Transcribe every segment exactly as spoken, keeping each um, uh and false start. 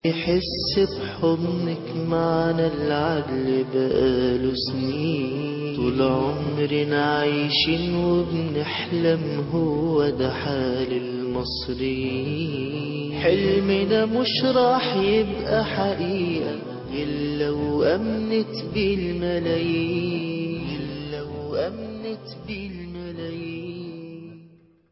يحس بحضنك معنا العدل بقاله سنين، طول عمرنا عايشين وبنحلم، هو ده حال المصريين. حلمنا مش راح يبقى حقيقة إلا وأمنت بالملايين، إلا وأمنت بالملايين.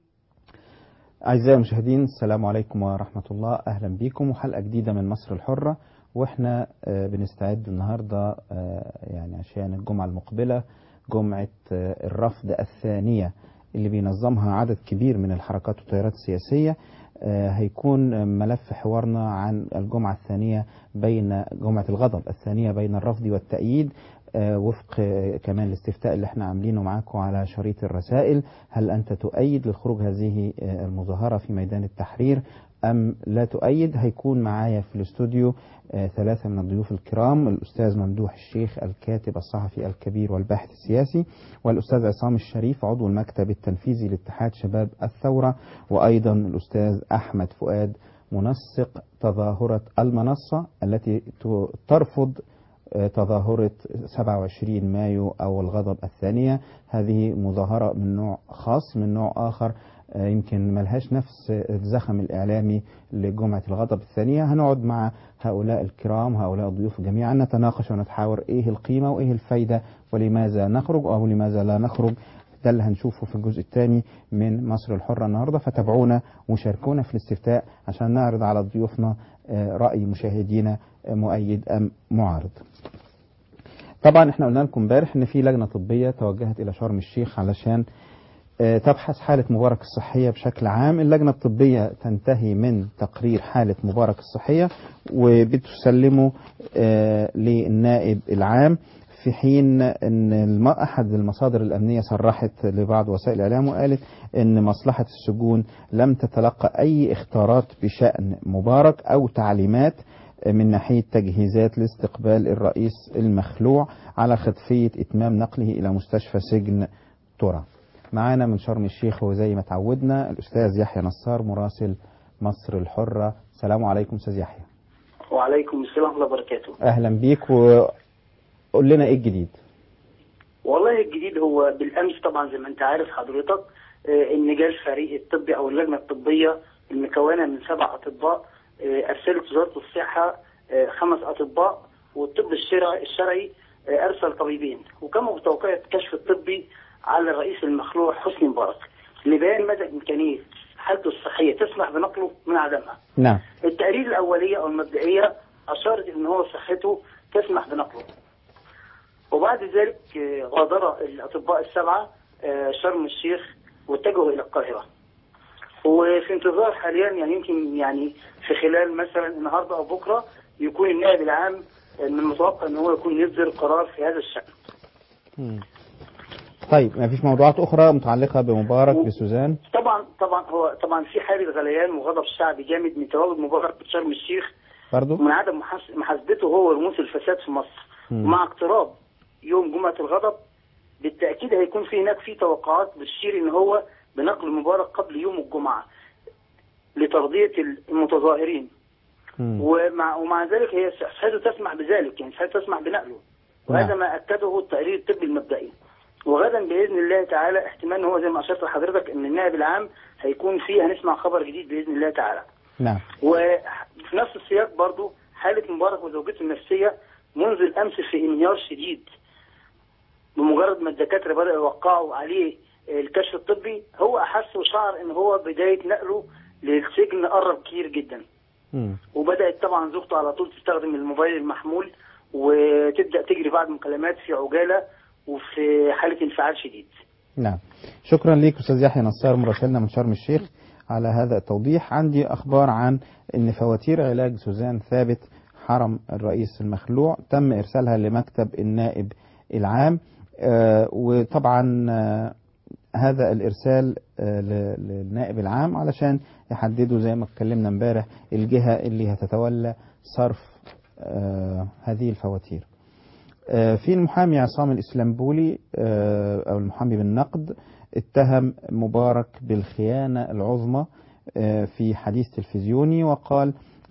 أعزائي المشاهدين، السلام عليكم ورحمة الله. أهلا بكم وحلقة جديدة من مصر الحرة. وإحنا بنستعد النهاردة يعني عشان الجمعة المقبلة، جمعة الرفض الثانية اللي بينظمها عدد كبير من الحركات والتيارات السياسية. هيكون ملف حوارنا عن الجمعة الثانية بين جمعة الغضب الثانية بين الرفض والتأييد، وفق كمان الاستفتاء اللي احنا عاملينه معاكم على شريط الرسائل. هل أنت تؤيد لخروج هذه المظاهرة في ميدان التحرير أم لا تؤيد؟ هيكون معايا في الاستوديو ثلاثة من الضيوف الكرام: الأستاذ ممدوح الشيخ الكاتب الصحفي الكبير والباحث السياسي، والأستاذ عصام الشريف عضو المكتب التنفيذي لاتحاد شباب الثورة، وأيضا الأستاذ أحمد فؤاد منسق تظاهرة المنصة التي ترفض تظاهرة سبعة وعشرين مايو أو الغضب الثانية. هذه مظاهرة من نوع خاص، من نوع آخر يمكن ملهاش نفس الزخم الإعلامي لجمعة الغضب الثانية. هنقعد مع هؤلاء الكرام، هؤلاء الضيوف جميعا، نتناقش ونتحاور إيه القيمة وإيه الفايدة ولماذا نخرج أو لماذا لا نخرج. ده اللي هنشوفه في الجزء الثاني من مصر الحرة النهاردة. فتابعونا وشاركونا في الاستفتاء عشان نعرض على ضيوفنا رأي مشاهدينا مؤيد أم معارض. طبعا احنا قلنا لكم امبارح ان في لجنة طبية توجهت الى شرم الشيخ علشان تبحث حالة مبارك الصحية بشكل عام. اللجنة الطبية تنتهي من تقرير حالة مبارك الصحية وبتسلمه للنائب العام، في حين ان احد المصادر الامنية صرحت لبعض وسائل الاعلام وقالت ان مصلحة السجون لم تتلقى اي اختارات بشأن مبارك او تعليمات من ناحية تجهيزات لاستقبال الرئيس المخلوع على خلفية إتمام نقله إلى مستشفى سجن ترى. معانا من شرم الشيخ وزي ما تعودنا الأستاذ يحيى نصار مراسل مصر الحرة. السلام عليكم أستاذ يحيى. وعليكم السلام ورحمة الله وبركاته. أهلا بيك، وقول لنا إيه الجديد؟ والله الجديد هو بالأمس طبعا زي ما أنت عارف حضرتك إن جاء الفريق الطبي أو اللجنة الطبية المكونة من سبع أطباء أرسلت وزارة الصحة خمس أطباء، والطب الشرعي أرسل طبيبين، وكما متوقع الكشف الطبي على الرئيس المخلوع حسني مبارك لبيان مدى إمكانية حالته الصحية تسمح بنقله من عدمها. نعم. التقارير الأولية أو المبدئية أشارت إن هو صحته تسمح بنقله، وبعد ذلك غادر الأطباء السبعة شرم الشيخ واتجهوا إلى القاهرة، وفي انتظار حاليا يعني يمكن يعني في خلال مثلا النهارده او بكره يكون النائب العام من المتوقع ان هو يكون يصدر قرار في هذا الشأن. طيب ما فيش موضوعات اخرى متعلقه بمبارك و... بسوزان؟ طبعا طبعا هو طبعا في حاله غليان وغضب شعبي جامد من تواجد مبارك في شرم الشيخ برضه، ومن عدم محاسبته هو رموز الفساد في مصر. مم. ومع اقتراب يوم جمعه الغضب بالتاكيد هيكون في هناك في توقعات بتشير ان هو بنقل مبارك قبل يوم الجمعة لترضية المتظاهرين. ومع, ومع ذلك هي صحته تسمح بذلك، يعني صحته تسمح بنقله، وهذا ما أكده التقرير الطبي المبدئي. وغدا بإذن الله تعالى احتمال ان هو زي ما أشرت لحضرتك ان النائب العام هيكون فيه هنسمع خبر جديد بإذن الله تعالى. نعم. وفي نفس السياق برضو حالة مبارك وزوجته النفسية منذ الأمس في انهيار شديد، بمجرد ما الدكاترة بدأوا يوقعوا عليه الكشف الطبي هو أحس وشعر ان هو بداية نقله للسجن قرب كتير جدا. م. وبدأت طبعا زوجته على طول تستخدم الموبايل المحمول وتبدأ تجري بعض المكالمات في عجالة وفي حالة انفعال شديد. نعم، شكرا ليك أستاذ يحيى نصار مراسلنا من شرم الشيخ على هذا التوضيح. عندي أخبار عن ان فواتير علاج سوزان ثابت حرم الرئيس المخلوع تم إرسالها لمكتب النائب العام، آه وطبعا آه هذا الإرسال للنائب العام علشان يحددوا زي ما اتكلمنا امبارح الجهة اللي هتتولى صرف هذه الفواتير. في المحامي عصام الإسلامبولي أو المحامي بالنقد اتهم مبارك بالخيانة العظمى في حديث تلفزيوني، وقال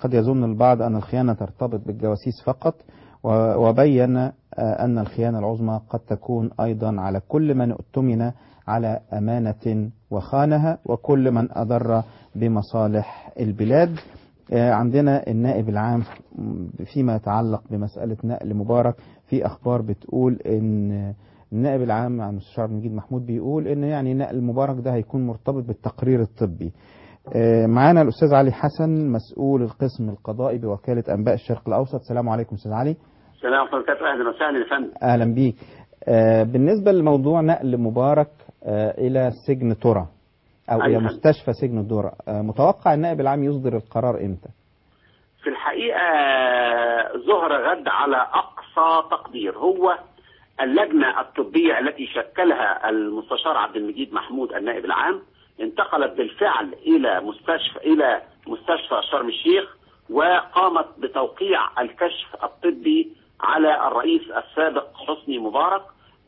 قد يظن البعض أن الخيانة ترتبط بالجواسيس فقط، وبين أن الخيانة العظمى قد تكون أيضا على كل من اؤتمن على أمانة وخانها وكل من أضر بمصالح البلاد. عندنا النائب العام فيما يتعلق بمسألة نقل مبارك، في أخبار بتقول إن النائب العام عن المستشار نجيب محمود بيقول إن يعني نقل مبارك ده هيكون مرتبط بالتقرير الطبي. معانا الأستاذ علي حسن مسؤول القسم القضائي بوكالة أنباء الشرق الأوسط. السلام عليكم أستاذ علي. السلام عليكم. أهلا وسهلا يا فندم. أهلا بيك. بالنسبة لموضوع نقل مبارك إلى سجن ترى أو إلى مستشفى سجن الدورة، متوقع النائب العام يصدر القرار إمتى؟ في الحقيقة ظهر غد على أقصى تقدير. هو اللجنة الطبية التي شكلها المستشار عبد المجيد محمود النائب العام انتقلت بالفعل إلى مستشفى إلى مستشفى شرم الشيخ، وقامت بتوقيع الكشف الطبي على الرئيس السابق حسني مبارك،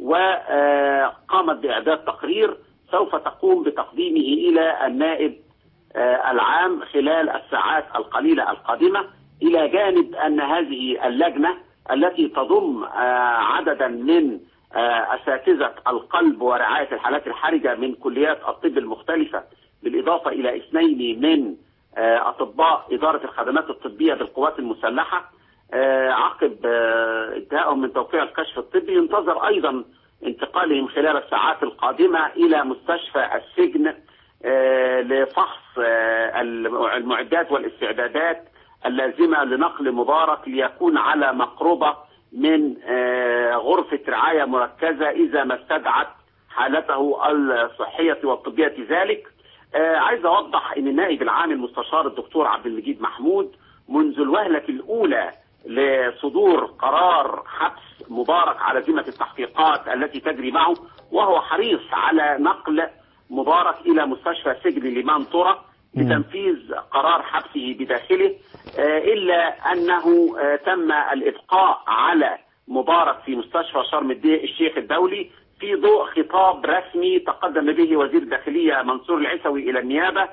وقامت بإعداد تقرير سوف تقوم بتقديمه إلى النائب العام خلال الساعات القليلة القادمة، إلى جانب أن هذه اللجنة التي تضم عددا من أساتذة القلب ورعاية الحالات الحرجة من كليات الطب المختلفة، بالإضافة إلى اثنين من أطباء إدارة الخدمات الطبية بالقوات المسلحة، عقب انتهائهم من توقيع الكشف الطبي ينتظر أيضا انتقالهم خلال الساعات القادمة إلى مستشفى السجن لفحص المعدات والاستعدادات اللازمة لنقل مبارك ليكون على مقربة من غرفة رعاية مركزة إذا ما استدعت حالته الصحية والطبية ذلك. عايز أوضح أن النائب العام المستشار الدكتور عبد المجيد محمود منذ الوهلة الأولى لصدور قرار حبس مبارك على ذمة التحقيقات التي تجري معه، وهو حريص على نقل مبارك إلى مستشفى سجن لمان ترى لتنفيذ قرار حبسه بداخله، إلا أنه تم الإبقاء على مبارك في مستشفى شرم الشيخ الدولي في ضوء خطاب رسمي تقدم به وزير الداخلية منصور العيسوي إلى النيابة،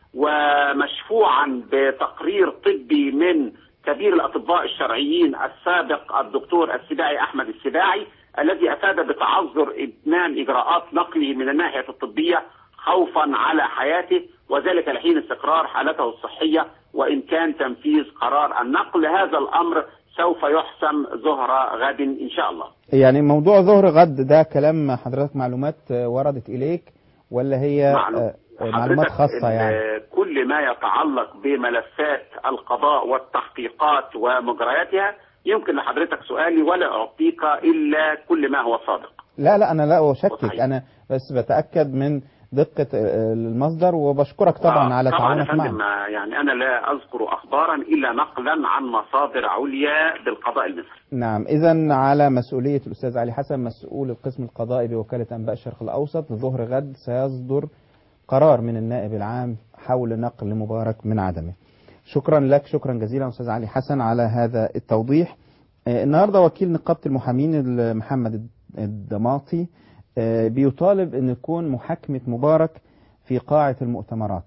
ومشفوعا بتقرير طبي من كبير الأطباء الشرعيين السابق الدكتور السباعي أحمد السباعي، الذي أفاد بتعذر إتمام إجراءات نقله من الناحية الطبية خوفا على حياته، وذلك لحين استقرار حالته الصحية وإمكان تنفيذ قرار النقل. هذا الأمر سوف يحسم ظهر غد إن شاء الله. يعني موضوع ظهر غد ده كلام حضرتك معلومات وردت إليك ولا هي معلوم. معلومات خاصة؟ يعني كل ما يتعلق بملفات القضاء والتحقيقات ومجرياتها يمكن لحضرتك سؤالي ولا أعطيك إلا كل ما هو صادق. لا لا أنا لا أشكك، أنا بس بتأكد من دقة المصدر، وبشكرك طبعا على تعاونك معنا. يعني أنا لا أذكر أخبارا إلا نقلا عن مصادر عليا بالقضاء المصري. نعم، إذن على مسؤولية الأستاذ علي حسن مسؤول القسم القضائي بوكالة أنباء الشرق الأوسط، ظهر غد سيصدر قرار من النائب العام حول نقل مبارك من عدمه. شكرا لك، شكرا جزيلا أستاذ علي حسن على هذا التوضيح. النهاردة وكيل نقابة المحامين محمد الضماطي بيطالب أن يكون محاكمة مبارك في قاعة المؤتمرات.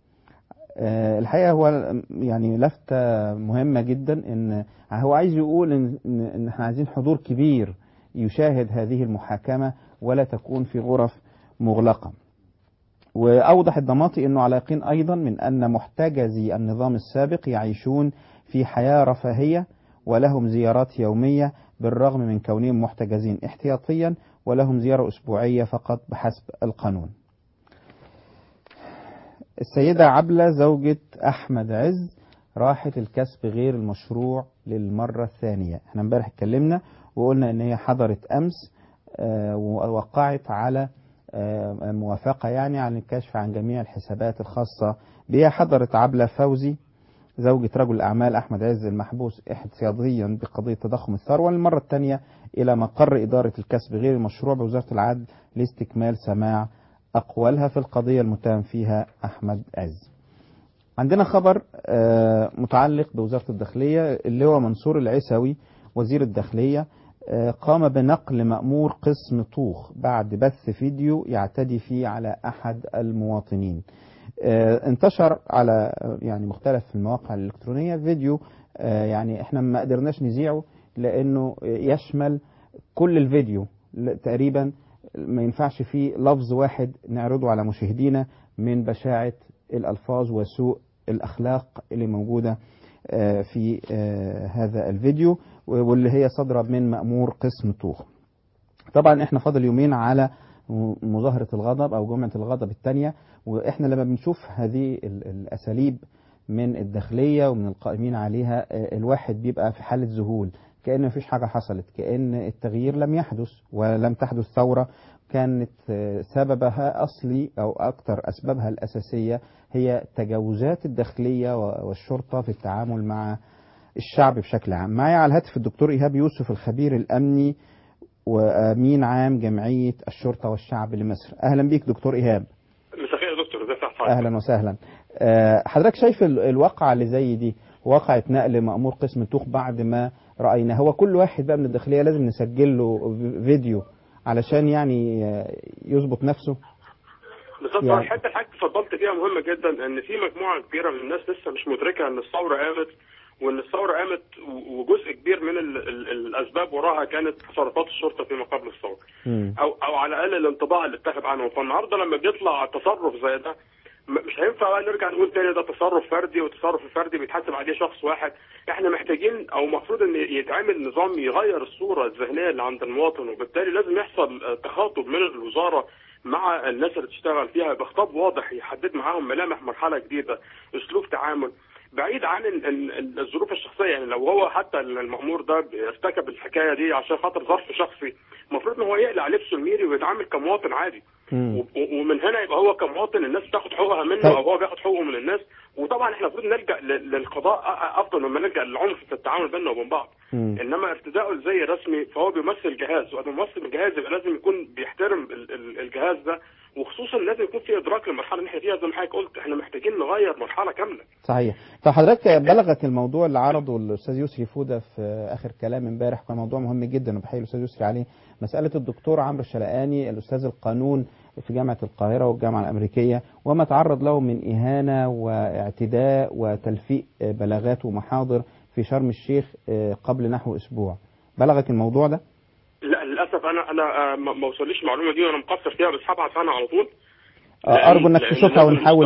الحقيقة هو يعني لفتة مهمة جدا، أن هو عايز يقول إن, إن احنا عايزين حضور كبير يشاهد هذه المحاكمة ولا تكون في غرف مغلقة. وأوضح الضماطي أنه على يقين أيضا من أن محتجزي النظام السابق يعيشون في حياة رفاهية ولهم زيارات يومية بالرغم من كونهم محتجزين احتياطيا، ولهم زيارة أسبوعية فقط بحسب القانون. السيدة عبلة زوجة أحمد عز راحت الكسب غير المشروع للمرة الثانية. احنا امبارح اتكلمنا وقلنا ان هي حضرت أمس ووقعت على موافقة يعني عن الكشف عن جميع الحسابات الخاصة بها. حضرت عبلة فوزي زوجة رجل الأعمال أحمد عز المحبوس احتياطيا بقضية تضخم الثروة للمرة الثانية إلى مقر إدارة الكسب غير المشروع بوزارة العدل لاستكمال سماع أقوالها في القضية المتهم فيها أحمد عز. عندنا خبر متعلق بوزارة الداخلية، اللي هو منصور العيسوي وزير الداخلية قام بنقل مأمور قسم طوخ بعد بث فيديو يعتدي فيه على أحد المواطنين. انتشر على يعني مختلف المواقع الإلكترونية فيديو يعني احنا ما قدرناش نذيعه لأنه يشمل كل الفيديو تقريبا، ما ينفعش فيه لفظ واحد نعرضه على مشاهدينا من بشاعة الألفاظ وسوء الأخلاق اللي موجودة في هذا الفيديو، واللي هي صادرة من مأمور قسم طوخ. طبعا احنا فاضل يومين على مظاهرة الغضب أو جمعة الغضب الثانية، وإحنا لما بنشوف هذه الأساليب من الداخلية ومن القائمين عليها الواحد بيبقى في حالة ذهول، كأن مفيش حاجة حصلت، كأن التغيير لم يحدث ولم تحدث ثورة كانت سببها أصلي أو أكثر أسبابها الأساسية هي تجاوزات الداخلية والشرطة في التعامل مع الشعب بشكل عام. معي على الهاتف الدكتور إيهاب يوسف الخبير الأمني وأمين عام جمعية الشرطة والشعب لمصر. أهلا بيك دكتور إيهاب. مساء الخير يا دكتور، ازيك حضرتك؟ أهلا وسهلا. حضرتك شايف الواقعة اللي زي دي واقعة نقل مأمور قسم طوخ بعد ما رأينا، هو كل واحد بقى من الداخلية لازم نسجل له فيديو علشان يعني يظبط نفسه؟ بالظبط. يعني الحته اللي حضرتك اتفضلت فيها مهمه جدا، ان في مجموعه كبيره من الناس لسه مش مدركه ان الثوره قامت، وان الثوره قامت وجزء كبير من ال ال الاسباب وراها كانت تصرفات الشرطه فيما قبل الثوره، او او على الاقل الانطباع اللي اتخذ عنهم. فالنهارده لما بيطلع تصرف زي ده مش هينفع بقى نرجع نقول تاني ده تصرف فردي، والتصرف الفردي بيتحاسب عليه شخص واحد. احنا محتاجين او المفروض ان يتعمل نظام يغير الصوره الذهنيه اللي عند المواطن، وبالتالي لازم يحصل تخاطب من الوزاره مع الناس اللي تشتغل فيها بخطاب واضح يحدد معاهم ملامح مرحله جديده، اسلوب تعامل بعيد عن الظروف الشخصيه. يعني لو هو حتى المأمور ده ارتكب الحكايه دي عشان خاطر ظرف شخصي، المفروض ان هو يقلع لبسه الميري ويتعامل كمواطن عادي، ومن هنا يبقى هو كمواطن الناس بتاخد حقوقها منه او هو بياخد حقوقه من الناس. وطبعا احنا المفروض نلجا للقضاء افضل مما نلجا للعنف في التعامل بيننا وبين بعض. مم. انما ارتداؤه زي رسمي فهو بيمثل جهاز، وقت ممثل الجهاز يبقى لازم يكون بيحترم الجهاز ده، وخصوصا لازم يكون في ادراك للمرحله اللي احنا فيها. زي ما حضرتك قلت احنا محتاجين نغير مرحله كامله. صحيح. فحضرتك بلغك الموضوع اللي عرضه الاستاذ يسري فوده في اخر كلام امبارح، كان موضوع مهم جدا وبحيي الاستاذ يسري عليه، مساله الدكتور عمرو الشلقاني الاستاذ القانون في جامعه القاهره والجامعه الامريكيه، وما تعرض له من اهانه واعتداء وتلفيق بلاغات ومحاضر في شرم الشيخ قبل نحو اسبوع. بلغك الموضوع ده؟ لا للاسف انا انا ما وصليش المعلومه دي وانا مقصر فيها، بس هبعت عنها على طول. ارجو انك تشوفها ونحاول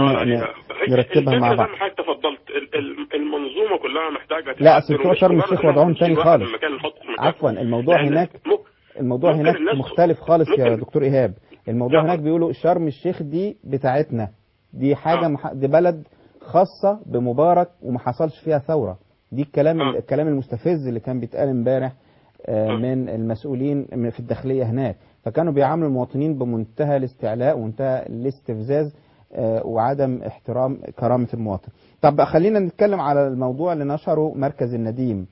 نرتبها مع بعض. زي ما حضرتك تفضلت المنظومه كلها محتاجه. لا اصل بتوع شرم الشيخ وضعهم تاني خالص. عفوا الموضوع هناك الموضوع هناك مختلف خالص يا دكتور ايهاب. الموضوع هناك بيقولوا شرم الشيخ دي بتاعتنا، دي حاجه مح... دي بلد خاصه بمبارك وما حصلش فيها ثوره. دي الكلام آه. الكلام المستفز اللي كان بيتقال امبارح آه من المسؤولين في الداخليه هناك، فكانوا بيعاملوا المواطنين بمنتهى الاستعلاء ومنتهى الاستفزاز آه وعدم احترام كرامه المواطن. طب خلينا نتكلم على الموضوع اللي نشره مركز النديم.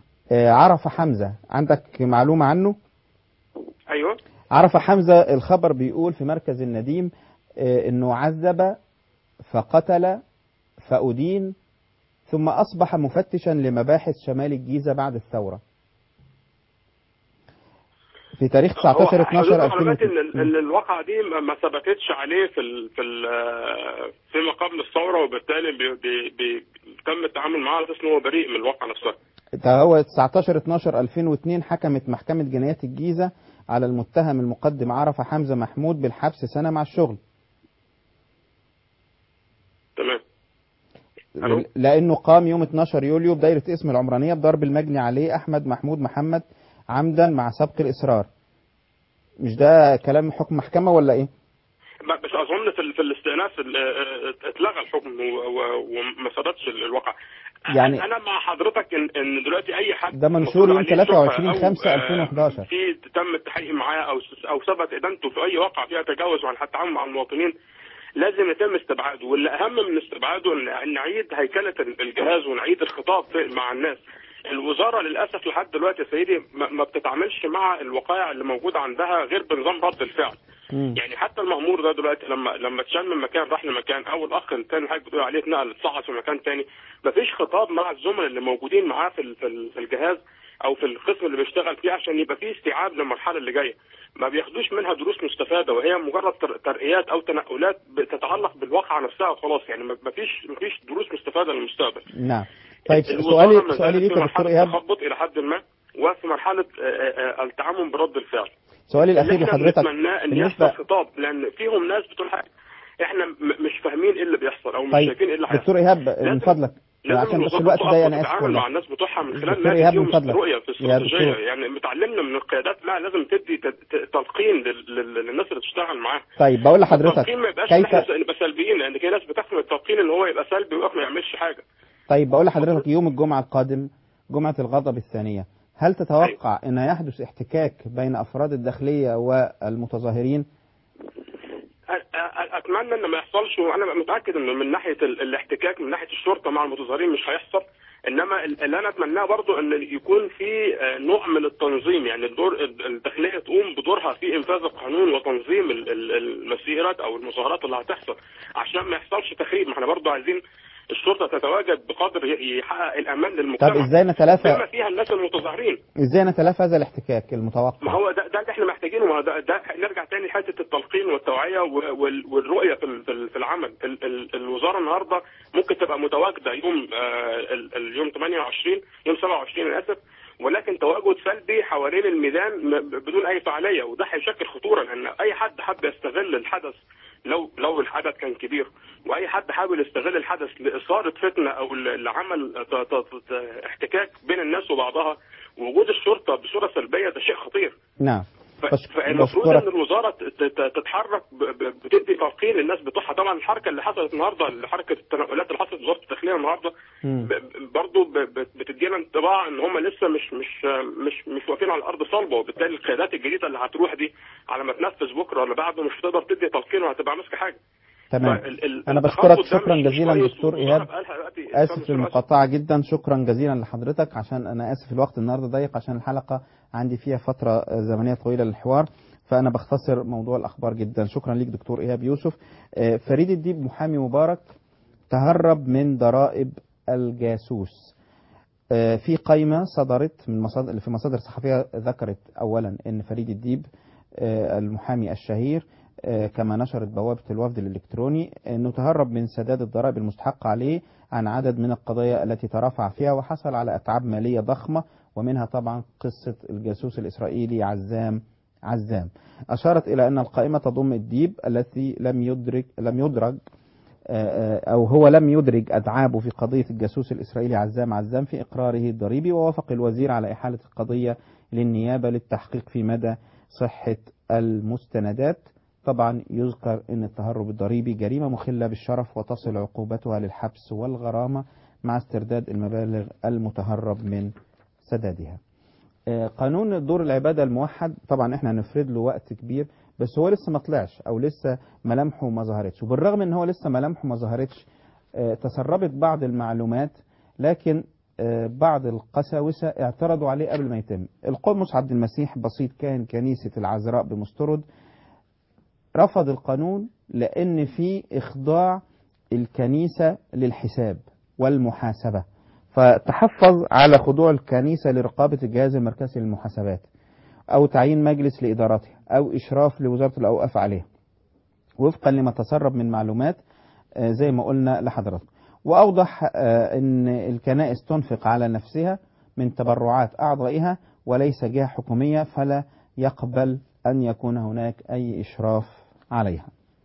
آه عرفة حمزه، عندك معلومه عنه؟ ايوه عرفة حمزه الخبر بيقول في مركز النديم آه انه عذب فقتل فأدين ثم أصبح مفتشا لمباحث شمال الجيزة بعد الثورة في تاريخ تسعتاشر اتناشر ألفين واتنين. ان الواقعة دي ما ثبتتش عليه في ال في ال فيما قبل الثورة، وبالتالي بي بي بي تم التعامل معاه على اساس انه هو بريء من الواقعة نفسها. ده هو تسعتاشر اتناشر ألفين واتنين حكمت محكمة جنايات الجيزة على المتهم المقدم عرفة حمزة محمود بالحبس سنة مع الشغل. تمام. لأنه قام يوم اتناشر يوليو بدايرة اسم العمرانية بضرب المجني عليه أحمد محمود محمد عمدا مع سبق الإصرار. مش ده كلام حكم محكمة ولا إيه؟ بس أظن في, في الاستئناف اتلغى الحكم وما ثبتش الواقع. يعني أنا مع حضرتك إن, إن دلوقتي أي حد ده منشور يوم تلاتة وعشرين خمسة ألفين وحداشر في تم التحقيق معاه أو أو ثبت إدانته في أي واقع فيها تجاوز عن التعامل مع المواطنين، لازم يتم استبعاده. واللي اهم من استبعاده ان نعيد هيكله الجهاز ونعيد الخطاب مع الناس. الوزاره للاسف لحد دلوقتي يا سيدي ما بتتعاملش مع الوقائع اللي موجوده عندها غير بنظام رد الفعل. م. يعني حتى المأمور ده دلوقتي لما لما اتشال من مكان راح لمكان، او الاخ الثاني حضرتك بتقول عليه اتنقل اتصعد في مكان ثاني، مفيش خطاب مع الزملاء اللي موجودين معاه في في الجهاز او في القسم اللي بيشتغل فيه عشان يبقى فيه استيعاب للمرحله اللي جايه. ما بياخدوش منها دروس مستفاده، وهي مجرد ترقيات او تنقلات بتتعلق بالواقعه نفسها وخلاص. يعني ما فيش ما فيش دروس مستفاده للمستقبل. نعم. طيب سؤالي سؤالي ليك يا دكتور ايهاب، تخبط الى حد ما وفي مرحله التعامل برد الفعل. سؤالي الاخير لحضرتك نتمناه ان يحصل خطاب، لان فيهم ناس بتقول احنا مش فاهمين ايه اللي بيحصل او مش طيب. شايفين ايه اللي هيحصل. دكتور ايهاب من فضلك عشان بس الوقت ضيق انا اسف تتعامل مع الناس بتوعها من خلال دكتور ايهاب من فضلك رؤيه في استراتيجيه. يعني متعلمنا من القيادات لا لازم تدي تلقين للناس اللي تشتغل معاها. طيب بقول لحضرتك التلقين ما يبقاش كيف... احنا نبقى سلبيين، لان في ناس بتفهم التلقين ان هو يبقى سلبي ويقف ما يعملش حاجه. طيب بقول لحضرتك يوم الجمعه القادم جمعه الغضب الثانيه، هل تتوقع أيوة. ان يحدث احتكاك بين افراد الداخليه والمتظاهرين؟ اتمنى ان ما يحصلش، وانا متاكد انه من ناحيه الاحتكاك من ناحيه الشرطه مع المتظاهرين مش هيحصل. انما اللي انا اتمناه برضو ان يكون في نوع من التنظيم، يعني الدور الداخليه تقوم بدورها في انفاذ القانون وتنظيم المسيرات او المظاهرات اللي هتحصل عشان ما يحصلش تخريب. ما احنا برضو عايزين الشرطه تتواجد بقدر يحقق الامان للمجتمع. طب ازاي نتلافى بما فيها الناس المتظاهرين؟ ازاي نتلافى هذا الاحتكاك المتوقع؟ ما هو ده, ده اللي احنا محتاجينه. ما ده, ده نرجع تاني لحته التلقين والتوعيه والرؤيه في في العمل. ال ال الوزاره النهارده ممكن تبقى متواجده يوم آه اليوم ثمانية وعشرين يوم سبعة وعشرين انا اسف، ولكن تواجد سلبي حوالين الميدان بدون اي فعاليه، وده هيشكل خطوره. لان اي حد حب يستغل الحدث لو لو الحدث كان كبير، واي حد حاول يستغل الحدث لاثاره فتنه او لعمل احتكاك بين الناس وبعضها، ووجود الشرطه بصوره سلبيه ده شيء خطير. نعم. فالمفروض ان الوزاره تتحرك بتدي تلقين للناس بتوعها. طبعا الحركه اللي حصلت النهارده، حركه التنقلات اللي حصلت وزاره الداخليه النهارده برضه بتدينا انطباع ان هم لسه مش مش مش مش واقفين على الارض صلبه، وبالتالي القيادات الجديده اللي هتروح دي على ما تنفذ بكره ولا بعده مش هتقدر تدي تلقين وهتبقى ماسكه حاجه. تمام. انا بشكرك شكرا جزيلا دكتور ايهاب، اسف للمقاطعه جدا، شكرا جزيلا لحضرتك. عشان انا اسف الوقت النهارده ضيق عشان الحلقه عندي فيها فتره زمنيه طويله للحوار، فانا بختصر موضوع الاخبار جدا. شكرا ليك دكتور ايهاب يوسف. فريد الديب محامي مبارك تهرب من ضرائب الجاسوس. في قائمه صدرت من مصادر في مصادر صحفيه ذكرت اولا ان فريد الديب المحامي الشهير كما نشرت بوابة الوفد الإلكتروني أنه تهرب من سداد الضرائب المستحقة عليه عن عدد من القضايا التي ترافع فيها، وحصل على أتعاب مالية ضخمة، ومنها طبعا قصة الجاسوس الإسرائيلي عزام عزام. أشارت إلى أن القائمة تضم الديب التي لم يدرك لم يدرج أو هو لم يدرج أتعابه في قضية الجاسوس الإسرائيلي عزام عزام في إقراره الضريبي، ووافق الوزير على إحالة القضية للنيابة للتحقيق في مدى صحة المستندات. طبعا يذكر أن التهرب الضريبي جريمة مخلة بالشرف وتصل عقوبتها للحبس والغرامة مع استرداد المبالغ المتهرب من سدادها. قانون دور العبادة الموحد طبعا احنا هنفرد له وقت كبير، بس هو لسه ما طلعش او لسه ملامحه ما ظهرتش، وبالرغم ان هو لسه ملامحه ما ظهرتش تسربت بعض المعلومات، لكن بعض القساوسة اعترضوا عليه قبل ما يتم. القدمس عبد المسيح بسيط كاهن كنيسة العذراء بمسترد رفض القانون لأن في إخضاع الكنيسة للحساب والمحاسبة، فتحفظ على خضوع الكنيسة لرقابة الجهاز المركزي للمحاسبات أو تعيين مجلس لإدارتها أو إشراف لوزارة الأوقاف عليها وفقا لما تسرب من معلومات زي ما قلنا لحضرتك. وأوضح أن الكنائس تنفق على نفسها من تبرعات أعضائها وليس جهة حكومية، فلا يقبل أن يكون هناك أي إشراف عليها.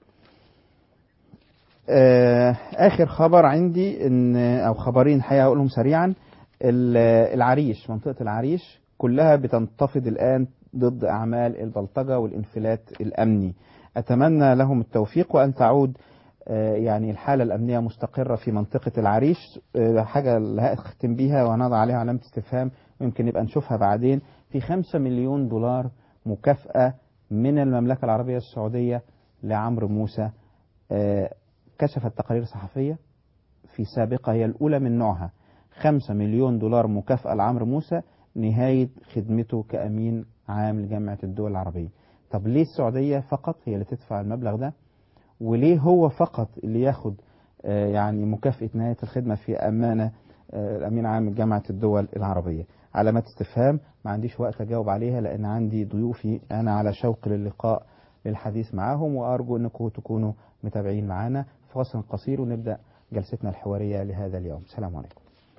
آخر خبر عندي إن أو خبرين حقيقة أقولهم سريعا. العريش، منطقة العريش كلها بتنتفض الآن ضد أعمال البلطجة والانفلات الأمني. أتمنى لهم التوفيق وأن تعود يعني الحالة الأمنية مستقرة في منطقة العريش. حاجة اللي هختم بيها وهنضع عليها علامة استفهام ويمكن نبقى نشوفها بعدين، في خمسة مليون دولار مكافأة من المملكة العربية السعودية لعمرو موسى. كشفت تقارير صحفية في سابقة هي الأولى من نوعها، خمسة مليون دولار مكافأة لعمرو موسى نهاية خدمته كأمين عام لجامعة الدول العربية. طب ليه السعودية فقط هي اللي تدفع المبلغ ده؟ وليه هو فقط اللي ياخد يعني مكافأة نهاية الخدمة في أمانة الأمين عام جامعة الدول العربية؟ علامات استفهام ما عنديش وقت أجاوب عليها لأن عندي ضيوفي أنا على شوق للقاء للحديث معاهم، وأرجو أنكم تكونوا متابعين معنا. فاصل قصير ونبدأ جلستنا الحوارية لهذا اليوم. السلام عليكم.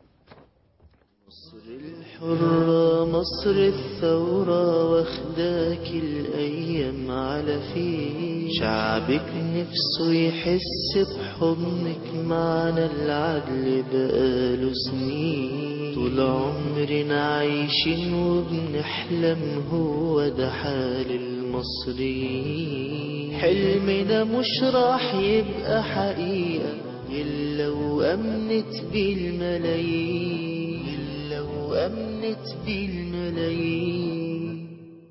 مصر الحرة مصر الثورة واخداك الأيام على فيه، شعبك نفسه يحس بحضنك معنا العدل بقاله سنين، طول عمرنا عايشين وبنحلم هو ده حال المصريين، حلمنا مش راح يبقى حقيقة إلا وأمنت بيه الملايين، إلا وأمنت بيه الملايين.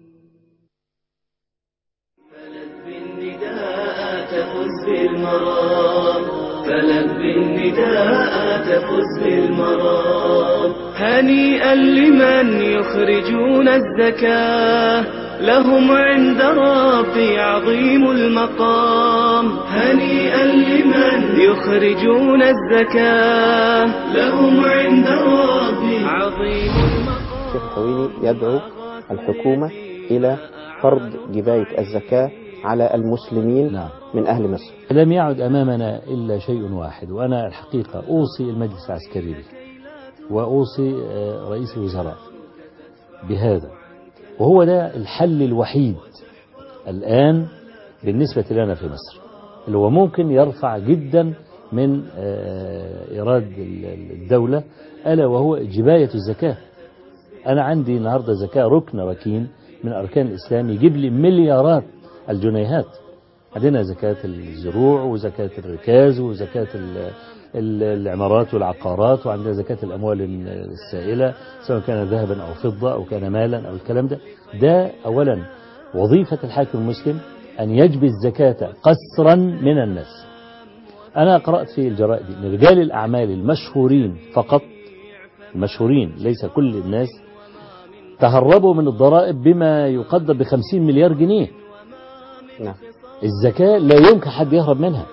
فلبي النداء تفوز بالمرام، فلبي النداء تفوز بالمرام. هنيئا لمن يخرجون الزكاة لهم عند ربي عظيم المقام، هنيئا لمن يخرجون الزكاة لهم عند ربي عظيم المقام. الشيخ الحويني يدعو الحكومة إلى فرض جباية الزكاة على المسلمين نعم. من أهل مصر. لم يعد أمامنا إلا شيء واحد، وأنا الحقيقة أوصي المجلس العسكري وأوصي رئيس الوزراء بهذا، وهو ده الحل الوحيد الآن بالنسبة لنا في مصر اللي هو ممكن يرفع جدا من إيراد الدولة، ألا وهو جباية الزكاة. أنا عندي النهاردة زكاة ركن ركين من أركان الإسلام يجيب لي مليارات الجنيهات. عندنا زكاة الزروع وزكاة الركاز وزكاة العمارات والعقارات، وعندنا زكاة الأموال السائلة سواء كان ذهبا أو فضة أو كان مالا أو الكلام ده. ده أولا وظيفة الحاكم المسلم أن يجبي الزكاة قسرا من الناس. أنا قرأت في الجرائد أن رجال الأعمال المشهورين فقط، المشهورين ليس كل الناس، تهربوا من الضرائب بما يقدر بخمسين مليار جنيه. نعم. الزكاة لا يمكن حد يهرب منها.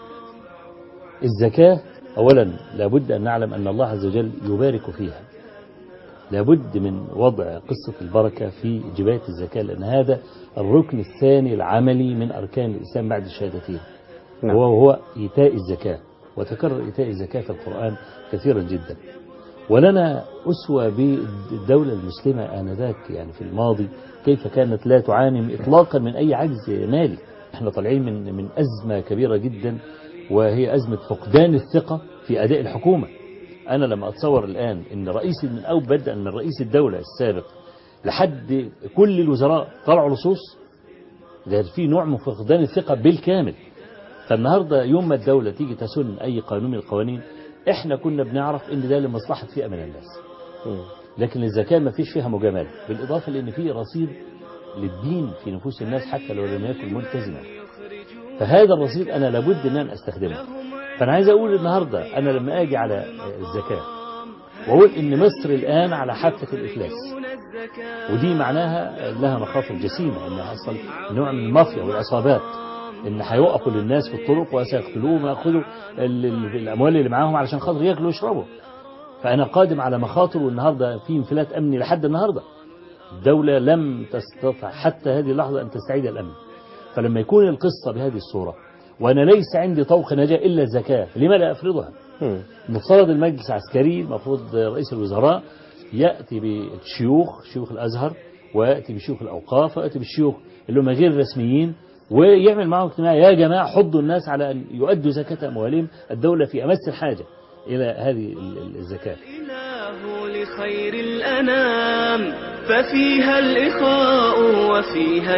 الزكاة أولا لابد أن نعلم أن الله عز وجل يبارك فيها، لابد من وضع قصة البركة في جباية الزكاة، لأن هذا الركن الثاني العملي من أركان الإسلام بعد الشهادتين. نعم. وهو إيتاء الزكاة، وتكرر إيتاء الزكاة في القرآن كثيرا جدا. ولنا أسوة بالدولة المسلمة آنذاك، يعني في الماضي كيف كانت لا تعاني إطلاقا من أي عجز مالي. احنا طالعين من من أزمة كبيرة جدا، وهي أزمة فقدان الثقة في أداء الحكومة. أنا لما أتصور الآن أن رئيس من أو بدءا من رئيس الدولة السابق لحد كل الوزراء طلعوا لصوص، ده في نوع من فقدان الثقة بالكامل. فالنهاردة يوم ما الدولة تيجي تسن أي قانون من القوانين، احنا كنا بنعرف ان ده لمصلحة فئة من الناس، لكن الزكاة ما فيش فيها مجاملة، بالإضافة لأن فيه رصيد للدين في نفوس الناس حتى لو لم يكن ملتزما. فهذا الرصيد أنا لابد أن أنا أستخدمه. فأنا عايز أقول النهاردة أنا لما أجي على الزكاة وأقول إن مصر الآن على حافة الإفلاس، ودي معناها لها مخاطر جسيمة، إن حصل نوع من المافيا والعصابات، إن هيوقفوا للناس في الطرق وسيقتلوهم ويأخذوا الأموال اللي معاهم علشان خاطر يأكلوا ويشربوا. فأنا قادم على مخاطر، والنهاردة في انفلات أمني لحد النهاردة. الدولة لم تستطع حتى هذه اللحظة أن تستعيد الأمن. فلما يكون القصة بهذه الصورة وأنا ليس عندي طوق نجاة إلا الزكاة، لما لا أفرضها؟ مفترض المجلس العسكري، المفروض رئيس الوزراء يأتي بالشيوخ، شيوخ الأزهر، ويأتي بشيوخ الأوقاف، ويأتي بالشيوخ اللي هم غير رسميين، ويعمل معهم اجتماع. يا جماعة حضوا الناس على أن يؤدوا زكاة أموالهم، الدولة في أمس الحاجة إلى هذه الزكاة. الإله لخير الأنام ففيها الإخاء وفيها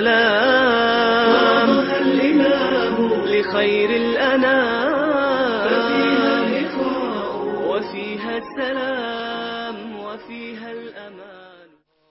السلام، وضها الإله لخير الأنام ففيها الإخاء وفيها السلام وفيها الأمان.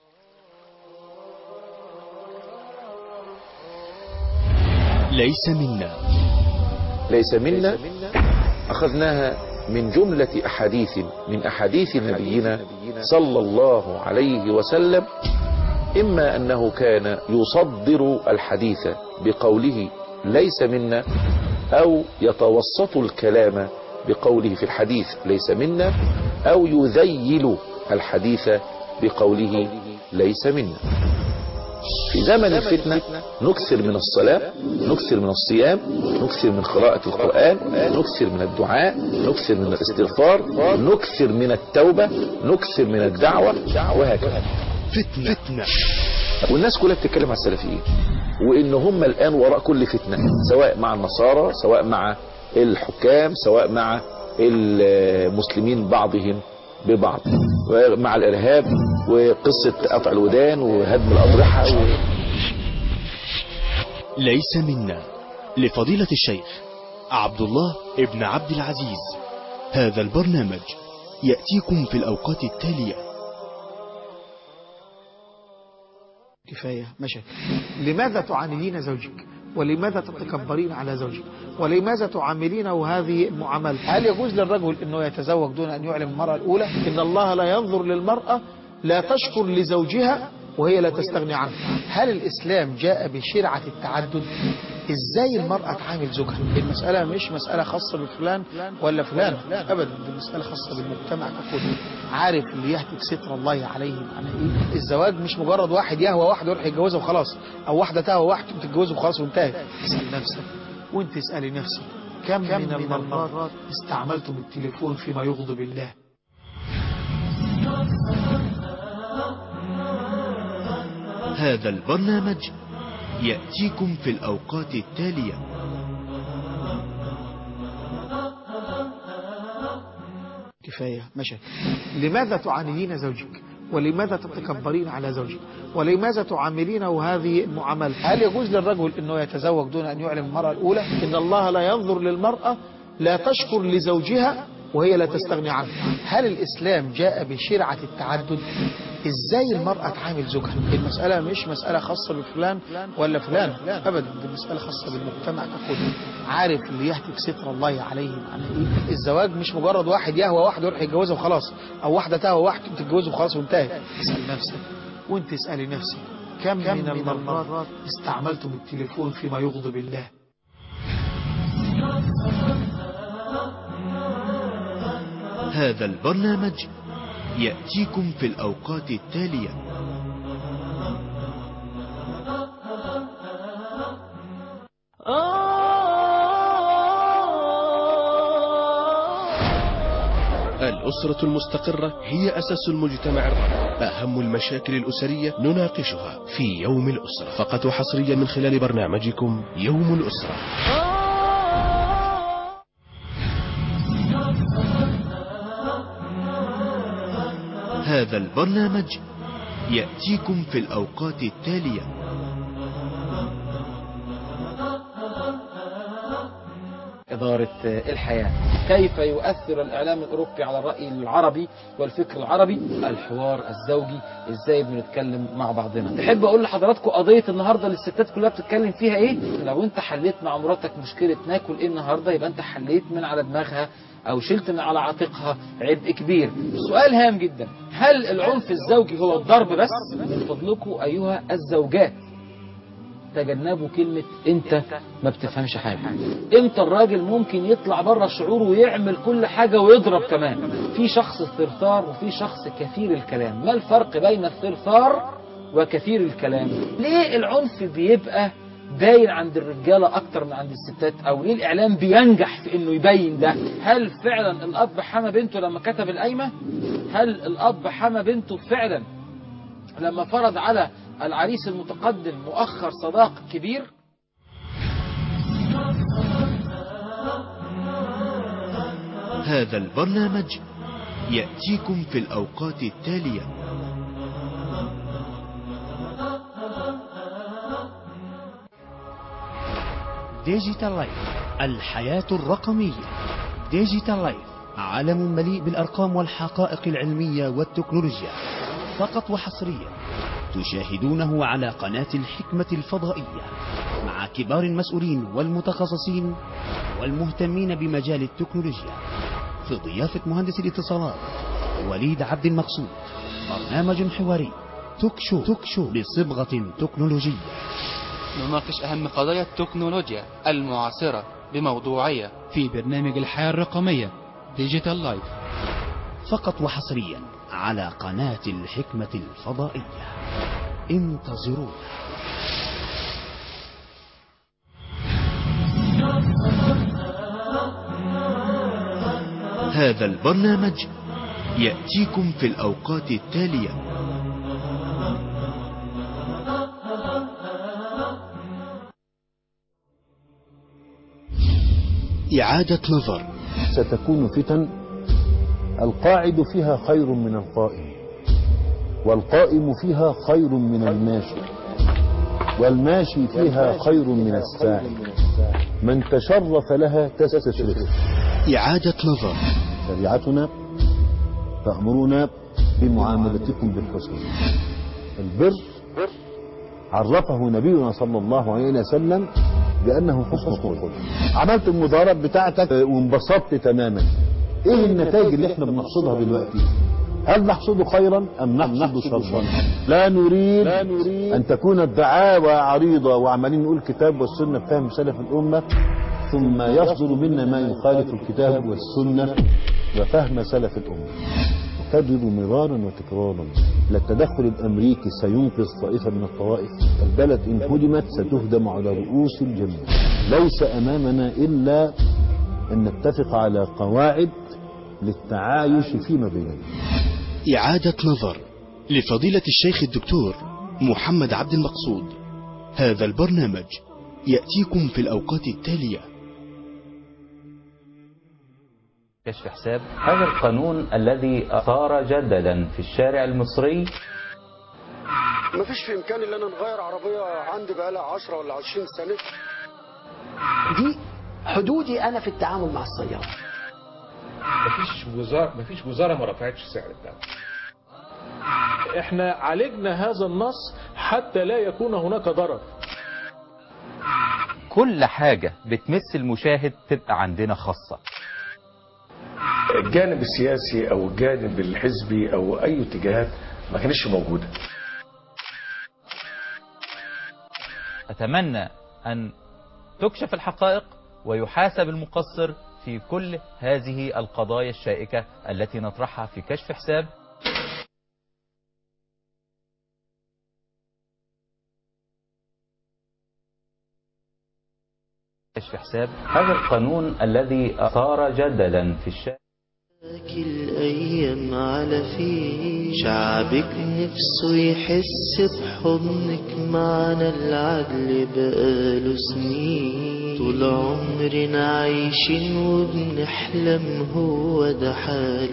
ليس منا ليس منا أخذناها من جملة أحاديث من أحاديث نبينا صلى الله عليه وسلم، إما أنه كان يصدر الحديث بقوله ليس منا، أو يتوسط الكلام بقوله في الحديث ليس منا، أو يذيل الحديث بقوله ليس منا. في زمن الفتنة نكثر من الصلاة، نكثر من الصيام، نكثر من قراءة القرآن، نكثر من الدعاء، نكثر من الاستغفار، نكثر من التوبة، نكثر من الدعوة، وهكذا. فتنة, فتنة. والناس كلها بتتكلم على السلفيين وإن هم الآن وراء كل فتنة، سواء مع النصارى، سواء مع الحكام، سواء مع المسلمين بعضهم ببعض، مع الإرهاب وقصة قطع الودان وهدم الأضرحة و... ليس منا لفضيلة الشيخ عبد الله ابن عبد العزيز. هذا البرنامج يأتيكم في الأوقات التالية. كفاية مشاكل. لماذا تعاندين زوجك؟ ولماذا تتكبرين على زوجك؟ ولماذا تعاملينه هذه المعاملة؟ هل يجوز للرجل أنه يتزوج دون أن يعلم المرأة الأولى؟ إن الله لا ينظر للمرأة لا تشكر لزوجها وهي لا تستغني عنه. هل الإسلام جاء بشرعة التعدد؟ إزاي المرأة تعامل زوجها؟ المسألة مش مسألة خاصة بفلان ولا فلان أبدا، دي مسألة خاصة بالمجتمع ككل. عارف اللي يهتك ستر الله عليه معنى إيه؟ الزواج مش مجرد واحد يهوى واحد ويروح يتجوزها وخلاص، أو واحدة تهوى واحد وتتجوزه وخلاص وانتهت. اسأل نفسك وانت اسألي نفسك كم, كم من المرات استعملتم التليفون فيما يغضب الله؟ هذا البرنامج يأتيكم في الأوقات التالية. كفاية مشاكل. لماذا تعاندين زوجك؟ ولماذا تتكبرين على زوجك؟ ولماذا تعاملينه هذه المعاملة؟ هل يجوز للرجل أنه يتزوج دون أن يعلم المرأة الأولى؟ إن الله لا ينظر للمرأة لا تشكر لزوجها وهي لا تستغني عنه. هل الإسلام جاء بشرعة التعدد؟ إزاي المرأة تعامل زوجها؟ المسألة مش مسألة خاصة بفلان ولا فلان أبدا، دي مسألة خاصة بالمجتمع ككل. عارف اللي يهتك ستر الله عليه معنى إيه؟ الزواج مش مجرد واحد يهوى واحد ويروح يتجوزها وخلاص، أو واحدة تهوى واحد وتتجوزه وخلاص وانتهت. اسأل نفسك وانت اسألي نفسك كم, كم من المرات استعملتم التليفون فيما يغضب الله؟ هذا البرنامج يأتيكم في الأوقات التالية. الأسرة المستقرة هي أساس المجتمع الرقمي. أهم المشاكل الأسرية نناقشها في يوم الأسرة، فقط وحصريا من خلال برنامجكم يوم الأسرة. هذا البرنامج يأتيكم في الأوقات التالية. إدارة الحياة. كيف يؤثر الإعلام الأوروبي على الرأي العربي والفكر العربي؟ الحوار الزوجي، إزاي بنتكلم مع بعضنا. تحب أقول لحضراتكم قضية النهاردة اللي الستات كلها بتتكلم فيها إيه؟ لو أنت حليت مع مراتك مشكلة ناكل إيه النهاردة، يبقى أنت حليت من على دماغها أو شلت من على عاتقها عبء كبير. سؤال هام جدا، هل العنف الزوجي هو الضرب بس؟ من فضلكم أيها الزوجات تجنبوا كلمة انت ما بتفهمش حاجة. امتى الراجل ممكن يطلع بره شعوره ويعمل كل حاجة ويضرب كمان؟ في شخص ثرثار وفي شخص كثير الكلام. ما الفرق بين الثرثار وكثير الكلام؟ ليه العنف بيبقى باين عند الرجالة اكتر من عند الستات؟ او ليه الاعلام بينجح في انه يبين ده؟ هل فعلا الاب حمى بنته لما كتب القايمة؟ هل الاب حمى بنته فعلا لما فرض على العريس المتقدم مؤخر صداق كبير؟ هذا البرنامج يأتيكم في الأوقات التالية. ديجيتال لايف، الحياة الرقمية. ديجيتال لايف عالم مليء بالأرقام والحقائق العلمية والتكنولوجيا، فقط وحصريا تشاهدونه على قناة الحكمة الفضائية، مع كبار المسؤولين والمتخصصين والمهتمين بمجال التكنولوجيا، في ضيافة مهندس الاتصالات وليد عبد المقصود. برنامج حواري توك شو, توك شو بصبغة تكنولوجية، نناقش أهم قضايا التكنولوجيا المعاصرة بموضوعية في برنامج الحياة الرقمية ديجيتال لايف. فقط وحصريا على قناة الحكمة الفضائية. انتظرونا. هذا البرنامج يأتيكم في الأوقات التالية: إعادة نظر. ستكون فتن القاعد فيها خير من القائم، والقائم فيها خير من الماشي، والماشي فيها خير من الساعي، من تشرف لها تستشرف. إعادة نظر. شريعتنا تأمرنا بمعاملتكم بالحسن. البر عرفه نبينا صلى الله عليه وسلم بأنه حسن خلق. عملت المضارب بتاعتك وانبسطت تماما، ايه النتائج اللي احنا بنحصدها دلوقتي؟ هل نحصد خيرا ام نحصد شرا؟ لا نريد ان تكون الدعاوى عريضة وعمالين نقول الكتاب والسنة بفهم سلف الامة، ثم يصدر منا ما يخالف الكتاب والسنة وفهم سلف الامة. تجد مرارا وتكرارا لا التدخل الامريكي سينقذ طائفة من الطوائف، البلد ان هدمت ستهدم على رؤوس الجميع. ليس امامنا الا ان نتفق على قواعد للتعايش فيما بيننا. إعادة نظر لفضيلة الشيخ الدكتور محمد عبد المقصود. هذا البرنامج يأتيكم في الأوقات التالية: كشف حساب. هذا القانون الذي أثار جدلا في الشارع المصري. ما فيش في إمكاني ان انا نغير عربية عندي بقالها عشرة ولا عشرين سنة. دي حدودي انا في التعامل مع السيارة. مفيش وزارة مفيش وزارة ما رفعتش سعر الدواء. احنا عالجنا هذا النص حتى لا يكون هناك ضرر. كل حاجة بتمس المشاهد تبقى عندنا خاصة. الجانب السياسي او الجانب الحزبي او اي اتجاهات ما كانتش موجودة. أتمنى أن تكشف الحقائق ويحاسب المقصر في كل هذه القضايا الشائكة التي نطرحها في كشف حساب. كشف حساب. هذا القانون الذي أثار جدلا في الشارع. الأيام على فيه شعبك نفسه يحس بحضنك، معنا العدل بقاله سنين، طول عمرنا عايشين وبنحلم، هو ده حال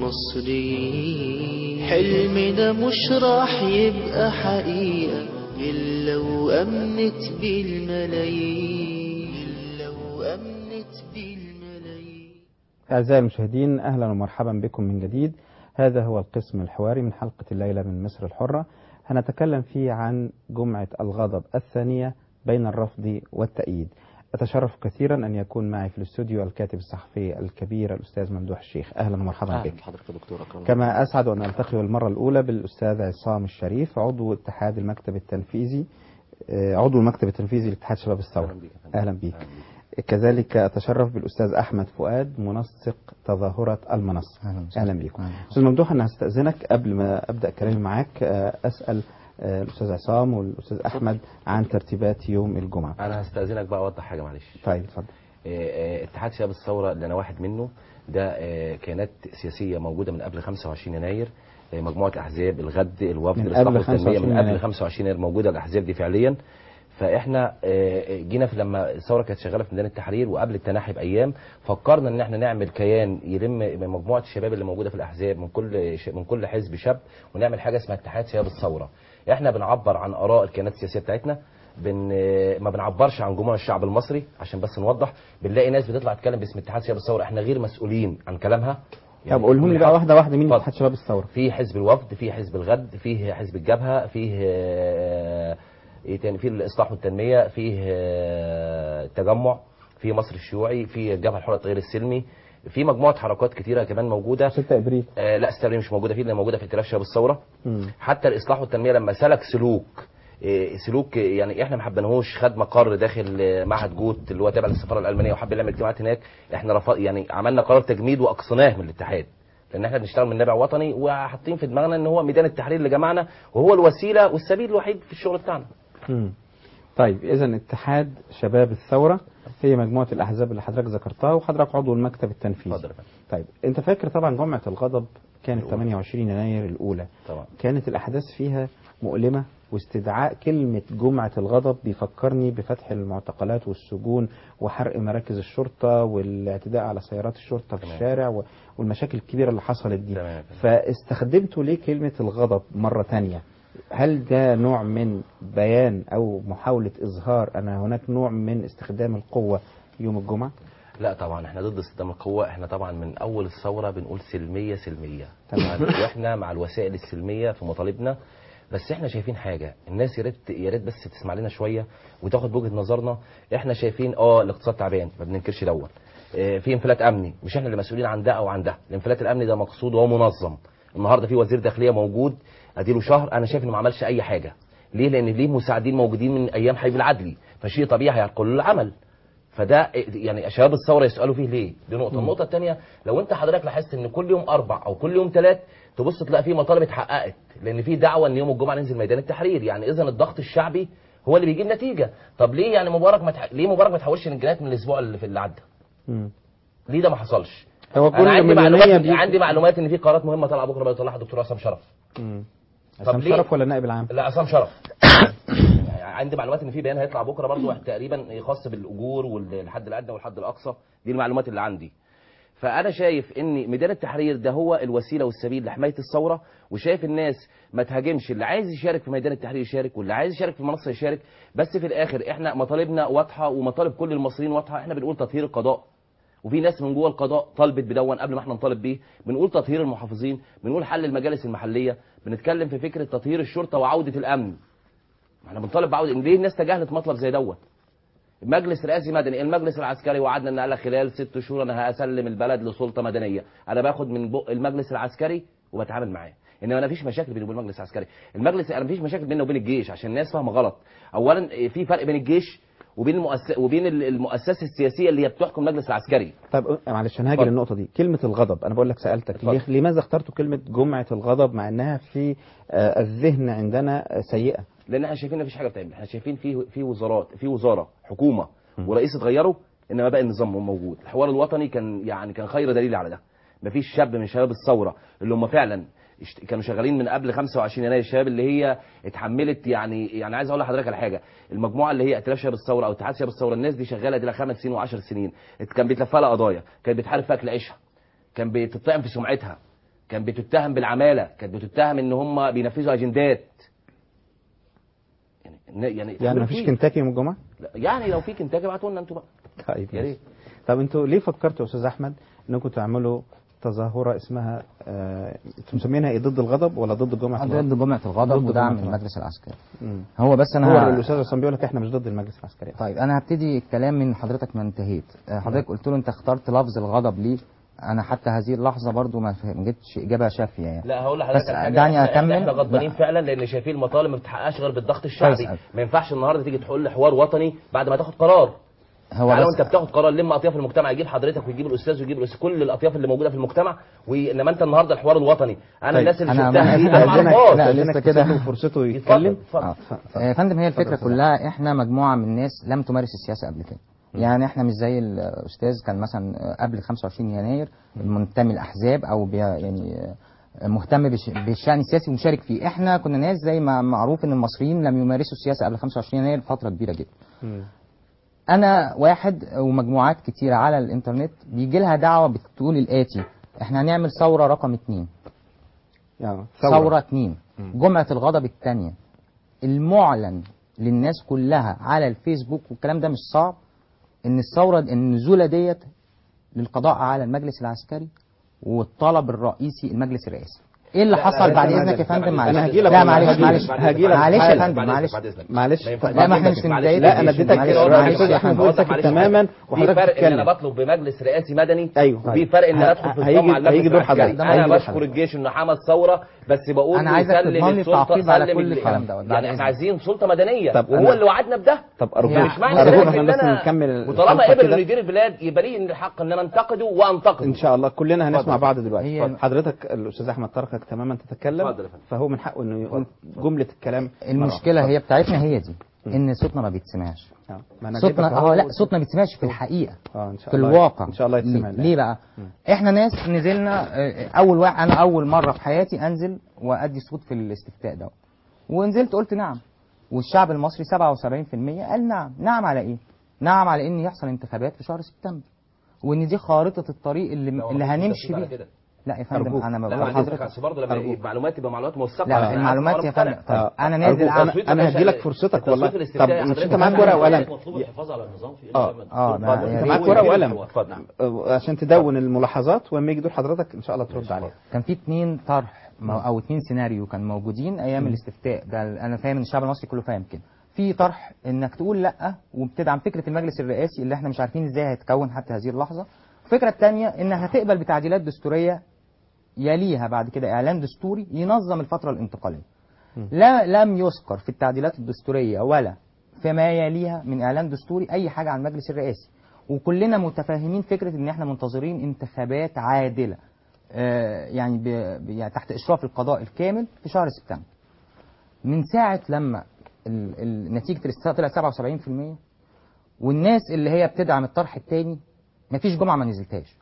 المصريين. حلم ده مش راح يبقى حقيقة إلا وأمنت بالملايين، إلا وأمنت بالملايين. أعزائي المشاهدين، أهلا ومرحبا بكم من جديد. هذا هو القسم الحواري من حلقة الليلة من مصر الحرة، هنتكلم فيه عن جمعة الغضب الثانية بين الرفض والتأييد. أتشرف كثيرا أن يكون معي في الاستوديو الكاتب الصحفي الكبير الأستاذ ممدوح الشيخ. أهلا ومرحبا أهلا بك. حضرتك دكتور أكرم. كما أسعد أن ألتقي المرة الأولى بالأستاذ عصام الشريف، عضو اتحاد المكتب التنفيذي عضو المكتب التنفيذي لاتحاد شباب الثورة. أهلا بك. كذلك أتشرف بالأستاذ أحمد فؤاد، منسق تظاهرة المنصة. أهلا بكم. أستاذ ممدوح، أنا هستأذنك قبل ما أبدأ كلامي معاك أسأل الأستاذ عصام والأستاذ أحمد عن ترتيبات يوم الجمعة. أنا هستأذنك بقى أوضح حاجة معلش. طيب اتفضل. اتحاد شباب الثورة اللي أنا واحد منه ده كيانات سياسية موجودة من قبل خمسة وعشرين يناير، مجموعة أحزاب، الغد، الوفد، الإصلاح والتنمية، من قبل خمسة وعشرين يناير موجودة الأحزاب دي فعليا. فاحنا جينا في لما الثوره كانت شغاله في ميدان التحرير وقبل التنحي بايام، فكرنا ان احنا نعمل كيان يلم مجموعه الشباب اللي موجوده في الاحزاب من كل من كل حزب شاب، ونعمل حاجه اسمها اتحاد شباب الثوره. احنا بنعبر عن اراء الكيانات السياسيه بتاعتنا، بن ما بنعبرش عن جموع الشعب المصري. عشان بس نوضح، بنلاقي ناس بتطلع تتكلم باسم اتحاد شباب الثوره، احنا غير مسؤولين عن كلامها. يعني طب قولهم لي بقى واحده واحده، مين اتحاد شباب الثوره؟ في حزب الوفد، في حزب الغد، في حزب الجبهه، فيه ايه تاني، في الاصلاح والتنميه، فيه التجمع، في مصر الشيوعي، في الجبهه الحره التغيير السلمي، في مجموعه حركات كتيره كمان موجوده. ستة ابريل آه لا ستة ابريل مش موجوده فيه، لان موجوده في ائتلاف شباب الثوره. حتى الاصلاح والتنميه لما سلك سلوك إيه سلوك يعني احنا ما حبناهوش، خد مقر داخل معهد جوت اللي هو تابع للسفاره الالمانيه وحب يعمل اجتماعات هناك، احنا رفض يعني عملنا قرار تجميد واقصناه من الاتحاد. لان احنا بنشتغل من نابع وطني وحاطين في دماغنا ان هو ميدان التحرير اللي جمعنا وهو الوسيله والسبيل الوحيد في الشغل بتاعنا. مم. طيب اذا اتحاد شباب الثوره هي مجموعه الاحزاب اللي حضرتك ذكرتها وحضرتك عضو المكتب التنفيذي. اتفضل. طيب انت فاكر طبعا جمعه الغضب كانت ثمانية وعشرين يناير الاولى طبعا. كانت الاحداث فيها مؤلمه، واستدعاء كلمه جمعه الغضب بيفكرني بفتح المعتقلات والسجون وحرق مراكز الشرطه والاعتداء على سيارات الشرطه في الشارع والمشاكل الكبيره اللي حصلت دي. تمام. فاستخدمتوا ليه كلمه الغضب مره ثانيه؟ هل ده نوع من بيان أو محاولة إظهار أن هناك نوع من استخدام القوة يوم الجمعة؟ لا طبعا احنا ضد استخدام القوة. احنا طبعا من أول الثورة بنقول سلمية سلمية. تمام. واحنا مع الوسائل السلمية في مطالبنا. بس احنا شايفين حاجة، الناس يا ريت يا ريت بس تسمع لنا شوية وتاخد بوجهة نظرنا. احنا شايفين اه الاقتصاد تعبان ما بننكرش دوت. اه في انفلات أمني، مش احنا اللي مسؤولين عن ده أو عن ده. الانفلات الأمني ده مقصود ومنظم. النهارده في وزير داخلية موجود اديله شهر، انا شايف انه ما عملش اي حاجه. ليه؟ لان ليه مساعدين موجودين من ايام حبيب العدلي، فشيء طبيعي هيقول له العمل. فده يعني شباب الثوره يسالوا فيه ليه؟ دي نقطه. النقطه الثانيه، لو انت حضرتك لاحظت ان كل يوم اربع او كل يوم ثلاث تبص تلاقي في مطالب اتحققت، لان في دعوه ان يوم الجمعه ننزل ميدان التحرير، يعني اذا الضغط الشعبي هو اللي بيجيب نتيجه. طب ليه يعني مبارك ما تح... ليه مبارك ما تحولش الجنيهات من الاسبوع اللي في اللي عدى؟ ليه ده ما حصلش؟ هو كل انا عندي معلومات بي... عندي معلومات ان في قرارات مهمه طالعه بكره بيطلعها الدكتور عصام شرف. امم عصام شرف ولا النائب العام؟ لا عصام شرف. عندي معلومات ان في بيان هيطلع بكره برضه تقريبا خاص بالاجور والحد الادنى والحد الاقصى. دي المعلومات اللي عندي. فانا شايف ان ميدان التحرير ده هو الوسيله والسبيل لحمايه الثوره، وشايف الناس ما تهاجمش. اللي عايز يشارك في ميدان التحرير يشارك، واللي عايز يشارك في المنصه يشارك. بس في الاخر احنا مطالبنا واضحه ومطالب كل المصريين واضحه. احنا بنقول تطهير القضاء، وفي ناس من جوه القضاء طالبت بدون قبل ما احنا نطالب بيه. بنقول تطهير المحافظين، بنقول حل المجالس المحليه، بنتكلم في فكره تطهير الشرطه وعوده الامن. احنا بنطالب بعوده. ليه الناس تجاهلت مطلب زي دوت؟ المجلس الرئاسي مدني، المجلس العسكري وعدنا ان قال خلال ست شهور انا هاسلم البلد لسلطه مدنيه. انا باخد من بق المجلس العسكري وبتعامل معاه. انما انا مفيش مشاكل بيني وبين المجلس العسكري. المجلس انا مفيش مشاكل بيننا وبين الجيش، عشان الناس فاهمه غلط. اولا في فرق بين الجيش وبين المؤسس وبين المؤسسه السياسيه اللي هي بتحكم المجلس العسكري. طب معلش انا هاجي للنقطه دي. كلمه الغضب، انا بقول لك سالتك ليه لماذا اخترتوا كلمه جمعه الغضب مع انها في آه الذهن عندنا سيئه؟ لان احنا شايفين مفيش حاجه بتعمل. احنا شايفين في في وزارات، في وزاره حكومه ورئيس اتغيروا، انما باقي النظام موجود. الحوار الوطني كان يعني كان خير دليل على ده. مفيش شاب من شباب الثوره اللي هم فعلا كانوا شغالين من قبل خمسة وعشرين يناير، الشباب اللي هي اتحملت. يعني يعني عايز اقول لحضرتك على حاجه، المجموعه اللي هي ائتلاف شباب الثوره او اتحاد شباب الثوره، الناس دي شغاله دي لها خمس سنين وعشر سنين. كان بيتلف لها قضايا، كانت بتحارب في اكل عيشها، كان بتتهم في سمعتها، كان بتتهم بالعماله، كانت بتتهم ان هم بينفذوا اجندات. يعني يعني يعني مفيش كنتاكي يوم الجمعه؟ يعني لو في كنتاكي ابعتوا لنا انتوا بقى. طيب يا ريت. طب انتوا ليه فكرتوا يا استاذ احمد انكم تعملوا تظاهره اسمها آه انتم مسمينها ايه، ضد الغضب ولا ضد جمعه الغضب؟ ضد جمعه الغضب ودعم المجلس العسكري. مم. هو بس انا هو الاستاذ عصام بيقول لك احنا مش ضد المجلس العسكري. طيب انا هبتدي الكلام من حضرتك ما انتهيت. حضرتك قلت له انت اخترت لفظ الغضب ليه؟ انا حتى هذه اللحظه برضو ما جبتش اجابه شافيه يعني. لا هقول لحضرتك بس دعني اكمل. احنا غضبانين فعلا لان شايفين المطالب ما بتتحققش غير بالضغط الشعبي. ما ينفعش النهارده تيجي تقول لي حوار وطني بعد ما تاخد قرار. هو تعالى وانت بتاخد قرار لما اطياف المجتمع، يجيب حضرتك ويجيب الاستاذ ويجيب الأستاذ كل الاطياف اللي موجوده في المجتمع، وانما انت النهارده الحوار الوطني. انا طيب. الناس اللي شفتها دي ما اعرفهاش. لا لسه كده فرصته يتكلم. يا فندم هي الفكره كلها احنا مجموعه من الناس لم تمارس السياسه قبل كده. يعني احنا مش زي الاستاذ كان مثلا قبل خمسة وعشرين يناير منتمي الاحزاب او يعني مهتم بالشأن السياسي ومشارك فيه. احنا كنا ناس زي ما معروف ان المصريين لم يمارسوا السياسه قبل خمسة وعشرين يناير فتره كبيره جدا. م. انا واحد ومجموعات كتيره على الانترنت بيجي لها دعوه بتقول الاتي: احنا هنعمل ثوره رقم اتنين. يعني ثوره, ثورة اتنين. م. جمعه الغضب الثانيه. المعلن للناس كلها على الفيسبوك والكلام ده مش صعب، ان الثوره النزوله ديت للقضاء على المجلس العسكري والطلب الرئيسي المجلس الرئاسي. ايه اللي حصل بعد اذنك يا فندم؟ معلش انا هجي لك. لا معلش معلش هاجي لك معلش يا فندم معلش معلش لا ما احنا مش من بدايه. لا انا اديتك استاذ احمد بقولك تماما وحضرتك في فرق ان انا بطلب بمجلس رئاسي مدني. ايوه وفي فرق ان انا ادخل في النظام مع المجلس العسكري. انا بشكر الجيش انه حمى الثوره، بس بقول أنا عايزك تضمن لي تعقيب على كل الكلام ده. يعني احنا عايزين سلطه مدنيه، طب وهو اللي وعدنا بده. طب ارجوك مش معنى ارجوك ان بس انا نكمل، وطالما قبل انه يدير البلاد يبقى لي الحق ان انا انتقده وانتقده ان شاء الله. كلنا هنسمع بعض دلوقتي. هي- حضرتك الاستاذ احمد تركك تماما تتكلم، فهو من حقه انه يقول جمله الكلام. المشكله هي بتاعتنا هي دي، ان صوتنا ما بيتسمعش. ما أنا صوتنا جايبك أهو. اه لا صوتنا ما بيتسمعش في الحقيقه، اه ان شاء في الله الواقع. ان شاء الله يتسمع. ليه, ليه بقى؟ احنا ناس نزلنا آه، اول واحد، انا اول مره في حياتي انزل وادي صوت في الاستفتاء ده، ونزلت قلت نعم، والشعب المصري سبعة وسبعين بالمية قال نعم. نعم على ايه؟ نعم على ان يحصل انتخابات في شهر سبتمبر، وان دي خارطه الطريق اللي اللي هنمشي بيها. لا يا فندم أرجوك. انا لا، بقول حضرتك لحضرتك برضه لما يبقى معلومات تبقى معلومات موثقه. لا المعلومات يا فندم. طيب انا نازل انا, أنا هدي لك فرصتك والله. طب مش انت معاك ورقه وقلم؟ مطلوب الحفاظ على النظام في اه اه انت معاك ورقه وقلم عشان تدون الملاحظات، ولما يجي دور حضرتك ان شاء الله ترد عليها. كان في اتنين طرح او اتنين سيناريو كانوا موجودين ايام الاستفتاء ده. انا فاهم ان الشعب المصري كله فاهم كده. في طرح انك تقول لا وبتدعم فكره المجلس الرئاسي اللي احنا مش عارفين ازاي هيتكون حتى هذه اللحظه. الفكره الثانيه انها هتقبل بتعديلات دستوريه يليها بعد كده اعلان دستوري ينظم الفتره الانتقاليه. لا لم يذكر في التعديلات الدستوريه ولا فيما يليها من اعلان دستوري اي حاجه عن المجلس الرئاسي، وكلنا متفاهمين فكره ان احنا منتظرين انتخابات عادله آه يعني, ب... يعني تحت اشراف القضاء الكامل في شهر سبتمبر. من ساعه لما ال... ال... نتيجه الاستفتاء طلعت سبعة وسبعين بالمية، والناس اللي هي بتدعم الطرح الثاني مفيش جمعه ما نزلتهاش.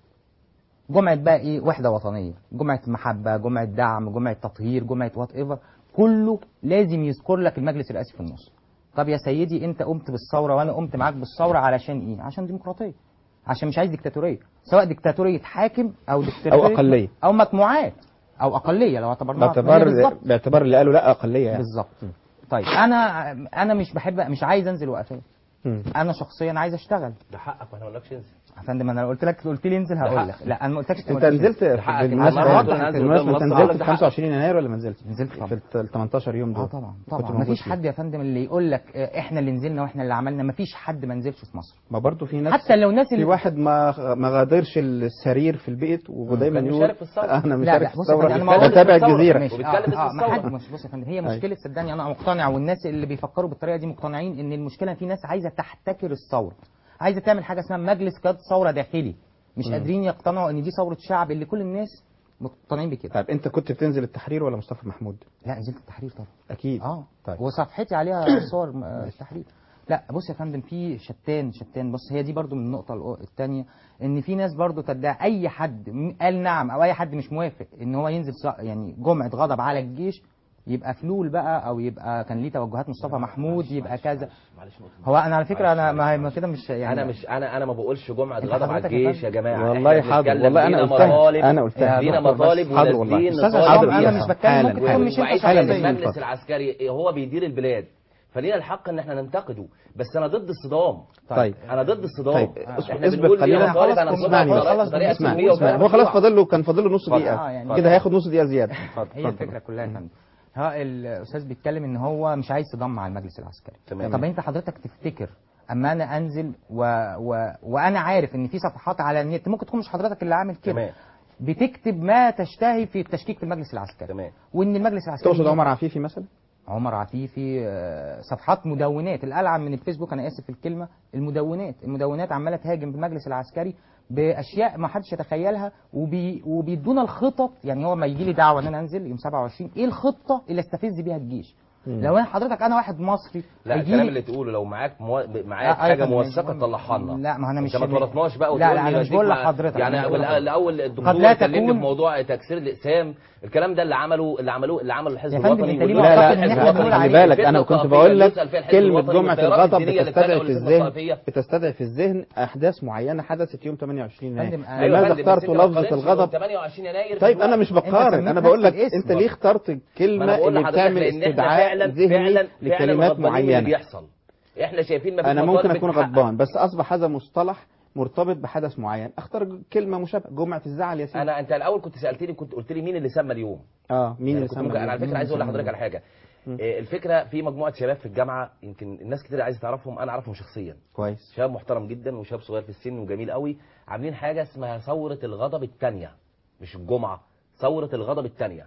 جمعه بقى ايه؟ وحده وطنيه، جمعه محبه، جمعه دعم، جمعه تطهير، جمعه وات ايفر، كله لازم يذكر لك المجلس الرئاسي في النص. طب يا سيدي انت قمت بالثوره وانا قمت معاك بالثوره علشان ايه؟ عشان ديمقراطيه، عشان مش عايز ديكتاتوريه، سواء ديكتاتوريه حاكم او ديكتاتوريه او اقليه او مجموعات او اقليه لو اعتبرناها باعتبار باعتبار اللي قالوا لا اقليه يعني. بالظبط. طيب انا انا مش بحب مش عايز انزل وقفات. انا شخصيا عايز اشتغل. ده حقك وانا ما اقولكش انزل يا فندم. انا لو قلت لك قلت لي انزل هقول لك لا انا ما قلتلكش. انت نزلت بالمناسبه بالمناسبه انت نزلت في خمسة وعشرين يناير ولا ما نزلتش؟ نزلت في ال ثمانية عشر يوم دول. اه طبعا طبعا ما فيش حد يا فندم اللي يقول لك احنا اللي نزلنا واحنا اللي عملنا. ما فيش حد ما نزلش في مصر. ما برضه في ناس حتى لو ناس في واحد ما ما غادرش السرير في البيت ودايما يقول انا مشارك في الثوره انا تابع الجزيره وبيتكلم في الثوره. مش بص يا فندم هي مشكله صدقني انا مقتنع والناس اللي بيفكروا بالطريقه دي مقتنعين ان المشكله في ناس عايزه تحتكر الثوره، عايزه تعمل حاجه اسمها مجلس قياده ثوره داخلي، مش م. قادرين يقتنعوا ان دي ثوره شعب اللي كل الناس مقتنعين بكده. طيب انت كنت بتنزل التحرير ولا مصطفى محمود؟ لا نزلت التحرير طبعا. اكيد اه طيب. وصفحتي عليها صور التحرير. لا بص يا فندم في شتان شتان. بص هي دي برضو من النقطه الثانيه ان في ناس برضو تدعي اي حد قال نعم او اي حد مش موافق ان هو ينزل يعني جمعه غضب على الجيش يبقى فلول بقى او يبقى كان ليه توجهات مصطفى محمود يبقى كذا. هو انا على فكره انا ما كده مش يعني انا مش انا انا ما بقولش جمعه غضب على الجيش يا جماعه. والله حاضر والله انا قلتها انا قلتها لينا مطالب ونازلين نطالب. انا مش بتكلم ممكن تكون مش انت المجلس العسكري هو بيدير البلاد فلينا الحق ان احنا ننتقده، بس انا ضد الصدام. طيب انا ضد الصدام. طيب احنا بنقول لينا مطالب انا اسمعني اسمعني هو خلاص فاضل له كان فاضل له نص دقيقه كده هياخد نص دقيقه زياده. هي الفكره كلها يا فندم. ها الاستاذ بيتكلم ان هو مش عايز صدام مع المجلس العسكري. تمام. طب انت حضرتك تفتكر اما انا انزل و... و... وانا عارف ان في صفحات على النت ممكن تكون مش حضرتك اللي عامل كده. تمام. بتكتب ما تشتهي في التشكيك في المجلس العسكري. تمام. وان المجلس العسكري تقصد عمر عفيفي مثلا؟ عمر عفيفي صفحات مدونات الالعن من الفيسبوك. انا اسف في الكلمه. المدونات المدونات عماله تهاجم المجلس العسكري باشياء ما حدش يتخيلها وبي وبيدونا الخطط. يعني هو ما يجي لي دعوه ان انا انزل يوم سبعة وعشرين ايه الخطه اللي استفز بيها الجيش؟ مم. لو انا حضرتك انا واحد مصري لا الكلام اللي تقوله لو معاك مو... معاك حاجه موثقه تطلعها لنا. لا ما انا مش ما تورطناش بقى وتقول لا لا انا مش بقول لحضرتك يعني الاول الدكتور كلمني في موضوع تكسير الاقسام. الكلام ده اللي عمله اللي عملوه اللي عمله الحزب الوطني. لا لا خلي بالك انا كنت بقول لك كلمه جمعه الغضب بتستدعي في الذهن بتستدعي في الذهن احداث معينه حدثت يوم ثمانية وعشرين يناير. لماذا اخترت لفظه الغضب؟ ثمانية وعشرين يناير طيب انا مش بقارن انا بقول لك انت ليه اخترت الكلمه اللي بتعمل استدعاء ذهني لكلمات معينه. بيحصل احنا شايفين ما انا ممكن اكون غضبان بس اصبح هذا مصطلح مرتبط بحدث معين اختار كلمه مشابهه. جمعه الزعل يا سيدي. انا انت الاول كنت سالتني كنت قلت لي مين اللي سمى اليوم. اه مين يعني اللي سمى اليوم. انا على فكره عايز اقول لحضرتك على حاجه. إيه الفكره في مجموعه شباب في الجامعه يمكن الناس كتير عايزه تعرفهم انا اعرفهم شخصيا. كويس. شباب محترم جدا وشاب صغير في السن وجميل قوي عاملين حاجه اسمها ثوره الغضب الثانيه مش الجمعه ثوره الغضب الثانيه.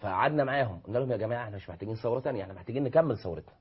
فقعدنا معاهم قلنا لهم يا جماعه احنا مش محتاجين ثوره ثانيه، احنا محتاجين نكمل ثورتنا.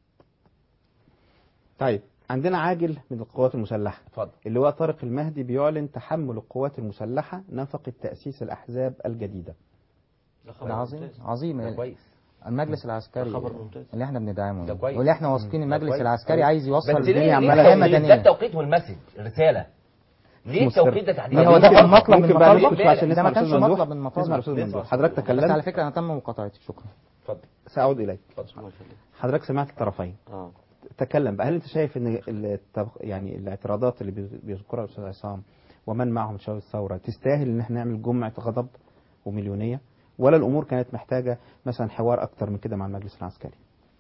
طيب عندنا عاجل من القوات المسلحه اتفضل. اللي هو طارق المهدي بيعلن تحمل القوات المسلحه نفقه تاسيس الاحزاب الجديده. ده عظيم عظيم ده كويس. المجلس العسكري اللي احنا بندعمه ده كويس. واللي احنا واثقين المجلس العسكري عايز يوصل الدنيا عماله حياه ده مدنيه. التوقيت والمسج الرساله. ليه التوقيت ده تحديدا؟ هو ده كان مطلب من المطالب، ده ده ما كانش مطلب من المطالب. حضرتك تكلمت. بس على فكره انا تم مقاطعتي. شكرا. اتفضل. سأعود اليك. اتفضل. حضرتك سمعت الطرفين. اه تكلم بقى. هل انت شايف ان التب... يعني الاعتراضات اللي بيذكرها الاستاذ عصام ومن معهم شباب الثوره تستاهل ان احنا نعمل جمعه غضب ومليونيه، ولا الامور كانت محتاجه مثلا حوار اكتر من كده مع المجلس العسكري؟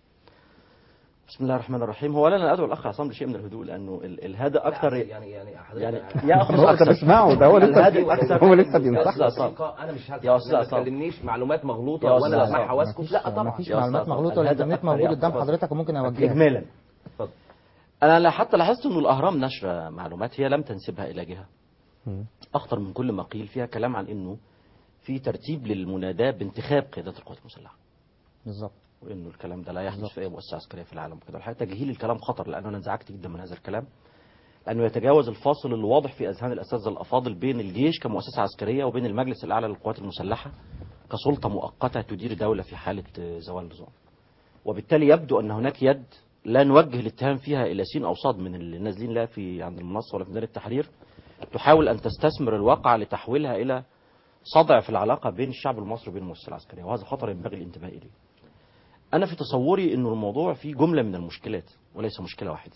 بسم الله الرحمن الرحيم. هو انا ادعو الاخ عصام لشيء من الهدوء، لانه ال- الهدى اكثر يعني يعني يعني يا اخ هو انت بتسمعه ده هو لسه الهدى اكثر هو لسه بينصح. انا مش يا استاذ ما عصام تكلمنيش معلومات مغلوطه يا وانا أستاذ مع عصام. حواسكم. لا طبعا مفيش معلومات مغلوطه والانترنت موجود قدام حضرتك وممكن اوجهها اجمالا. اتفضل. انا لا حتى لاحظت انه الاهرام نشر معلومات هي لم تنسبها الى جهه. اخطر من كل ما قيل فيها كلام عن انه في ترتيب للمناداه بانتخاب قيادات القوات المسلحه. بالظبط. وانه الكلام ده لا يحدث في اي مؤسسه عسكريه في العالم وكده. الحقيقه تجهيل الكلام خطر، لانه انا انزعجت جدا من هذا الكلام، لانه يتجاوز الفاصل الواضح في اذهان الاساتذه الافاضل بين الجيش كمؤسسه عسكريه وبين المجلس الاعلى للقوات المسلحه كسلطه مؤقته تدير دوله في حاله زوال النظام. وبالتالي يبدو ان هناك يد لا نوجه الاتهام فيها الى سين او صاد من اللي نازلين لا في عند المنصه ولا في ميدان التحرير، تحاول ان تستثمر الواقع لتحويلها الى صدع في العلاقه بين الشعب المصري وبين المؤسسه العسكريه، وهذا خطر ينبغي الانتباه اليه. أنا في تصوري أنه الموضوع فيه جملة من المشكلات وليس مشكلة واحدة.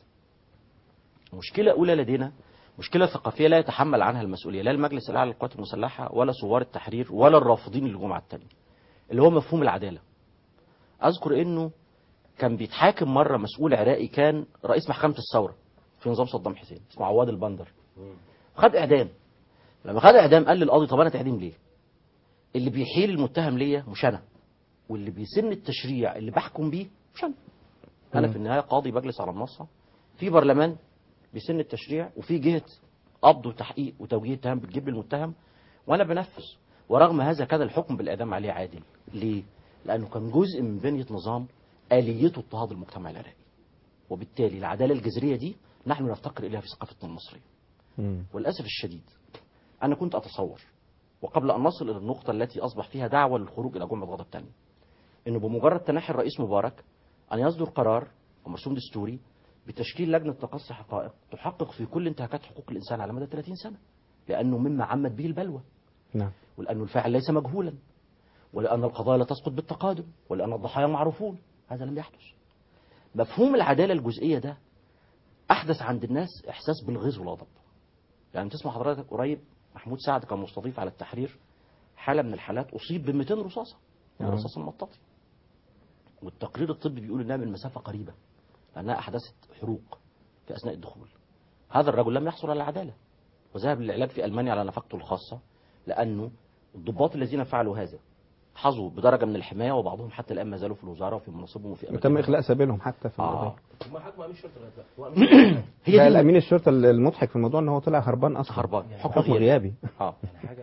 مشكلة أولى لدينا مشكلة ثقافية لا يتحمل عنها المسؤولية لا المجلس الأعلى للقوات المسلحة ولا ثوار التحرير ولا الرافضين للجمعة الثانية، اللي هو مفهوم العدالة. أذكر أنه كان بيتحاكم مرة مسؤول عراقي كان رئيس محكمة الثورة في نظام صدام حسين اسمه عواد البندر، خد إعدام. لما خد إعدام قال للقاضي طب أنا تعديم ليه؟ اللي بيحيل المتهم ليا مش أنا، واللي بيسن التشريع اللي بحكم بيه مش انا. انا في النهايه قاضي بجلس على منصه في برلمان بيسن التشريع وفي جهه قبض وتحقيق وتوجيه اتهام بتجيب المتهم وانا بنفذ. ورغم هذا كان الحكم بالاعدام عليه عادل. ليه؟ لانه كان جزء من بنيه نظام اليته اضطهاد المجتمع العراقي. وبالتالي العداله الجذريه دي نحن نفتقر اليها في ثقافتنا المصريه. وللاسف الشديد انا كنت اتصور وقبل ان نصل الى النقطه التي اصبح فيها دعوه للخروج الى جمعه غضب ثانيه، انه بمجرد تنحي الرئيس مبارك ان يصدر قرار ومرسوم دستوري بتشكيل لجنه تقصي حقائق تحقق في كل انتهاكات حقوق الانسان على مدى ثلاثين سنه، لانه مما عمت به البلوى. نعم. ولانه الفاعل ليس مجهولا، ولان القضايا لا تسقط بالتقادم، ولان الضحايا معروفون. هذا لم يحدث. مفهوم العداله الجزئيه ده احدث عند الناس احساس بالغيظ والغضب. يعني تسمع حضرتك قريب محمود سعد كان مستضيف على التحرير حاله من الحالات اصيب ب مئتين رصاصه من الرصاص المطاطي، والتقرير الطبي بيقول انها من مسافه قريبه لانها احدثت حروق في اثناء الدخول. هذا الرجل لم يحصل على العداله وذهب للعلاج في المانيا على نفقته الخاصه، لانه الضباط الذين فعلوا هذا حظوا بدرجه من الحمايه، وبعضهم حتى الان ما زالوا في الوزاره وفي مناصبهم وفي اماكن. تم اخلاء سبيلهم حتى في الموضوع. آه. هم حكموا امين الشرطه هي دي الامين الشرطه المضحك في الموضوع ان هو طلع هربان اصلا. هربان حكم غيابي. اه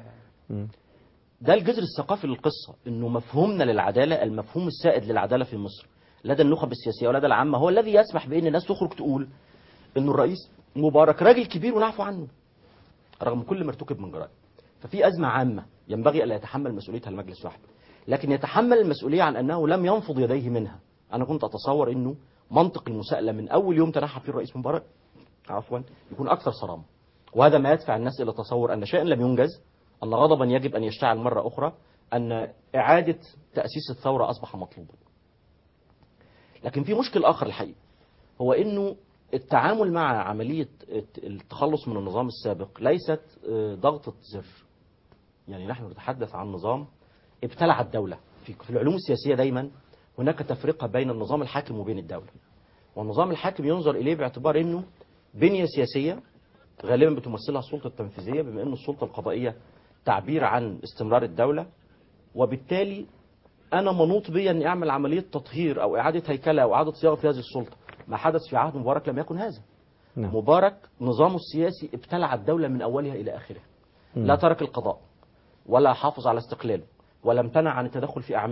ده الجذر الثقافي للقصه، انه مفهومنا للعداله، المفهوم السائد للعداله في مصر لدى النخب السياسيه ولدى العامه، هو الذي يسمح بان الناس تخرج تقول انه الرئيس مبارك راجل كبير ونعفو عنه رغم كل ما ارتكب من جرائم. ففي ازمه عامه ينبغي الا يتحمل مسؤوليتها المجلس وحده، لكن يتحمل المسؤوليه عن انه لم ينفض يديه منها. انا كنت اتصور انه منطق المساءله من اول يوم تنحى فيه الرئيس مبارك عفوا يكون اكثر صرامه، وهذا ما يدفع الناس الى تصور ان شيئا لم ينجز، أن غضبا يجب أن يشتعل مرة أخرى، أن إعادة تأسيس الثورة أصبح مطلوبا. لكن في مشكل آخر الحقيقة، هو أنه التعامل مع عملية التخلص من النظام السابق ليست ضغطة زر. يعني نحن نتحدث عن نظام ابتلع الدولة. في العلوم السياسية دايما هناك تفرقة بين النظام الحاكم وبين الدولة، والنظام الحاكم ينظر إليه باعتبار أنه بنية سياسية غالبا بتمثلها السلطة التنفيذية، بما أن السلطة القضائية تعبير عن استمرار الدولة، وبالتالي أنا منوط بي أن أعمل عملية تطهير أو إعادة هيكلة أو إعادة صياغة في هذه السلطة. ما حدث في عهد مبارك لم يكن هذا. نعم. مبارك نظامه السياسي ابتلع الدولة من أولها إلى آخرها. لا ترك القضاء ولا حافظ على استقلاله ولا امتنع عن التدخل في أعماله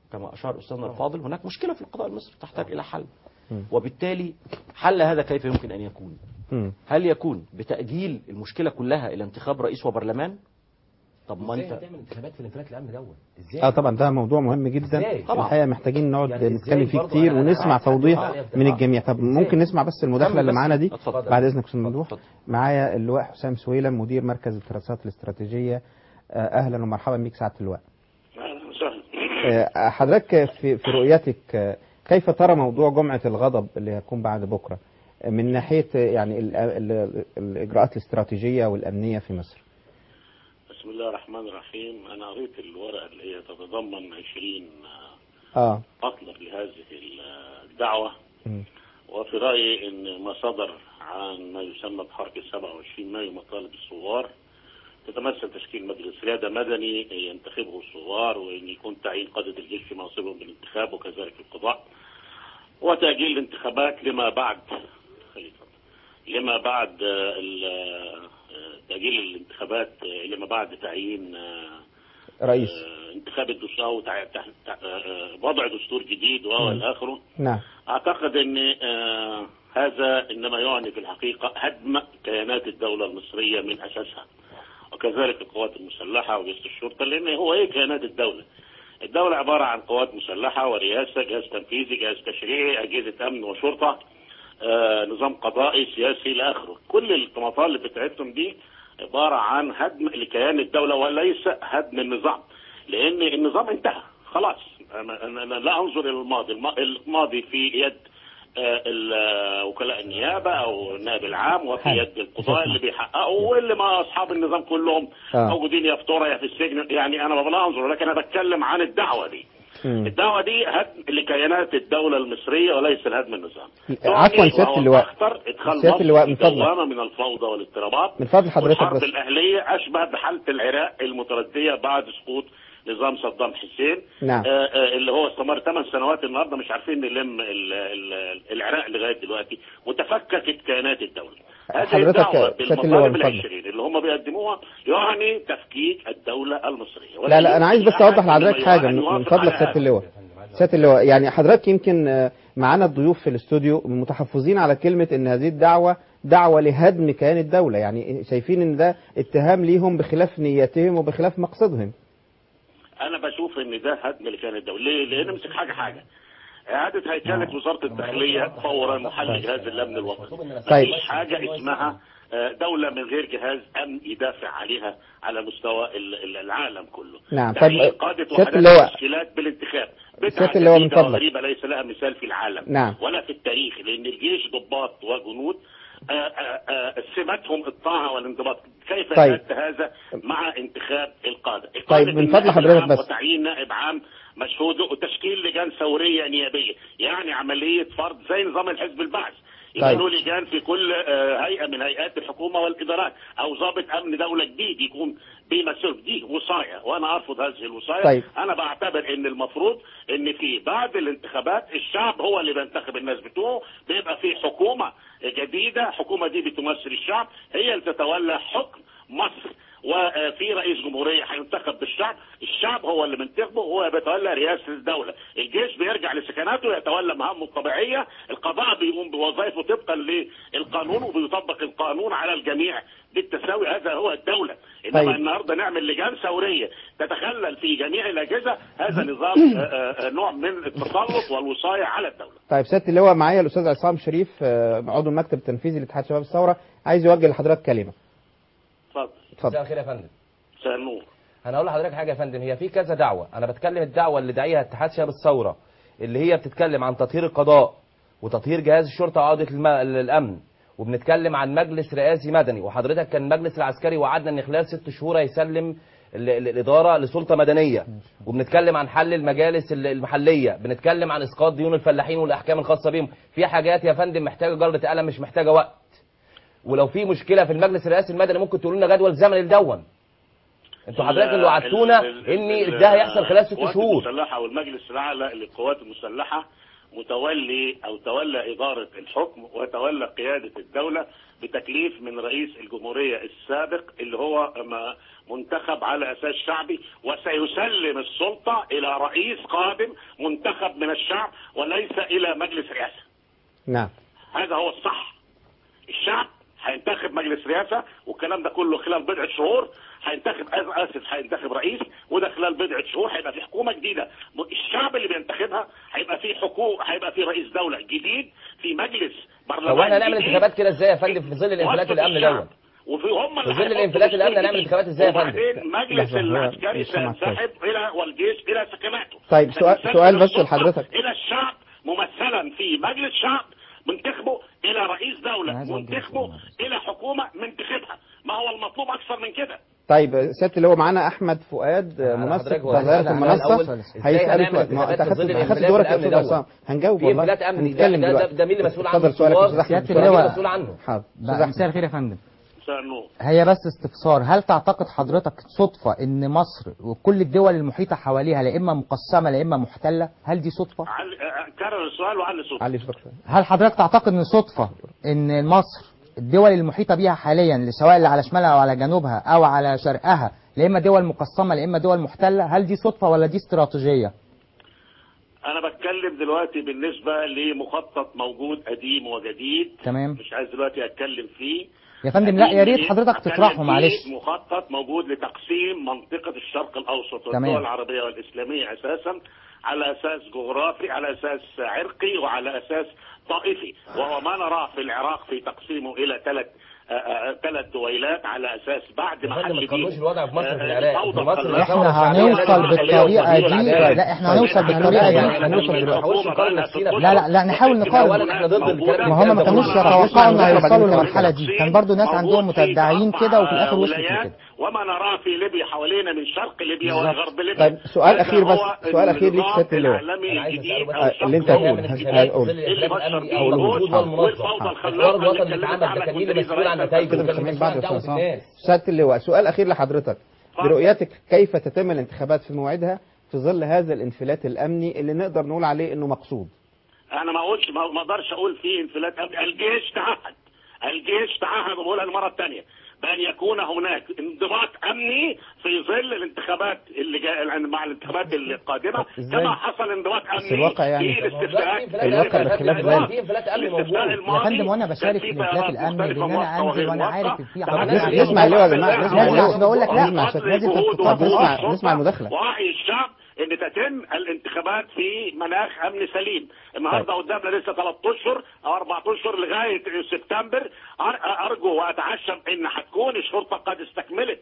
كما اشار استاذنا الفاضل هناك مشكله في القضاء المصري تحتاج الى حل، وبالتالي حل هذا كيف يمكن ان يكون؟ هل يكون بتاجيل المشكله كلها الى انتخاب رئيس وبرلمان؟ طب ما انت تعمل انتخابات في الانفلات الامن الاول ازاي؟ اه طبعا ده موضوع مهم جدا الحقيقه، محتاجين نقعد يعني نتكلم فيه كتير ونسمع توضيح من الجميع. طب ممكن نسمع بس المداخله اللي معانا دي بعد اذنك استاذ ممدوح؟ معايا اللواء حسام سويلم مدير مركز الدراسات الاستراتيجيه. اهلا ومرحبا بك سعاده اللواء. اهلا وسهلا. حضرتك في في رؤيتك كيف ترى موضوع جمعه الغضب اللي هتكون بعد بكره من ناحيه يعني ال ال الاجراءات الاستراتيجيه والامنيه في مصر؟ بسم الله الرحمن الرحيم. أنا قريت الورقة اللي هي تتضمن عشرين آه. مطلب لهذه الدعوة، م. وفي رأيي أن ما صدر عن ما يسمى بحركة سبعة وعشرين مايو مطالب الثوار تتمثل تشكيل مجلس ريادة مدني ينتخبه الثوار، وأن يكون تعيين قادة الجيش في مناصبهم بالانتخاب وكذلك القضاء، وتأجيل الانتخابات لما بعد لما بعد تأجيل الانتخابات لما بعد تعيين رئيس انتخاب الدستور وضع دستور جديد والى اخره. نعم. اعتقد ان هذا انما يعني في الحقيقه هدم كيانات الدوله المصريه من اساسها، وكذلك القوات المسلحه وجهاز الشرطه، لان هو ايه كيانات الدوله؟ الدوله عباره عن قوات مسلحه ورئاسه، جهاز تنفيذي، جهاز تشريعي، اجهزه امن وشرطه، آه، نظام قضائي، سياسي الى اخره. كل المطالب بتاعتهم دي عباره عن هدم لكيان الدوله وليس هدم النظام، لان النظام انتهى خلاص. انا لا انظر الى الماضي، الماضي في يد آه وكلاء النيابه او النائب العام، وفي يد القضاء اللي بيحققوا، واللي ما اصحاب النظام كلهم آه. موجودين يا في طوره يا في السجن. يعني انا ما لا انظر، لكن انا بتكلم عن الدعوه دي. مم. الدعوه دي هدم لكيانات الدوله المصريه وليس الهدم النظام. عفوا سياده اللواء، ادخال سياده اللواء من فضلك دوامه من الفوضى والاضطرابات من فضل حضرتك. الحرب الاهليه اشبه بحاله العراق المترديه بعد سقوط نظام صدام حسين. نعم. آآ آآ اللي هو استمر ثمان سنوات، النهارده مش عارفين نلم العراق لغايه دلوقتي، وتفككت كيانات الدوله. هذه الدعوه بالمطالب العشرين اللي هم بيقدموها يعني تفكيك الدوله المصريه. لا لا انا عايز بس اوضح لحضرتك حاجه من فضلك سياده اللواء. سياده اللواء يعني حضرتك يمكن معانا الضيوف في الاستوديو متحفظين على كلمه ان هذه الدعوه دعوه لهدم كيان الدوله، يعني شايفين ان ده اتهام ليهم بخلاف نيتهم وبخلاف مقصدهم. انا بشوف ان ده هدم لكيان الدوله. ليه؟ لان امسك حاجه حاجه إعادة هيكلة وزارة الداخلية فورا وحل جهاز الأمن الوطني. مفيش حاجة اسمها دولة من غير جهاز أمن يدافع عليها على مستوى العالم كله. نعم. طيب قادة وحدات التشكيلات بالانتخاب بدعة جديدة وغريبة ليس لها مثال في العالم. نعم. ولا في التاريخ، لأن الجيش ضباط وجنود سمتهم الطاعة والانضباط. كيف طيب. يأتي هذا مع انتخاب القادة؟ طيب من فضل حضرتك بس وتعيين نائب عام مشهود وتشكيل لجان ثوريه نيابيه، يعني عمليه فرض زي نظام الحزب البعث. يبقى له لجان في كل هيئه من هيئات الحكومه والادارات، او ضابط امن دوله جديد يكون بيمثل. دي وصايه وانا ارفض هذه الوصايه. طيب. انا بعتبر ان المفروض ان في بعد الانتخابات الشعب هو اللي بينتخب الناس بتوعه، بيبقى في حكومه جديده، حكومه دي بتمثل الشعب، هي اللي تتولى حكم مصر، وفي رئيس جمهوريه هينتخب بالشعب، الشعب هو اللي منتخبه، هو بيتولى رئاسه الدوله، الجيش بيرجع لسكناته يتولى مهامه الطبيعيه، القضاء بيقوم بوظائفه طبقا للقانون وبيطبق القانون على الجميع بالتساوي. هذا هو الدوله. انما طيب. النهارده نعمل لجان ثوريه تتخلل في جميع الاجهزه، هذا نظام نوع من التسلط والوصايه على الدوله. طيب سياده اللواء معايا الاستاذ عصام شريف عضو المكتب التنفيذي لاتحاد شباب الثوره، عايز يوجه لحضرتك كلمه. اتفضل. مساء الخير يا فندم. مساء النور. انا اقول لحضرتك حاجه يا فندم، هي في كذا دعوه، انا بتكلم الدعوه اللي داعيها اتحاد شباب الثوره اللي هي بتتكلم عن تطهير القضاء وتطهير جهاز الشرطه وعوده الم... الامن، وبنتكلم عن مجلس رئاسي مدني، وحضرتك كان المجلس العسكري وعدنا ان خلال ست شهور هيسلم ال... ال... الاداره لسلطه مدنيه، وبنتكلم عن حل المجالس المحليه، بنتكلم عن اسقاط ديون الفلاحين والاحكام الخاصه بهم. في حاجات يا فندم محتاجه جرة قلم مش محتاجه وقت، ولو في مشكله في المجلس الرئاسي المدني ممكن تقولوا لنا جدول زمني لدون. انتوا حضرتك اللي وعدتونا ان ده هيحصل خلال ست شهور. القوات المسلحه والمجلس الاعلى للقوات المسلحه متولي أو تولى إدارة الحكم وتولى قيادة الدولة بتكليف من رئيس الجمهورية السابق اللي هو منتخب على أساس شعبي، وسيسلم السلطة إلى رئيس قادم منتخب من الشعب وليس إلى مجلس رئاسة. نعم، هذا هو الصح. الشعب هينتخب مجلس رئاسة والكلام ده كله خلال بضعة شهور، هينتخب اسف هينتخب رئيس، وده خلال بضعة شهور هيبقى في حكومة جديدة. الشعب اللي بينتخبها هيبقى في حكومة، هيبقى في رئيس دولة جديد، في مجلس برلمان. طب احنا نعمل انتخابات كده ازاي يا فندم في ظل الانفلات الامن دوت؟ وفي هم في ظل الانفلات الامن هنعمل انتخابات ازاي يا فندم؟ وبعدين مجلس العسكري سينسحب الى والجيش الى سكناته. طيب سؤال سؤال بس لحضرتك. الى الشعب ممثلا في مجلس شعب منتخبه، الى رئيس دولة منتخبه، الى حكومة منتخبها. ما هو المطلوب اكثر من كده؟ طيب سيادة اللي هو معانا احمد فؤاد منسق وزارة المنصة هيسأل سؤال. ما انت اخذت دورك يا استاذ عصام، هنجاوب والله. هنتكلم دلوقتي. ده مين اللي مسؤول عنه؟ اتفضل سؤالك. سيادة اللي هو مسؤول عنه. حاضر. مساء الخير يا فندم. هي بس استفسار، هل تعتقد حضرتك صدفة ان مصر وكل الدول المحيطة حواليها لا اما مقسمة لا اما محتلة؟ هل دي صدفة؟ كرر السؤال وعلي صوتك. هل حضرتك تعتقد ان صدفة ان مصر الدول المحيطة بيها حاليا سواء اللي على شمالها او على جنوبها او على شرقها لا اما دول مقسمة لا اما دول محتلة، هل دي صدفة ولا دي استراتيجية؟ انا بتكلم دلوقتي بالنسبة لمخطط موجود قديم وجديد. تمام. مش عايز دلوقتي اتكلم فيه يا فندم. لا يا ريت حضرتك تطرحه معلش. مخطط موجود لتقسيم منطقة الشرق الاوسط والدول العربية والاسلامية اساسا على اساس جغرافي، على اساس عرقي، وعلى اساس طائفي، وهو ما نراه في العراق في تقسيمه الى ثلاث ثلاث دويلات على اساس بعد ما حل بيه الوضع في مصر في العراق. في مصر احنا هنوصل بالطريقه دي. لا احنا هنوصل بالطريقه دي. هنوصل لا لا لا نحاول نقارن. احنا ضد الكلام. ما هم ما كانوش يتوقعوا ان هيوصلوا للمرحله دي، كان برضو ناس عندهم متدعين كده وفي الاخر وصلوا كده. وما نراه في ليبيا حوالينا من شرق ليبيا وغرب ليبيا. طيب سؤال اخير بس، سؤال اخير ليك سيادة اللواء اللي انت هتقول هتقول سيادة اللواء. سؤال اخير لحضرتك، برؤيتك كيف تتم الانتخابات في موعدها في ظل هذا الانفلات الامني اللي نقدر نقول عليه انه مقصود؟ انا ما اقولش ما اقدرش اقول فيه انفلات امني. الجيش تعهد الجيش تعهد وبقولها المره الثانيه بأن يكون هناك انضباط أمني في ظل الانتخابات اللي جاء مع الانتخابات القادمة، كما حصل انضباط أمني الواقع يعني في الاستفتاء. الواقع بخلاف ذلك. في انفلات أمني موجود يا فندم، وأنا بشارك في الانفلات الأمني لأن أنا أنزل وأنا عارف في نسمع اللواء يا جماعة. نسمع بقول لك لا لازم نسمع نسمع المداخلة. وعي الشعب ان تتم الانتخابات في مناخ امن سليم. النهارده قدامنا لسه ثلاثة اشهر او أربعة اشهر لغايه سبتمبر. ارجو واتعشم ان هتكون الشرطه قد استكملت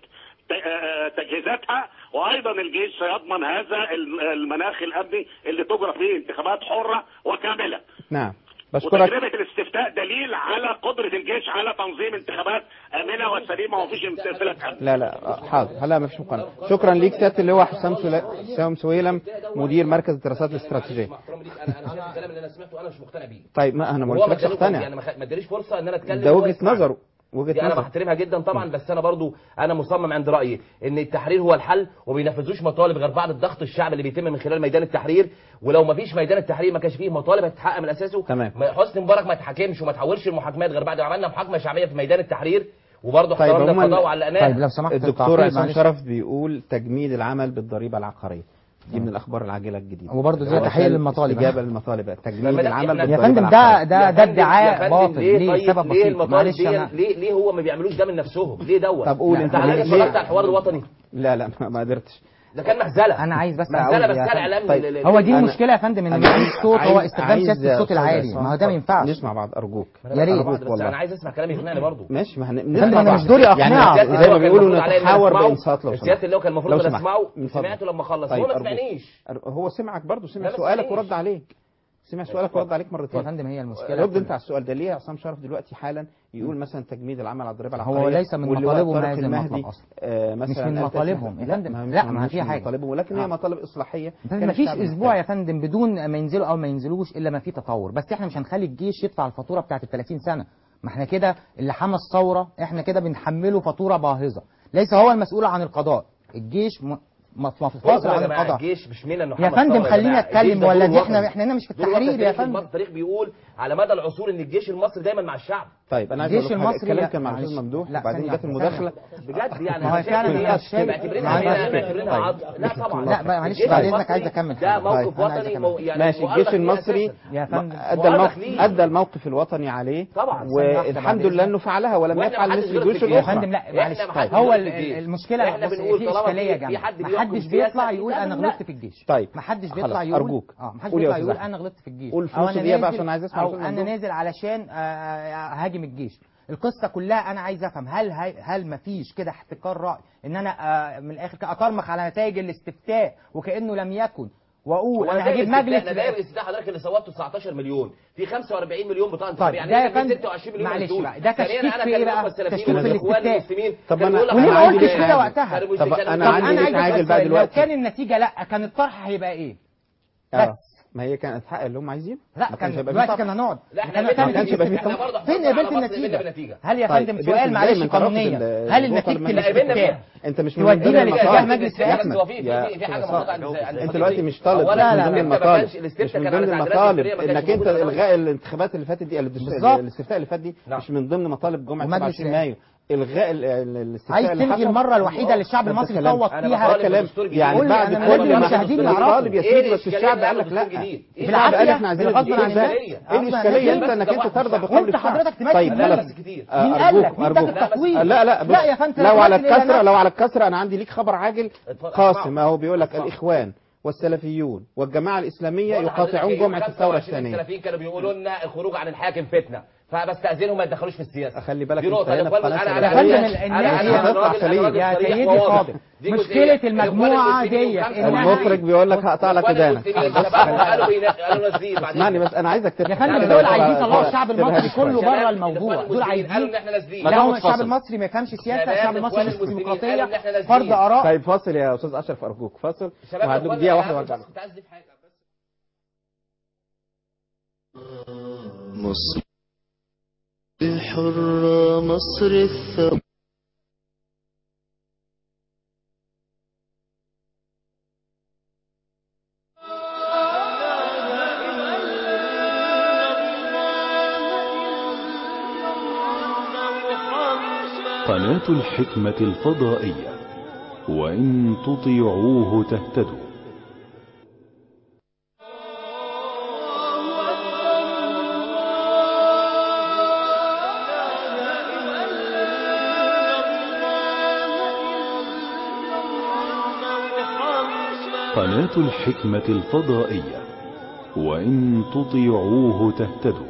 تجهيزاتها، وايضا الجيش سيضمن هذا المناخ الامني اللي تجرى فيه انتخابات حره وكامله. نعم. بشكرك. وتجربة الاستفتاء دليل على قدرة الجيش على تنظيم انتخابات آمنة وسليمة ومفيش انفلات أمن. لا لا حاضر. هلا مفيش مقارنة. شكرا ليك سيادة اللواء حسام حسام سويلم مدير مركز الدراسات الاستراتيجية. انا شايف الكلام اللي انا سمعته انا مش مقتنع بيه. طيب ما انا ما قلتلكش اقتنع. يعني ما ادريش فرصة ان انا اتكلم. ده وجهة نظره. وجهة انا بحترمها جدا طبعا م. بس انا برضو انا مصمم عند رايي ان التحرير هو الحل، وما بينفذوش مطالب غير بعد الضغط الشعبي اللي بيتم من خلال ميدان التحرير. ولو ما فيش ميدان التحرير ما كانش فيه مطالب هتتحقق من اساسه. تمام. حسني مبارك ما اتحكمش وما تحولش المحاكمات غير بعد ما عملنا محاكمه شعبيه في ميدان التحرير، وبرضه احترمنا القضاء وعلقناه. طيب لو سمحت الدكتور عصام شرف بيقول تجميد العمل بالضريبه العقاريه. دي من الاخبار العاجله الجديده. وبرضه زي تحيه للمطالب. اجابه للمطالب تجميد العمل يا فندم. ده ده ده ادعاء باطل. ليه؟ سبب بسيط. معلش انا ليه ليه هو ما بيعملوش ده من نفسهم؟ ليه دوت؟ طب قول انت ليه اتفرجت على الحوار الوطني؟ لا لا ما قدرتش. ده كان مهزله. انا عايز بس مهزله بس كان اعلام. طيب. هو دي المشكله يا فندم ان مفيش صوت. هو استخدام سياسه الصوت العالي. ما هو ده ما ينفعش. نسمع بعض ارجوك. يا ريت. بس انا عايز اسمع كلام يقنعني برضه. ماشي. ما هنسمع. انا مش دوري اقنعه. يعني زي ما بيقولوا نتحاور بانصات. لو السياسه اللي هو كان المفروض انا اسمعه سمعته لما خلص. هو ما سمعنيش. هو سمعك برضه. سمع سؤالك ورد عليك. سمع سؤالك ورد عليك مرتين. يا فندم هي المشكله. رد انت على السؤال ده. ليه عصام شرف دلوقتي حالا يقول مثلا تجميد العمل على الضريبه العقاريه؟ هو ليس من مطالبهم هذا المطلب اصلا. آه مثلا مش من مطالبهم يا فندم. لا ما في حاجه مطالبهم، ولكن هي مطالب اصلاحيه. ما فيش اسبوع يا فندم بدون ما ينزلوا او ما ينزلوش الا ما في تطور. بس احنا مش هنخلي الجيش يدفع الفاتوره بتاعت ال ثلاثين سنه. ما احنا كده اللي حمى الثوره احنا كده بنحمله فاتوره باهظه. ليس هو المسؤول عن القضاء. الجيش م... فاصل عن القضاء. الجيش مش منا انه يا فندم خلينا نتكلم ولا دي احنا احنا هنا مش في التحرير يا فندم. التاريخ بيقول على مدى العصور ان الجيش المصري دايما مع الشعب. طيب انا عايز الجيش المصري الكلام كان مع الاستاذ ممدوح وبعدين جت المداخله بجد يعني ما هو فعلا معتبرينها لا طبعا لا معلش بعد اذنك عايز اكمل. ده موقف وطني يعني ماشي. الجيش المصري ادى الموقف ادى الموقف الوطني عليه طبعا والحمد لله انه فعلها ولم يفعل مثل الجيوش الاخرى. يا فندم لا معلش هو المشكله بص في اشكاليه يا جماعه. ما حدش بيطلع يقول انا غلطت في الجيش. طيب ما حدش بيطلع يقول ارجوك اه ما حدش بيطلع يقول انا غلطت في الجيش قول في نص دقيقه بقى عشان عايز اسمع. او انا نازل علشان هاجم الجيش. القصه كلها انا عايز افهم هل هل ما فيش كده احتكار راي ان انا من الاخر اطرمخ على نتائج الاستفتاء وكانه لم يكن واقول انا هجيب مجلس. انا داير الاستفتاء حضرتك اللي صوتته تسعتاشر مليون في خمسة وأربعين مليون بطاقه طيب يعني ده يا فندم ستة وعشرين مليون معلش مسؤول. بقى ده تشكيك في ايه بقى؟ تشكيك في الاستفتاء. طب انا وليه ما قلتش كده وقتها؟ طب انا عندي ليك عاجل بقى دلوقتي. لو كان النتيجه لا كان الطرح هيبقى ايه؟ بس ما هي كانت حق اللي هم عايزينه. لا كان دلوقتي كان هنقعد ما كانش هيبقى فيه فين قبلت النتيجه؟ هل يا فندم سؤال معلش قانونيا هل النتيجه الاستفتاء انت مش تودينا لاتجاه مجلس الرئاسه؟ في حاجه موجوده عند انت دلوقتي مش طالب من ضمن المطالب مش من ضمن المطالب انك انت الغاء الانتخابات اللي فاتت دي الاستفتاء اللي فات دي مش من ضمن مطالب جمعه سبعة وعشرين مايو الغاء الاستفتاء. عايز تلغي المره الوحيده اللي الشعب المصري صوت فيها كلام يعني بعد كل المشاهدين طالب يا سيدي بس الشعب قال لك لا الشعب قال احنا عايزين غصب عن الناس. ايه الاشكاليه انت انك انت ترضى بقول الشعب؟ طيب خلاص مين قال لك مين اداك التقويم؟ لا لا لا يا فندم لو على الكسره لو على الكسره انا عندي ليك خبر عاجل قاسم اهو بيقول لك الاخوان والسلفيون والجماعه الاسلاميه يقاطعون جمعه الثوره الثانيه. السلفيين كانوا بيقولوا لنا الخروج عن الحاكم فتنه فبستأذنهم ما يدخلوش في السياسه. خلي بالك دي نقطه انا انا انا يا سيدي فاضل مشكله المجموعه دي المخرج بيقول لك هقطع لك ودانك. اسمعني بس انا عايزك تفهم يا فندم دول عايزين يطلعوا الشعب المصري كله بره الموضوع. دول عايزين لا هو الشعب المصري ما يفهمش سياسه. الشعب المصري مش ديمقراطيه فرض اراء. طيب فاصل يا استاذ اشرف ارجوك فاصل وهدوك دقيقه واحده وارجع لك. مصر الحرة مصر الثورة قناة الحكمة الفضائية وإن تطيعوه تهتدوا. قناة الحكمة الفضائية وإن تطيعوه تهتدوا.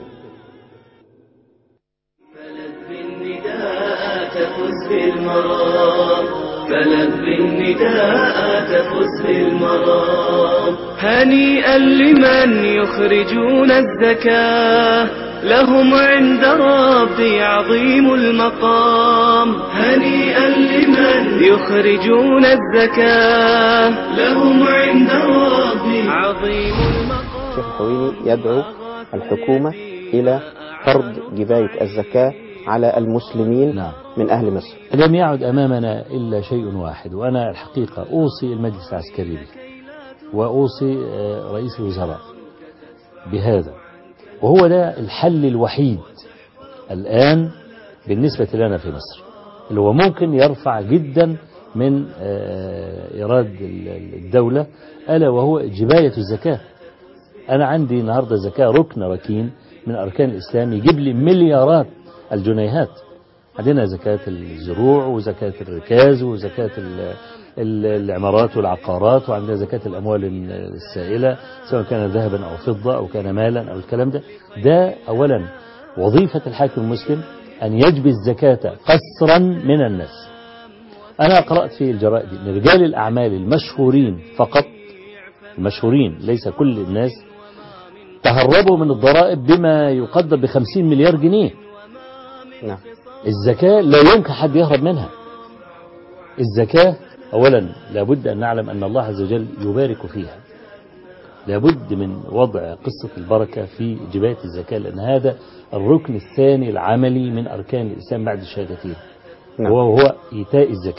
فلبي النداء تفز بالمرام فلبي النداء تفز بالمرام. هنيئا لمن يخرجون الزكاة لهم عند ربي عظيم المقام. هنيئا لمن يخرجون الزكاة لهم عند ربي عظيم المقام. الشيخ الحويني يدعو الحكومة إلى فرض جباية الزكاة على المسلمين نعم. من أهل مصر. لم يعد أمامنا إلا شيء واحد، وأنا الحقيقة أوصي المجلس العسكري وأوصي رئيس الوزراء بهذا، وهو ده الحل الوحيد الآن بالنسبة لنا في مصر اللي هو ممكن يرفع جدا من إيراد الدولة، ألا وهو جباية الزكاة. أنا عندي النهاردة زكاة ركن ركين من أركان الإسلام يجيب لي مليارات الجنيهات. عندنا زكاة الزروع وزكاة الركاز وزكاة العمارات والعقارات، وعندنا زكاة الأموال السائلة سواء كان ذهبا أو فضة أو كان مالا أو الكلام ده. ده أولا وظيفة الحاكم المسلم أن يجبي الزكاة قسرا من الناس. أنا قرأت في الجرائد أن رجال الأعمال المشهورين فقط المشهورين ليس كل الناس تهربوا من الضرائب بما يقدر بخمسين مليار جنيه. نعم. الزكاة لا يمكن حد يهرب منها. الزكاة أولا لابد أن نعلم أن الله عز وجل يبارك فيها، لابد من وضع قصة البركة في جباية الزكاة، لأن هذا الركن الثاني العملي من أركان الإسلام بعد الشهادتين. نعم. وهو إيتاء الزكاة.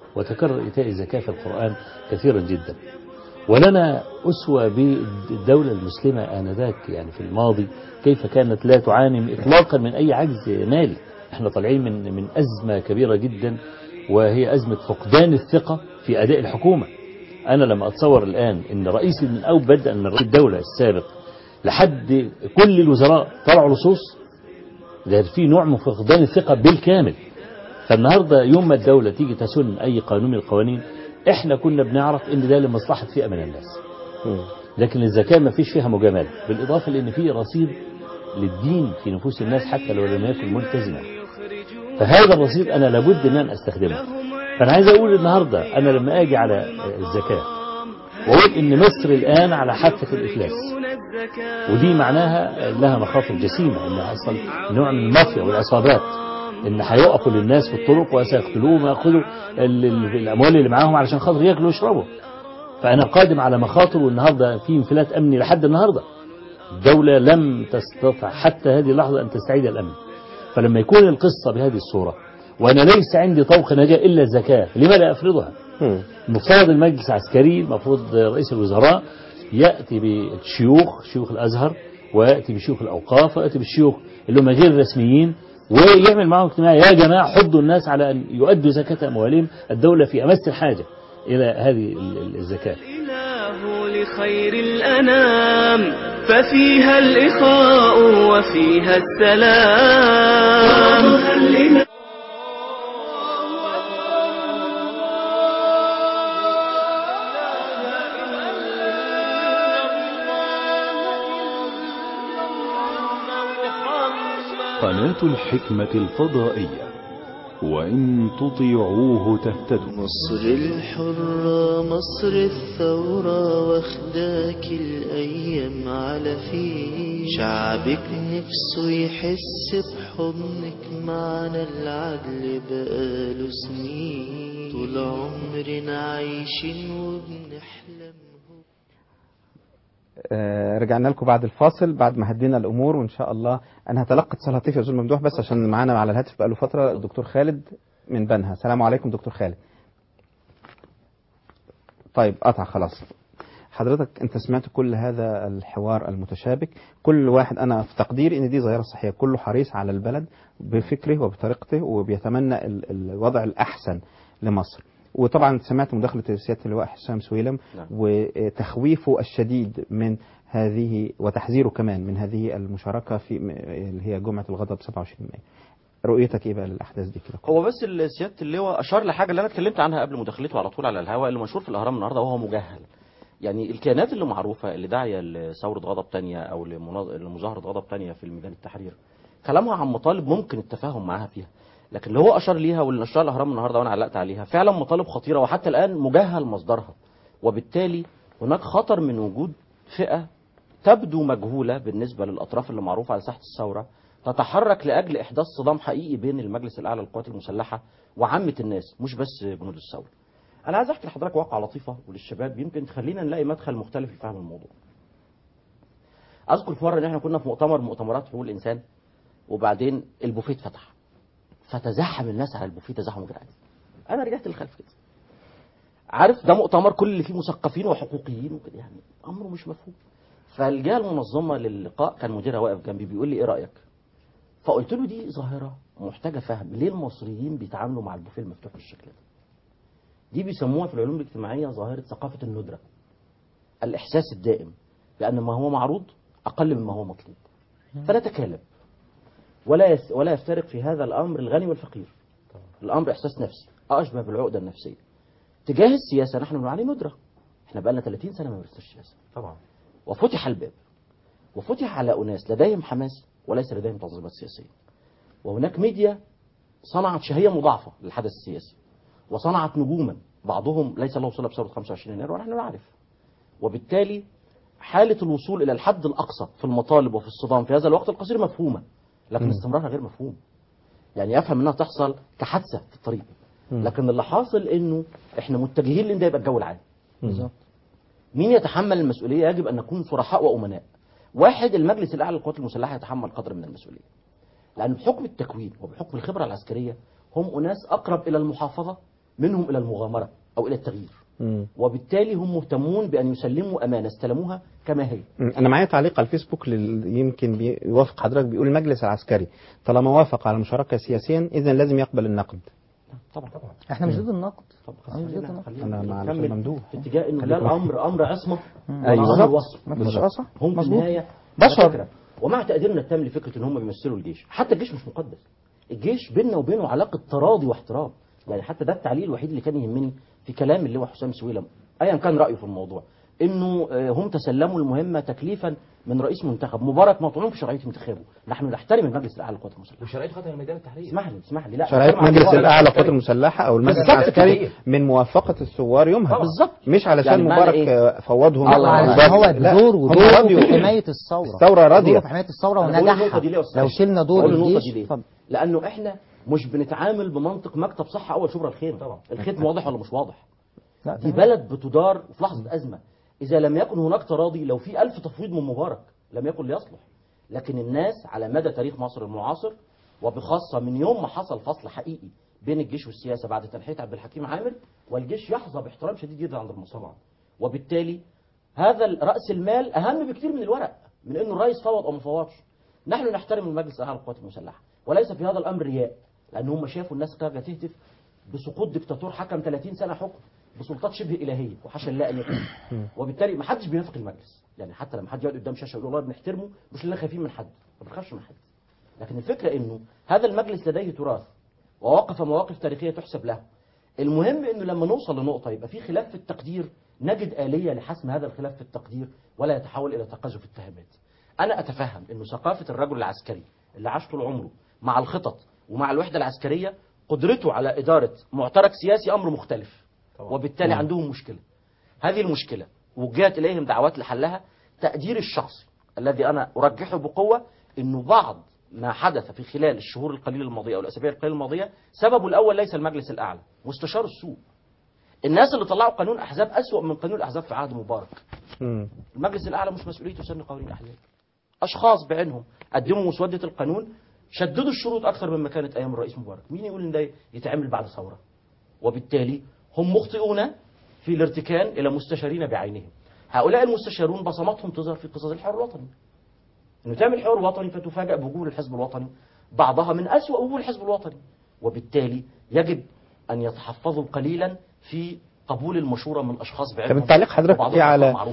وتكرر إيتاء الزكاة في القرآن كثيرا جدا. ولنا أسوة بالدولة المسلمة آنذاك يعني في الماضي كيف كانت لا تعاني إطلاقا من أي عجز مالي. احنا طالعين من من أزمة كبيرة جدا، وهي أزمة فقدان الثقة في أداء الحكومة. أنا لما أتصور الآن أن رئيس من أو بدأ من رئيس الدولة السابق لحد كل الوزراء طلعوا لصوص، ده في نوع من فقدان الثقة بالكامل. فالنهاردة يوم ما الدولة تيجي تسن أي قانون من القوانين، احنا كنا بنعرف ان ده لمصلحة فئة من الناس، لكن الزكاة ما فيش فيها مجاملة، بالإضافة لأن في رصيد للدين في نفوس الناس حتى لو لم يكن ملتزما. فهذا الرصيد أنا لابد أن أنا أستخدمه. فأنا عايز أقول النهاردة أنا لما أجي على الزكاة وأقول إن مصر الآن على حافة الإفلاس، ودي معناها لها مخاطر جسيمة، إن حصل نوع من المافيا والعصابات، إن هيقفوا للناس في الطرق وسيقتلوهم ويأخذوا الأموال اللي معاهم علشان خاطر ياكلوا ويشربوا. فأنا قادم على مخاطر، والنهاردة في انفلات أمني لحد النهاردة. الدولة لم تستطع حتى هذه اللحظة أن تستعيد الأمن. فلما يكون القصة بهذه الصورة وأنا ليس عندي طوق نجاة إلا الزكاة، لما لا أفرضها؟ المفترض المجلس العسكري، المفروض رئيس الوزراء يأتي بالشيوخ، شيوخ الأزهر، ويأتي بشيوخ الأوقاف، ويأتي بالشيوخ اللي هم غير رسميين، ويعمل معهم اجتماع، يا جماعة حضوا الناس على أن يؤدوا زكاة أموالهم. الدولة في أمس الحاجة إلى هذه الزكاة. الإله لخير الأنام، ففيها الإخاء وفيها السلام. قناة الحكمة الفضائية، وإن تطيعوه تهتدوا. مصر الحرة مصر الثورة، واخداك الأيام على فيه. شعبك نفسه يحس بحضنك، معنا العدل بقاله سنين. طول عمرنا عايشين وبنحلم. آه رجعنا لكم بعد الفاصل، بعد ما هدينا الامور، وان شاء الله انا هتلقى اتصال هاتفي يا استاذ ممدوح، بس عشان معانا على الهاتف بقاله فتره الدكتور خالد من بنها. السلام عليكم دكتور خالد. طيب قطع خلاص. حضرتك انت سمعت كل هذا الحوار المتشابك، كل واحد انا في تقديري ان دي ظاهره صحيه، كله حريص على البلد بفكره وبطريقته، وبيتمنى الوضع الاحسن لمصر. وطبعا سمعت مداخلة سيادة اللواء حسام سويلم وتخويفه الشديد من هذه، وتحذيره كمان من هذه المشاركة في اللي هي جمعة الغضب سبعة وعشرين مايو. رؤيتك ايه بقى للاحداث دي كده؟ هو بس سيادة اللواء اشار لحاجة اللي انا اتكلمت عنها قبل مداخلته على طول على الهواء، اللي مشهور في الاهرام النهارده وهو مجهل. يعني الكيانات اللي معروفة اللي داعية لثورة غضب تانية او لمظاهرة غضب تانية في الميدان التحرير، كلامها عن مطالب ممكن التفاهم معاها فيها، لكن اللي هو أشار ليها واللي نشرها الأهرام النهارده وأنا علقت عليها فعلا مطالب خطيرة، وحتى الآن مجهل مصدرها. وبالتالي هناك خطر من وجود فئة تبدو مجهولة بالنسبة للأطراف اللي معروفة على ساحة الثورة، تتحرك لأجل إحداث صدام حقيقي بين المجلس الأعلى للقوات المسلحة وعامة الناس، مش بس جنود الثورة. أنا عايز أحكي لحضرتك واقعة لطيفة وللشباب يمكن تخلينا نلاقي مدخل مختلف لفهم الموضوع. أذكر في مرة إن إحنا كنا في مؤتمر مؤتمرات حقوق الإنسان، وبعدين البوفيت فتح، فتزحم الناس على البوفيه تزحم غير عادي. انا رجعت للخلف كده، عارف ده مؤتمر كل اللي فيه مثقفين وحقوقيين وكده، يعني امره مش مفهوم. فالجهه المنظمه للقاء كان مديرها واقف جنبي بيقول لي ايه رايك؟ فقلت له دي ظاهره محتاجه فهم، ليه المصريين بيتعاملوا مع البوفيه المفتوح بالشكل ده؟ دي بيسموها في العلوم الاجتماعيه ظاهره ثقافه الندره، الاحساس الدائم بان ما هو معروض اقل مما هو مطلوب، فنتكالب ولا يس ولا يفترق في هذا الامر الغني والفقير. الامر احساس نفسي اشبه بالعقده النفسيه. تجاه السياسه نحن بنعاني ندره، احنا بقى لنا ثلاثين سنه ما بنمارسش السياسه طبعا، وفتح الباب وفتح على اناس لديهم حماس وليس لديهم تنظيمات سياسيه، وهناك ميديا صنعت شهيه مضاعفه للحدث السياسي، وصنعت نجوما بعضهم ليس له صله بثوره خمسة وعشرين يناير ونحن نعرف. وبالتالي حاله الوصول الى الحد الاقصى في المطالب وفي الصدام في هذا الوقت القصير مفهومه، لكن م. استمرارها غير مفهوم. يعني افهم انها تحصل كحادثه في الطريق، م. لكن اللي حاصل انه احنا متجهين لان ده يبقى الجو العام. بالظبط. مين يتحمل المسؤوليه؟ يجب ان نكون صرحاء وامناء. واحد، المجلس الاعلى للقوات المسلحه يتحمل قدر من المسؤوليه، لان بحكم التكوين وبحكم الخبره العسكريه هم اناس اقرب الى المحافظه منهم إلى المغامرة أو إلى التغيير. مم. وبالتالي هم مهتمون بأن يسلموا أمانة استلموها كما هي. أنا معايا تعليق على الفيسبوك لل... يمكن بيوافق حضرتك، بيقول المجلس العسكري طالما وافق على المشاركة سياسيا إذا لازم يقبل النقد. طبعا طبعا احنا مش ضد النقد. طبعا مش ضد النقد. أنا مع الأستاذ ممدوح في اتجاه إنه لا الأمر أمر عصمة أيوة ولا أمر وصف. بالظبط. هم في النهاية بشر. ومع تقديرنا التام لفكرة إن هم بيمثلوا الجيش، حتى الجيش مش مقدس. الجيش بيننا وبينه علاقة تراضي واحترام، يعني حتى ده التعليل الوحيد اللي كان يهمني في كلام اللواء حسام سويلم ايا كان رايه في الموضوع، انه هم تسلموا المهمه تكليفا من رئيس منتخب مبارك مطعون في شرعيه انتخابه. نحن نحترم المجلس الاعلى للقوات المسلحه وشرعيه خطر ميدان التحرير. اسمح لي اسمح لي لا شرعيه مجلس الاعلى للقوات المسلحه او المجلس العسكري من موافقه الثوار يومها بالظبط، مش علشان يعني مبارك إيه؟ فوضهم علشان هو الدور ودوره في حمايه الثوره. الثوره راضيه في حمايه الثوره ونجاحها. لو شلنا دور الجيش لانه احنا مش بنتعامل بمنطق مكتب صحه اول شبرا الخير. طبعا الختم واضح ولا مش واضح؟ دي بلد بتدار في لحظه ازمه، اذا لم يكن هناك تراضي لو في ألف تفويض من مبارك لم يكن ليصلح. لكن الناس على مدى تاريخ مصر المعاصر وبخاصه من يوم ما حصل فصل حقيقي بين الجيش والسياسه بعد تنحيه عبد الحكيم عامر، والجيش يحظى باحترام شديد جدا عند المصطلح. وبالتالي هذا راس المال اهم بكثير من الورق، من انه الرئيس فوض او ما فوضش. نحن نحترم المجلس الاعلى للقوات المسلحه، وليس في هذا الامر رياء، لان هم شافوا الناس خارجه تهتف بسقوط دكتاتور حكم ثلاثين سنه حكم بسلطات شبه الهيه وحاشا الله ان يكون. وبالتالي ما حدش بينافق المجلس، يعني حتى لما حد يقعد قدام شاشه يقول والله بنحترمه مش لنا خايفين من حد، ما بنخافش من حد. لكن الفكره انه هذا المجلس لديه تراث ووقف مواقف تاريخيه تحسب له. المهم انه لما نوصل لنقطه يبقى في خلاف في التقدير نجد آلية لحسم هذا الخلاف في التقدير ولا يتحول الى تقاذف التهمات. انا اتفهم انه ثقافه الرجل العسكري اللي عاش طول عمره مع الخطط ومع الوحده العسكريه قدرته على اداره معترك سياسي امر مختلف، وبالتالي عندهم مشكله. هذه المشكله وجهت اليهم دعوات لحلها. تقديري الشخصي الذي انا ارجحه بقوه انه بعض ما حدث في خلال الشهور القليله الماضيه او الاسابيع القليله الماضيه سببه الاول ليس المجلس الاعلى، مستشار السوق. الناس اللي طلعوا قانون احزاب اسوأ من قانون الاحزاب في عهد مبارك. المجلس الاعلى مش مسؤوليته سن قوانين الاحزاب. اشخاص بعينهم قدموا مسوده القانون شددوا الشروط اكثر مما كانت ايام الرئيس مبارك. مين يقول ان ده يتعمل بعد ثوره؟ وبالتالي هم مخطئون في الارتكان الى مستشارين بعينهم. هؤلاء المستشارون بصماتهم تظهر في قصص الحوار الوطني. انه تعمل حوار وطني فتفاجأ بوجوه الحزب الوطني بعضها من أسوأ وجوه الحزب الوطني، وبالتالي يجب ان يتحفظوا قليلا في قبول المشوره من اشخاص بعينهم. طب التعليق حضرتك ايه على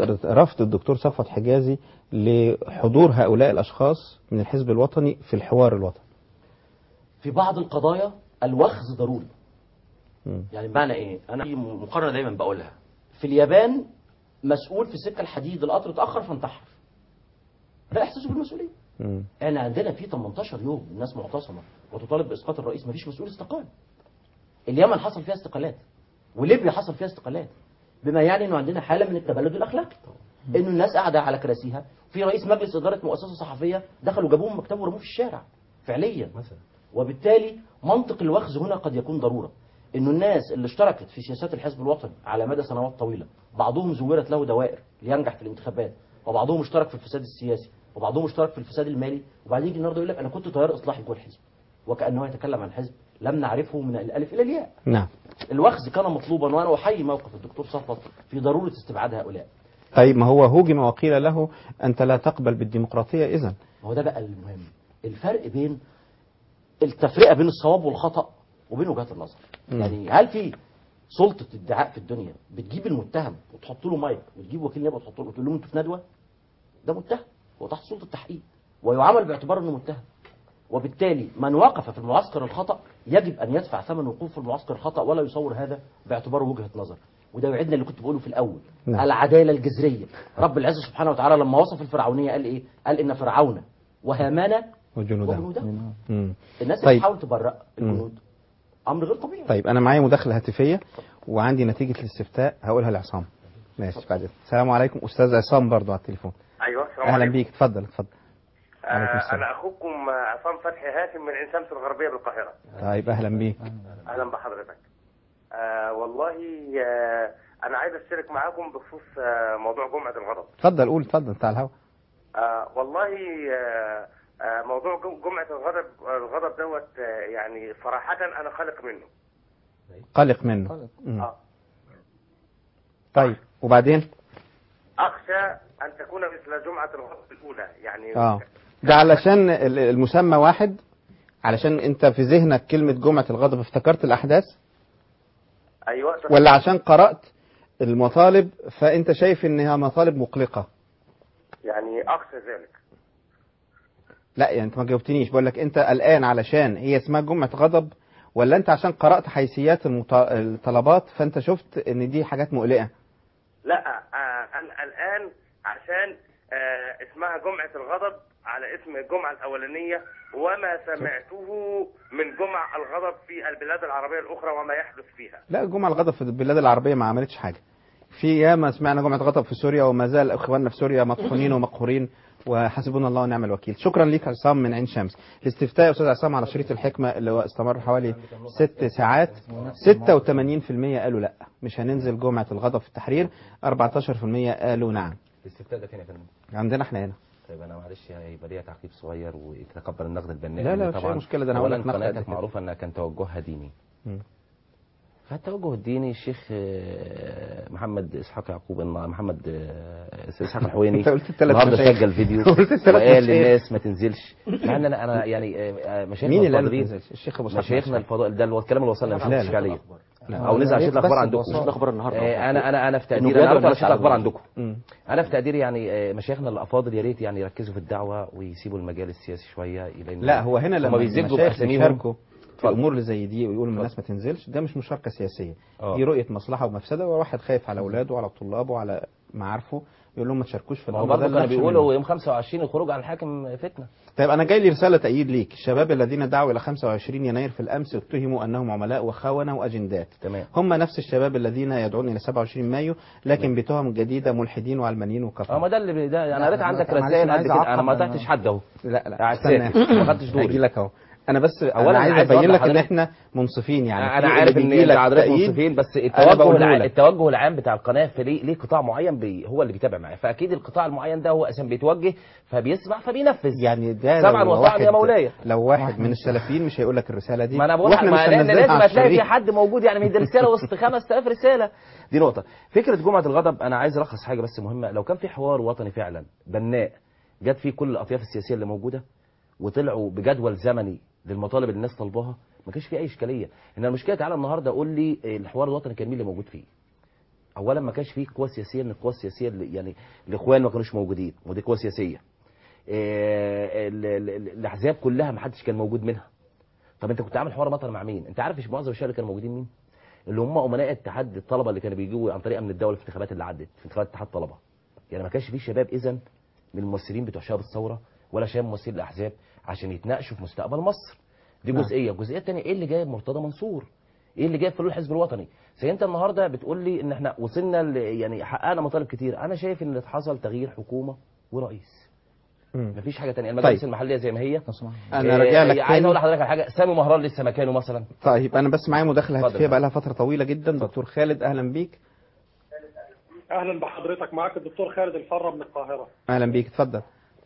رفض الدكتور صفوت حجازي لحضور هؤلاء الاشخاص من الحزب الوطني في الحوار الوطني؟ في بعض القضايا الوخز ضروري. م. يعني بمعنى ايه؟ انا في مقارنه دايما بقولها. في اليابان مسؤول في السكه الحديد القطر اتاخر فانتحر. ده احساسه بالمسؤوليه. م. احنا عندنا في ثمانية عشر يوم الناس معتصمه وتطالب باسقاط الرئيس، مفيش مسؤول استقال. اليمن حصل فيها استقالات وليبيا حصل فيها استقالات، بما يعني انه عندنا حاله من التبلد الاخلاقي. انه الناس قاعده على كراسيها، في رئيس مجلس اداره مؤسسه صحفيه دخلوا جابوه من مكتبه ورموه في الشارع فعليا مثلا. وبالتالي منطق الوخز هنا قد يكون ضروره. انه الناس اللي اشتركت في سياسات الحزب الوطني على مدى سنوات طويله، بعضهم زورت له دوائر لينجح في الانتخابات، وبعضهم اشترك في الفساد السياسي، وبعضهم اشترك في الفساد المالي، وبعدين يجي النهارده يقول لك انا كنت تيار اصلاحي جوه الحزب، وكانه يتكلم عن حزب لم نعرفه من الالف الى الياء. نعم. الوخز كان مطلوبا، وانا احيي موقف الدكتور صفوت في ضروره استبعاد هؤلاء. طيب ما هو هوجم وقيل له انت لا تقبل بالديمقراطيه اذا. ما هو ده بقى المهم، الفرق بين التفرقه بين الصواب والخطا وبين وجهات النظر. م. يعني هل في سلطه ادعاء في الدنيا بتجيب المتهم وتحط له مايك وتجيب وكيل نيابه وتحط له وتقول لهم انتوا في ندوه؟ ده متهم، هو تحت سلطه التحقيق ويعامل باعتبار انه متهم. وبالتالي من وقف في المعسكر الخطأ يجب أن يدفع ثمن وقوف في المعسكر الخطأ، ولا يصور هذا باعتباره وجهة نظر. وده يعيدنا اللي كنت بقوله في الأول. نعم. العدالة الجذرية. رب العزة سبحانه وتعالى لما وصف الفرعونية قال إيه؟ قال إن فرعون وهامان وجنودهم. الناس اللي بتحاول تبرأ الجنود أمر غير طبيعي. طيب أنا معايا مداخلة هاتفية وعندي نتيجة الاستفتاء هقولها لعصام. ماشي بعد. السلام عليكم أستاذ عصام برضو على التليفون. أيوه السلام عليكم. أهلا بيك اتفضل اتفضل. آه أنا أخوكم عصام فتحي هاشم من عين شمس الغربية بالقاهرة. طيب أهلا بيك. أهلا بحضرتك. آه والله آه أنا عايز أشترك معاكم بخصوص آه موضوع جمعة الغضب. اتفضل قول اتفضل أنت على الهوا. آه والله آه آه موضوع جمعة الغضب الغضب دوت آه يعني صراحة أنا خالق منه. قلق منه. آه. طيب وبعدين؟ اخشى ان تكون مثل جمعه الغضب الاولى يعني. اه ده علشان المسمى واحد، علشان انت في ذهنك كلمه جمعه الغضب افتكرت الاحداث. ايوه. ولا عشان قرات المطالب فانت شايف انها مطالب مقلقه؟ يعني اخشى ذلك. لا يعني انت ما جاوبتنيش، بقول لك انت قلقان علشان هي اسمها جمعه غضب، ولا انت عشان قرات حيثيات المط... الطلبات فانت شفت ان دي حاجات مقلقه؟ لا آه انا قلقان عشان آه اسمها جمعه الغضب على اسم الجمعه الاولانيه، وما سمعته من جمع الغضب في البلاد العربيه الاخرى وما يحدث فيها. لا جمعه الغضب في البلاد العربيه ما عملتش حاجه. في ياما سمعنا جمعه غضب في سوريا، وما زال اخواننا في سوريا مطحونين ومقهورين، وحسبنا الله ونعم الوكيل. شكرا ليك عصام من عين شمس. الاستفتاء يا استاذ عصام على شريط الحكمه اللي هو استمر حوالي ست ساعات، ستة وثمانين بالمئة قالوا لا مش هننزل جمعه الغضب في التحرير، أربعة عشر بالمئة قالوا نعم. الاستفتاء ده فين يا فندم؟ عندنا احنا هنا. طيب انا معلش هيبقى ليا تعقيب صغير وتتقبل النقد البناء. لا لا مش مشكله، ده انا هقول لك نقد. قناتك معروفه انها كان توجهها ديني. م. فالتوجه الديني الشيخ محمد اسحاق يعقوب محمد اسحاق الحويني النهارده سجل فيديو وقال للناس ما تنزلش، مع ان انا انا يعني مشايخنا الفاضلين الشيخ ابو مشايخنا الفاضل ده الكلام اللي وصلنا مش مش فعليا او نزل على شريط الاخبار عندكم. نشرة الاخبار النهارده انا انا انا في تقديري انا على شريط الاخبار عندكم. انا في تقديري يعني مشايخنا الافاضل يا ريت يعني يركزوا في الدعوه ويسيبوا المجال السياسي شويه. لا هو هنا لما بيزيدوا باساميهم في الامور اللي زي دي ويقولوا الناس ما تنزلش، ده مش مشاركه سياسيه. أوه. دي رؤيه مصلحه ومفسده، وواحد خايف على اولاده وعلى طلابه وعلى معارفه يقول لهم ما تشاركوش في الامر ده. كانوا بيقولوا يوم خمسة وعشرين الخروج على الحاكم فتنه. طيب انا جاي لي رساله تأييد ليك. الشباب الذين دعوا الى خمسة وعشرين يناير في الامس اتهموا انهم عملاء وخونه واجندات. تمام. هم نفس الشباب الذين يدعون الى سبعة وعشرين مايو لكن بتهم جديده، ملحدين وعلمانيين وكفار. اه ما ده اللي ده انا قريت عندك رسائل قد كده، انا ما تحتش حد اهو. لا لا استنى ما خدتش دوري. هاجي لك اهو. انا بس اولا عايز ابين لك ان احنا منصفين يعني. انا عارف ان حضرتك منصفين، بس التوجه العام التوجه العام بتاع القناه في ليه, ليه قطاع معين بي هو اللي بيتابع معاه، فاكيد القطاع المعين ده هو اساسا بيتوجه فبيسمع فبينفذ. يعني ده سبعا وطاعا يا مولاي. لو واحد من السلفيين مش هيقول لك الرساله دي. ما انا بقول ما لان لازم هتلاقي في حد موجود يعني من رساله وسط خمسة آلاف رساله. دي نقطه. فكره جمعه الغضب انا عايز الخص حاجه بس مهمه. لو كان في حوار وطني فعلا بناء جت فيه كل الاطياف السياسيه اللي موجوده وطلعوا بجدول زمني للمطالب اللي الناس طالباها، ما كانش في اي اشكاليه. ان المشكله تعالى النهارده قول لي الحوار الوطني كان مين اللي موجود فيه؟ اولا ما كانش فيه قوى سياسيه، ان القوى السياسيه اللي يعني الاخوان ما كانوش موجودين ودي قوى سياسيه. الاحزاب كلها ما حدش كان موجود منها. طب انت كنت عامل حوار وطني مع مين؟ انت عارف مش معظم الشباب اللي كانوا موجودين مين؟ اللي هم امناء اتحاد الطلبه اللي كانوا بيجوا عن طريق امن الدوله في الانتخابات اللي عدت في انتخابات اتحاد الطلبه. يعني ما كانش فيه شباب اذا من الممثلين بتوع شباب الثوره ولا شباب ممثلين الاحزاب عشان يتناقشوا في مستقبل مصر. دي جزئيه. الجزئيه الثانيه ايه اللي جايب مرتضى منصور؟ ايه اللي جايب فلول الحزب الوطني؟ زي انت النهارده بتقول لي ان احنا وصلنا يعني حققنا مطالب كتير. انا شايف ان حصل تغيير حكومه ورئيس. مفيش حاجه ثانيه. المجالس طيب. المحليه زي ما هي. انا راجع لك عايز اقول لحضرتك على حاجه. سامي مهران لسه مكانه مثلا. طيب انا بس معايا مداخله هاتفيه بقى لها فتره طويله جدا. دكتور خالد اهلا بيك. اهلا بحضرتك. معاك الدكتور خالد الفره من القاهره. اهلا بيك اتفضل.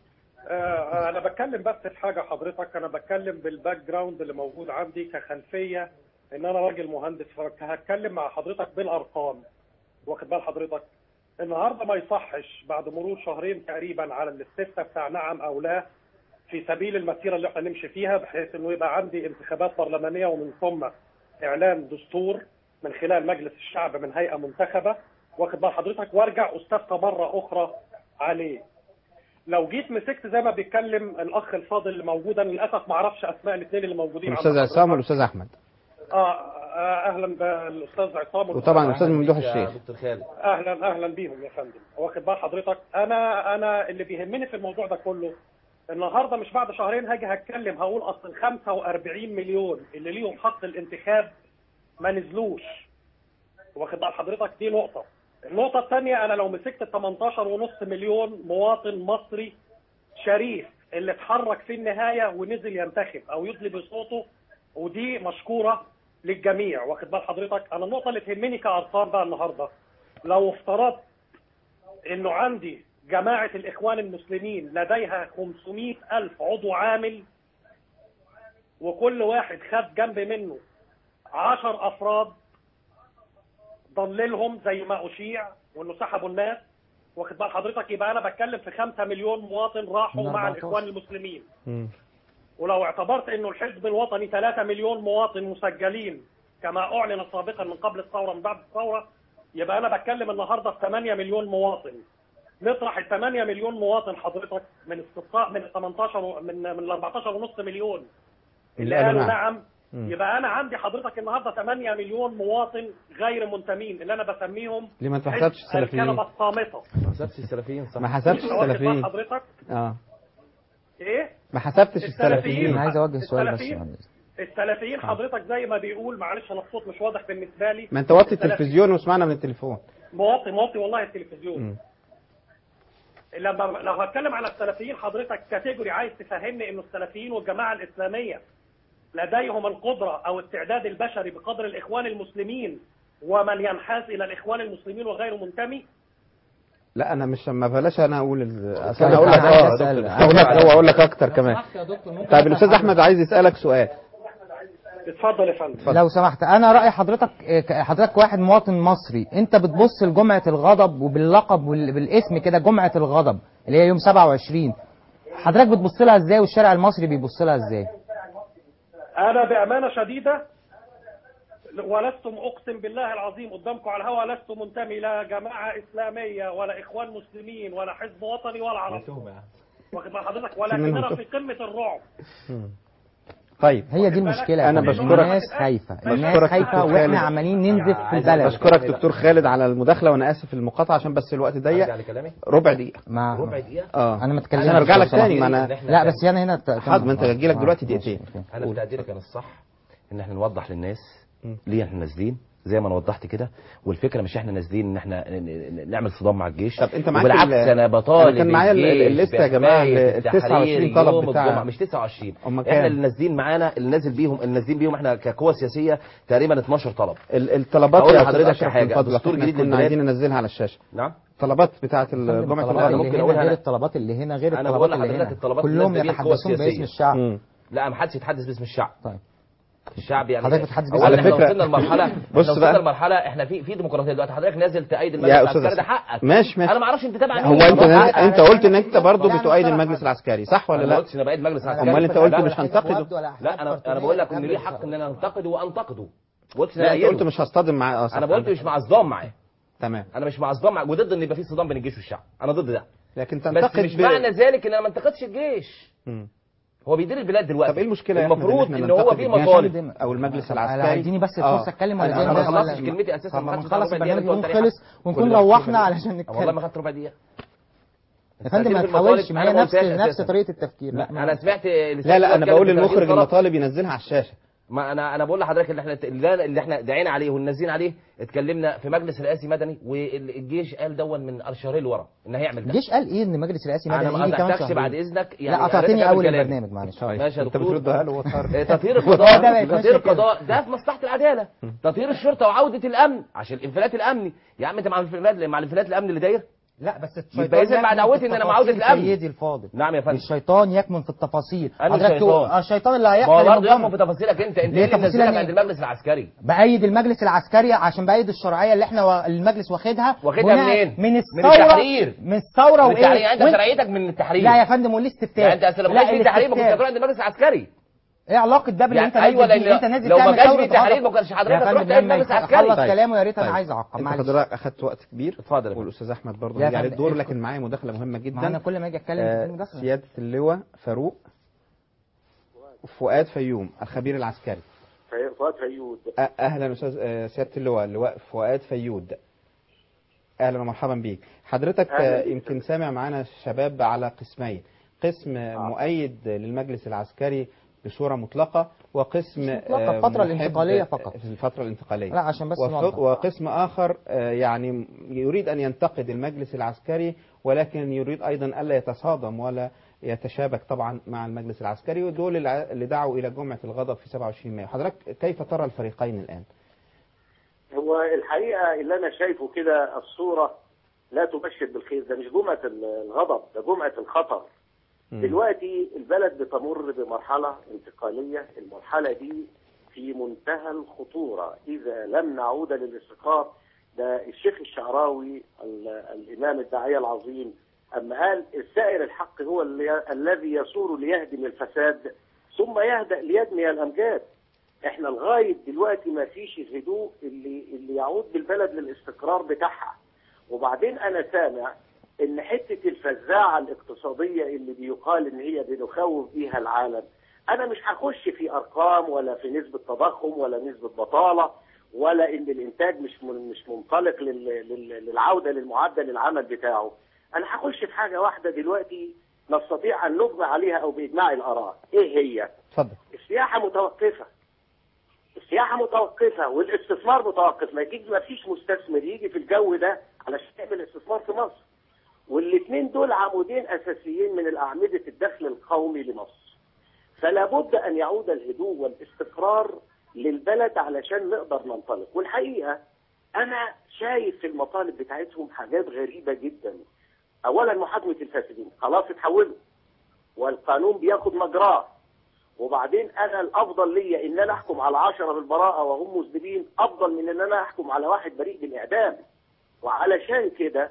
آه انا بتكلم بس في حاجه حضرتك. انا بتكلم بالباك جراوند اللي موجود عندي كخلفيه ان انا راجل مهندس، فهتكلم مع حضرتك بالارقام. واخد بال حضرتك؟ النهارده ما يصحش بعد مرور شهرين تقريبا على الاستفتاء بتاع نعم او لا في سبيل المسيره اللي احنا نمشي فيها، بحيث انه يبقى عندي انتخابات برلمانيه ومن ثم اعلان دستور من خلال مجلس الشعب من هيئه منتخبه. واخد بال حضرتك؟ وارجع استفتى مره اخرى عليه. لو جيت مسكت زي ما بيتكلم الاخ الفاضل اللي موجود، انا للاسف ما اعرفش اسماء الاثنين اللي موجودين. الاستاذ عصام والاستاذ احمد. اه, آه اهلا بالاستاذ عصام وطبعا الاستاذ ممدوح الشيخ. دكتور خالد اهلا اهلا بيهم يا فندم. واخد بال حضرتك؟ انا انا اللي بيهمني في الموضوع ده كله النهارده مش بعد شهرين هاجي هتكلم هقول اصل ال خمسة وأربعين مليون اللي ليهم حق الانتخاب ما نزلوش. واخد بال حضرتك؟ دي نقطه. النقطة الثانية، أنا لو مسكت ثمانية عشر ونص مليون مواطن مصري شريف اللي اتحرك في النهاية ونزل ينتخب أو يدلي بصوته، ودي مشكورة للجميع. واخد بال حضرتك؟ أنا النقطة اللي تهمني كأرقام بقى النهاردة، لو افترضت إنه عندي جماعة الإخوان المسلمين لديها خمسمائة ألف عضو عامل، وكل واحد خد جنب منه عشر افراد ضللهم زي ما اشيع وانه سحبوا الناس، واخد بال حضرتك؟ يبقى انا بتكلم في خمسة مليون مواطن راحوا مع الاخوان المسلمين. م. ولو اعتبرت انه الحزب الوطني ثلاثة مليون مواطن مسجلين كما اعلن سابقا من قبل الثوره من بعد الثوره، يبقى انا بتكلم النهارده في ثمانية مليون مواطن. نطرح ال ثمانية مليون مواطن حضرتك من استقطاع من تمنتاشر من من ال أربعتاشر ونص مليون اللي قالوا نعم, نعم. م. يبقى انا عندي حضرتك النهارده ثمانية مليون مواطن غير منتمين اللي انا بسميهم ليه ما تحسبش السلفيين؟ الكنبه الصامته. ما حسبتش السلفيين صح؟ ما حسبتش السلفيين حضرتك؟ اه ايه؟ ما حسبتش السلفيين. انا عايز اوجه سؤال بس. السلفيين حضرتك زي ما بيقول، معلش انا الصوت مش واضح بالنسبه لي. ما انت وطي التلفزيون واسمعنا من التليفون. موطي موطي والله التلفزيون. م. لما لو هتكلم على السلفيين حضرتك كاتيجوري، عايز تفهمني انه السلفيين والجماعه الاسلاميه لديهم القدره او التعداد البشري بقدر الاخوان المسلمين ومن ينحاز الى الاخوان المسلمين وغير منتمي؟ لا انا مش ما بلاش انا اقول اصل انا اقول لك اه هو اقول لك اكتر كمان. طيب الاستاذ احمد عايز يسالك سؤال. اتفضل يا فندم. لو سمحت، انا راي حضرتك، حضرتك واحد مواطن مصري، انت بتبص لجمعه الغضب وباللقب وبالاسم كده جمعه الغضب اللي هي يوم سبعة وعشرين، حضرتك بتبص لها ازاي والشارع المصري بيبص لها ازاي؟ انا بامانه شديده ولست اقسم بالله العظيم قدامكم على الهواء، لست منتمي لا جماعه اسلاميه ولا اخوان مسلمين ولا حزب وطني ولا عرب، واخد بال حضرتك؟ ولكننا في قمه الرعب. طيب هي دي المشكله. انا بشكرك. الناس خايفه، الناس خايفه واحنا عمالين ننزف في البلد. بشكرك دكتور خالد على المداخله، وانا اسف المقاطعه عشان بس الوقت ضيق. ربع دقيقه. مع ربع دقيقه اه انا ما اتكلمتش. انا ارجع لك تاني. ما انا لا بس انا هنا حاضر، ما انت هتجي لك دلوقتي دقيقتين. انا بتقديري كان الصح ان احنا نوضح للناس ليه احنا نازلين زي ما انا وضحت كده، والفكره مش احنا نازلين ان احنا نعمل صدام مع الجيش. طب انت معاك بالعكس انا بطالب. انا كان معايا الليسته يا جماعه ال تسعة وعشرين طلب بتاع مش تسعة وعشرين، احنا اللي نازلين معانا اللي نازل بيهم اللي نازلين بيهم احنا كقوه سياسيه تقريبا اتناشر طلب. الطلبات يا حضرتك حاجه دستور جديد كنا عايزين ننزلها على الشاشه. نعم الطلبات بتاعه الجمعه الغضب ممكن اقولها غير الطلبات اللي هنا غير الطلبات اللي هنا كلهم يتحدثون باسم الشعب. لا ما حدش يتحدث باسم الشعب. طيب الشعب يعني حضرتك بتحدث باسم على فكره وصلنا لمرحله بص بقى وصلنا لمرحله احنا في في ديمقراطيه دلوقتي. حضرتك نازل تأيد المجلس العسكري ده حقك. ماشي ماشي انا ما اعرفش انت تابع مين. هو انت انت قلت ان انت برضه بتؤيد المجلس العسكري صح ولا لا؟ ما قلتش انا بأيد المجلس العسكري. امال انت قلت مش هنتقده. لا انا انا بقول لك ان ليه حق ان انا انتقده وانتقده. قلت لا انت قلت مش هصطدم معاه انا قلت مش مع صدام معاه. تمام انا مش مع صدام معاه وضد ان يبقى في صدام بين الجيش والشعب. انا ضد ده. لكن تنتقد بس مش معنى ذلك ان انا ما انتقدش الجيش. امم هو بيدير البلاد دلوقتي. طب ايه المشكله؟ المفروض ان هو في مطالب او المجلس العسكري. اديني بس الفرصه اتكلم ولا انا ما خلصتش كلمتي اساسا. ما نخلص البرنامج يكون خلص ونكون روحنا علشان نتكلم. والله ما خدت ربع دقيقه يا فندم. ما تحاولش، ما هي نفس نفس طريقه التفكير. لا انا سمعت. لا لا انا بقول للمخرج المطالب ينزلها على الشاشه. ما انا انا بقول لحضرتك اللي احنا اللي احنا داعين عليه والنازلين عليه. اتكلمنا في مجلس رئاسي مدني والجيش قال دون من شهرين لورا ان هيعمل ده. الجيش قال ايه ان مجلس رئاسي مدني يجي كمان شهرين؟ انا ما بعد اذنك يعني. لا قطعتني اول البرنامج معلش. ماشي يا دكتور. انت بتردها له تطهير القضاء. تطهير القضاء ده في مصلحه العداله. تطهير الشرطه وعوده الامن عشان الانفلات الامني. يا عم انت مع الانفلات مع الانفلات الامن اللي داير. لا بس يبقى اذا مع دعوتي ان انا معاوده الامن. سيدي الفاضل. نعم يا فندم. الشيطان يكمن في التفاصيل. حضرتك الشيطان اللي هيحصل ما برضه يكمن في تفاصيلك انت. انت ايه اللي نزلك عند المجلس العسكري؟ بايد المجلس العسكري عشان بايد الشرعيه اللي احنا و... المجلس واخدها. واخدها منين؟ من الثوره. من التحرير. من الثوره وايه؟ يعني انت شرعيتك من التحرير. لا يا فندم والاستفتاء. يعني انت اصل لو ما كانش في تحرير ما كنتش هتروح عند المجلس العسكري. ايه علاقه ده باللي يعني انت نازل؟ أيوة انت نازل لو ما كانش في تحرير ما كانش حضرتك تروح عند المجلس العسكري. خلص كلامه يا ريت. انا عايز اعقب. معلش حضرتك اخدت وقت كبير. اتفضل. والاستاذ احمد برضه هيجي عليه الدور لكن معايا مداخله مهمه جدا. انا كل ما اجي اتكلم في مداخله. سياده اللواء فاروق فؤاد فيوم الخبير العسكري. فؤاد فيود. اهلا استاذ سياده اللواء اللواء فؤاد فيود. اهلا ومرحبا بيك. حضرتك يمكن سامع معانا شباب على قسمين، قسم آه. مؤيد للمجلس العسكري بصوره مطلقه وقسم مطلقه الفتره الانتقاليه فقط. في الفتره الانتقاليه. لا عشان بس وف... وقسم اخر يعني يريد ان ينتقد المجلس العسكري ولكن يريد ايضا الا يتصادم ولا يتشابك طبعا مع المجلس العسكري، ودول اللي دعوا الى جمعه الغضب في سبعة وعشرين مايو. حضرتك كيف ترى الفريقين الان؟ هو الحقيقه اللي انا شايفه كده الصوره لا تبشر بالخير. ده مش جمعه الغضب، ده جمعه الخطر. دلوقتي البلد بتمر بمرحلة انتقالية. المرحلة دي في منتهى الخطورة إذا لم نعود للاستقرار. ده الشيخ الشعراوي الإمام الداعية العظيم أما قال السائر الحق هو الذي يصور ليهدم الفساد ثم يهدأ ليدمي الأمجاد. احنا لغاية دلوقتي ما فيش الهدوء اللي, اللي يعود بالبلد للاستقرار بتاعها. وبعدين أنا سامع إن حتة الفزاعة الاقتصادية اللي بيقال إن هي بنخوف بيها العالم، أنا مش هخش في أرقام ولا في نسبة تضخم ولا نسبة بطالة ولا إن الإنتاج مش مش منطلق للعودة للمعدل العمل بتاعه. أنا هخش في حاجة واحدة دلوقتي نستطيع أن نجمع عليها أو بإجماع الآراء. إيه هي؟ اتفضل. السياحة متوقفة. السياحة متوقفة والاستثمار متوقف. ما يجيش ما فيش مستثمر يجي في الجو ده علشان يعمل استثمار في مصر. والاثنين دول عمودين أساسيين من الأعمدة الدخل القومي لمصر. فلا بد أن يعود الهدوء والاستقرار للبلد علشان نقدر ننطلق. والحقيقة أنا شايف في المطالب بتاعتهم حاجات غريبة جدا. أولا محاكمة الفاسدين خلاص اتحولوا والقانون بياخد مجراه. وبعدين أنا الأفضل ليا إن أنا أحكم على عشرة بالبراءة وهم مذنبين أفضل من إن أنا أحكم على واحد بريء بالإعدام. وعلشان كده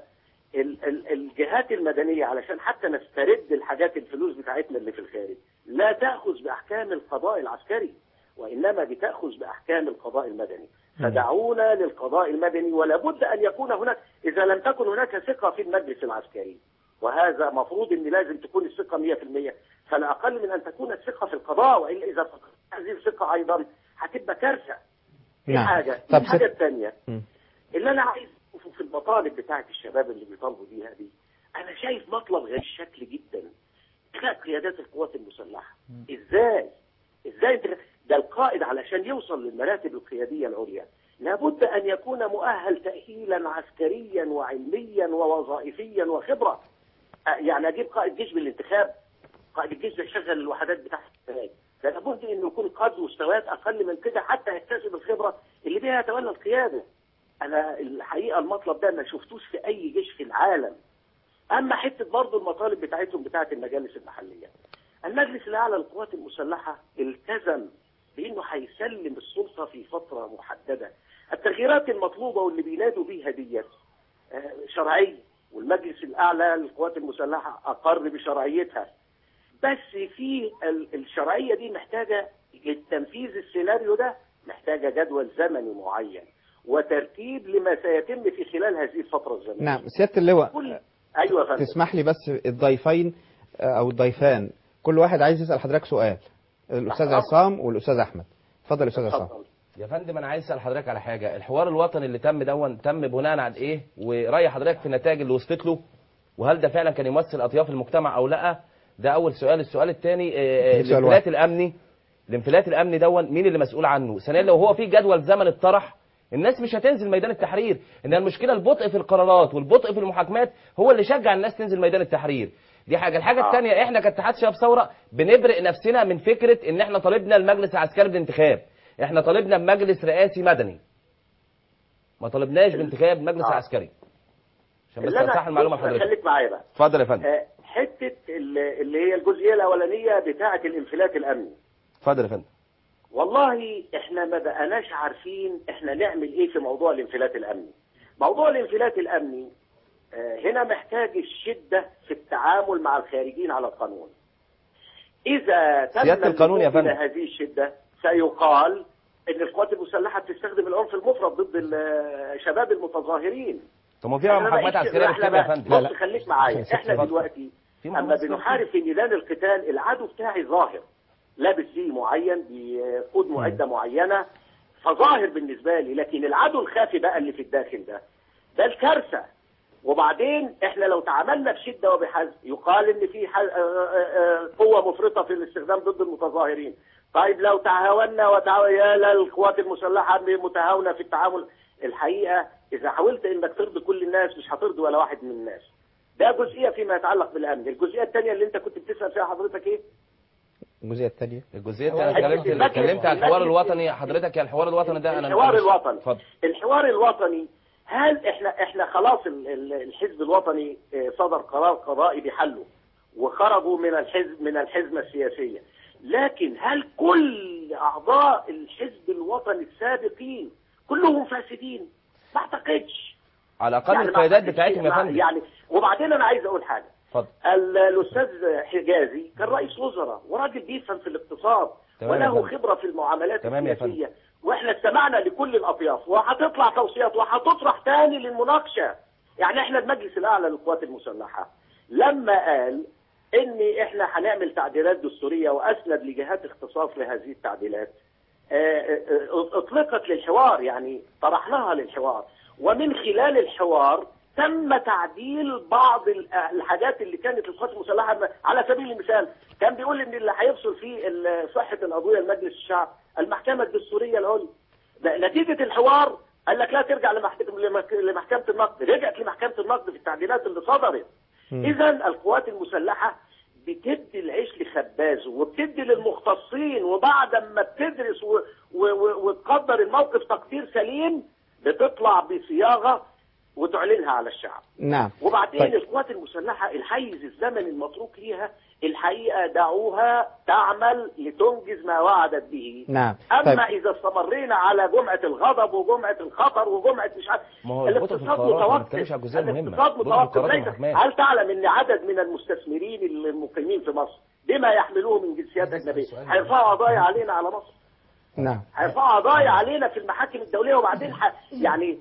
الجهات المدنية علشان حتى نسترد الحاجات الفلوس بتاعتنا اللي في الخارج لا تأخذ بأحكام القضاء العسكري وإنما بتأخذ بأحكام القضاء المدني. فدعونا للقضاء المدني ولا بد أن يكون هناك إذا لم تكن هناك ثقة في المجلس العسكري وهذا مفروض أن لازم تكون الثقة مية في المية فلا أقل من أن تكون الثقة في القضاء وإلا إذا هذه الثقة أيضا هتبقى كارثة. دي حاجة. الحاجة الثانية اللي أنا عايز في المطالب بتاعت الشباب اللي بيطالبوا بيها دي أنا شايف مطلب غير شكل جدا. إخلاء قيادات القوات المسلحة. إزاي؟ إزاي انت ده القائد علشان يوصل للمراتب القيادية العليا لابد أن يكون مؤهل تأهيلا عسكريا وعلميا ووظائفيا وخبرة. يعني أجيب قائد جيش بالانتخاب. قائد الجيش يشغل الوحدات بتاعت السنة ده لابد أنه يكون قاد مستويات أقل من كده حتى يكتسب الخبرة اللي بيها يتولى القيادة. أنا الحقيقة المطلب ده ما شفتوش في أي جيش في العالم. أما حتة برضه المطالب بتاعتهم بتاعت المجالس المحلية. المجلس الأعلى للقوات المسلحة التزم بأنه هيسلم السلطة في فترة محددة. التغييرات المطلوبة واللي بينادوا بيها ديت شرعية والمجلس الأعلى للقوات المسلحة أقر بشرعيتها. بس في الشرعية دي محتاجة للتنفيذ السيناريو ده محتاجة جدول زمني معين وترتيب لما سيتم في خلال هذه الفترة الزمنية. نعم سيادة اللواء. كل... أيوة فندم. تسمح لي بس الضيفين أو الضيفان كل واحد عايز يسأل حضرتك سؤال. الأستاذ عصام والأستاذ أحمد. اتفضل أستاذ عصام. يا فندم أنا عايز أسأل حضرتك على حاجة. الحوار الوطني اللي تم دون تم بناء على إيه ورأي حضرتك في النتائج اللي وصلت له وهل ده فعلا كان يمثل أطياف المجتمع أو لا؟ ده أول سؤال. السؤال الثاني الانفلات الأمني الانفلات الأمني دون مين اللي مسؤول عنه؟ ثانيا لو هو في جدول زمن اتطرح الناس مش هتنزل ميدان التحرير. إن المشكلة البطء في القرارات والبطء في المحاكمات هو اللي شجع الناس تنزل ميدان التحرير. دي حاجة. الحاجة الثانية احنا كاتحاد شباب ثورة بنبرئ نفسنا من فكرة ان احنا طالبنا المجلس العسكري بالانتخاب. احنا طالبنا بمجلس رئاسي مدني ما طالبناش بانتخاب مجلس آه. عسكري عشان بس اصح المعلومة لحضرتك. خليك معايا بقى. اتفضل يا فندم. آه حتة اللي هي الجزئية الأولانية بتاعة الانفلات الأمني. اتفضل يا فندم. والله احنا ما بقناش عارفين احنا نعمل ايه في موضوع الانفلات الأمني. موضوع الانفلات الأمني هنا محتاج الشدة في التعامل مع الخارجين على القانون. إذا تم القانون يا فندم هذه الشدة سيقال إن القوات المسلحة بتستخدم العنف المفرط ضد الشباب المتظاهرين. طب ما فيها محاكمات عسكرية بالكامل يا فندم. بص خليك معايا. إحنا دلوقتي أما بنحارب في ميدان القتال العدو بتاعي ظاهر لابس زي معين بيقود معدة معينة فظاهر بالنسبة لي لكن العدو الخافي بقى اللي في الداخل ده ده الكارثة. وبعدين احنا لو تعاملنا بشده وبحزم يقال ان في قوه مفرطه في الاستخدام ضد المتظاهرين. طيب لو تعاوننا وتعاوننا القوات المسلحه متهاونه في التعامل الحقيقه اذا حاولت انك ترضي كل الناس مش هترضي ولا واحد من الناس. ده جزئيه فيما يتعلق بالامن. الجزئيه الثانيه اللي انت كنت بتسال فيها حضرتك ايه؟ الجزئيه الثانيه الجزئيه الثانيه اتكلمت اتكلمت على الحوار الوطني حضرتك. يا الحوار الوطني ده انا الحوار الوطني اتفضل. الحوار الوطني هل احنا احنا خلاص الحزب الوطني صدر قرار قضائي بحله وخرجوا من الحزب من الحزمه السياسيه. لكن هل كل لأعضاء الحزب الوطني السابقين كلهم فاسدين؟ ما اعتقدش. على الاقل يعني القيادات بتاعتهم يا فندم. يعني وبعدين انا عايز اقول حاجه. اتفضل. الاستاذ حجازي كان رئيس وزراء وراجل بيفهم في الاقتصاد وله خبره في المعاملات السياسيه، واحنا استمعنا لكل الاطياف، وهتطلع توصيات وهتطرح تاني للمناقشه. يعني احنا المجلس الاعلى للقوات المسلحه لما قال ان احنا هنعمل تعديلات دستوريه واسند لجهات اختصاص لهذه التعديلات، اطلقت للحوار، يعني طرحناها للحوار، ومن خلال الحوار تم تعديل بعض الحاجات اللي كانت للقوات المسلحه. على سبيل المثال كان بيقول ان اللي هيفصل في صحه العضويه لمجلس الشعب المحكمه الدستوريه العليا. نتيجه الحوار قال لك لا ترجع لمحكمه النقد، رجعت لمحكمه النقد في التعديلات اللي صدرت. اذا القوات المسلحه بتدي العيش لخبازه وبتدي للمختصين، وبعد ما بتدرس وتقدر الموقف تقدير سليم بتطلع بصياغه وتعلنها على الشعب. نعم. وبعدين طيب. القوات المسلحه الحيز الزمني المتروك ليها الحقيقه دعوها تعمل لتنجز ما وعدت به. نعم. اما طيب. اذا استمرينا على جمعه الغضب وجمعه الخطر وجمعه مش عارف، الاقتصاد متوقف. الاقتصاد متوقف. هل تعلم ان عدد من المستثمرين المقيمين في مصر بما يحملوه من جنسيات اجنبيه هيرفعوا قضايا علينا على مصر؟ نعم. هيرفعوا قضايا علينا في المحاكم الدوليه. وبعدين يعني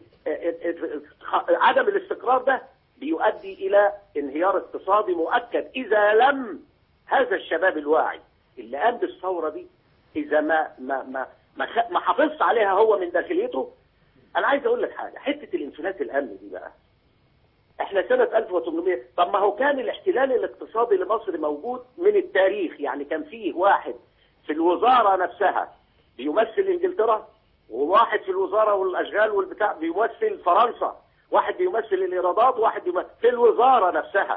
عدم الاستقرار ده بيؤدي الى انهيار اقتصادي مؤكد اذا لم هذا الشباب الواعي اللي قام بالثوره دي اذا ما ما ما ما, ما حافظش عليها هو من داخليته. انا عايز اقول لك حاجه، حته الانفلات الامني دي بقى، احنا سنه ألف وثمانمائة، طب ما هو كان الاحتلال الاقتصادي لمصر موجود من التاريخ. يعني كان فيه واحد في الوزاره نفسها بيمثل انجلترا، وواحد في الوزاره والاشغال والبتاع بيمثل فرنسا، واحد بيمثل الايرادات، واحد بيمثل في الوزاره نفسها.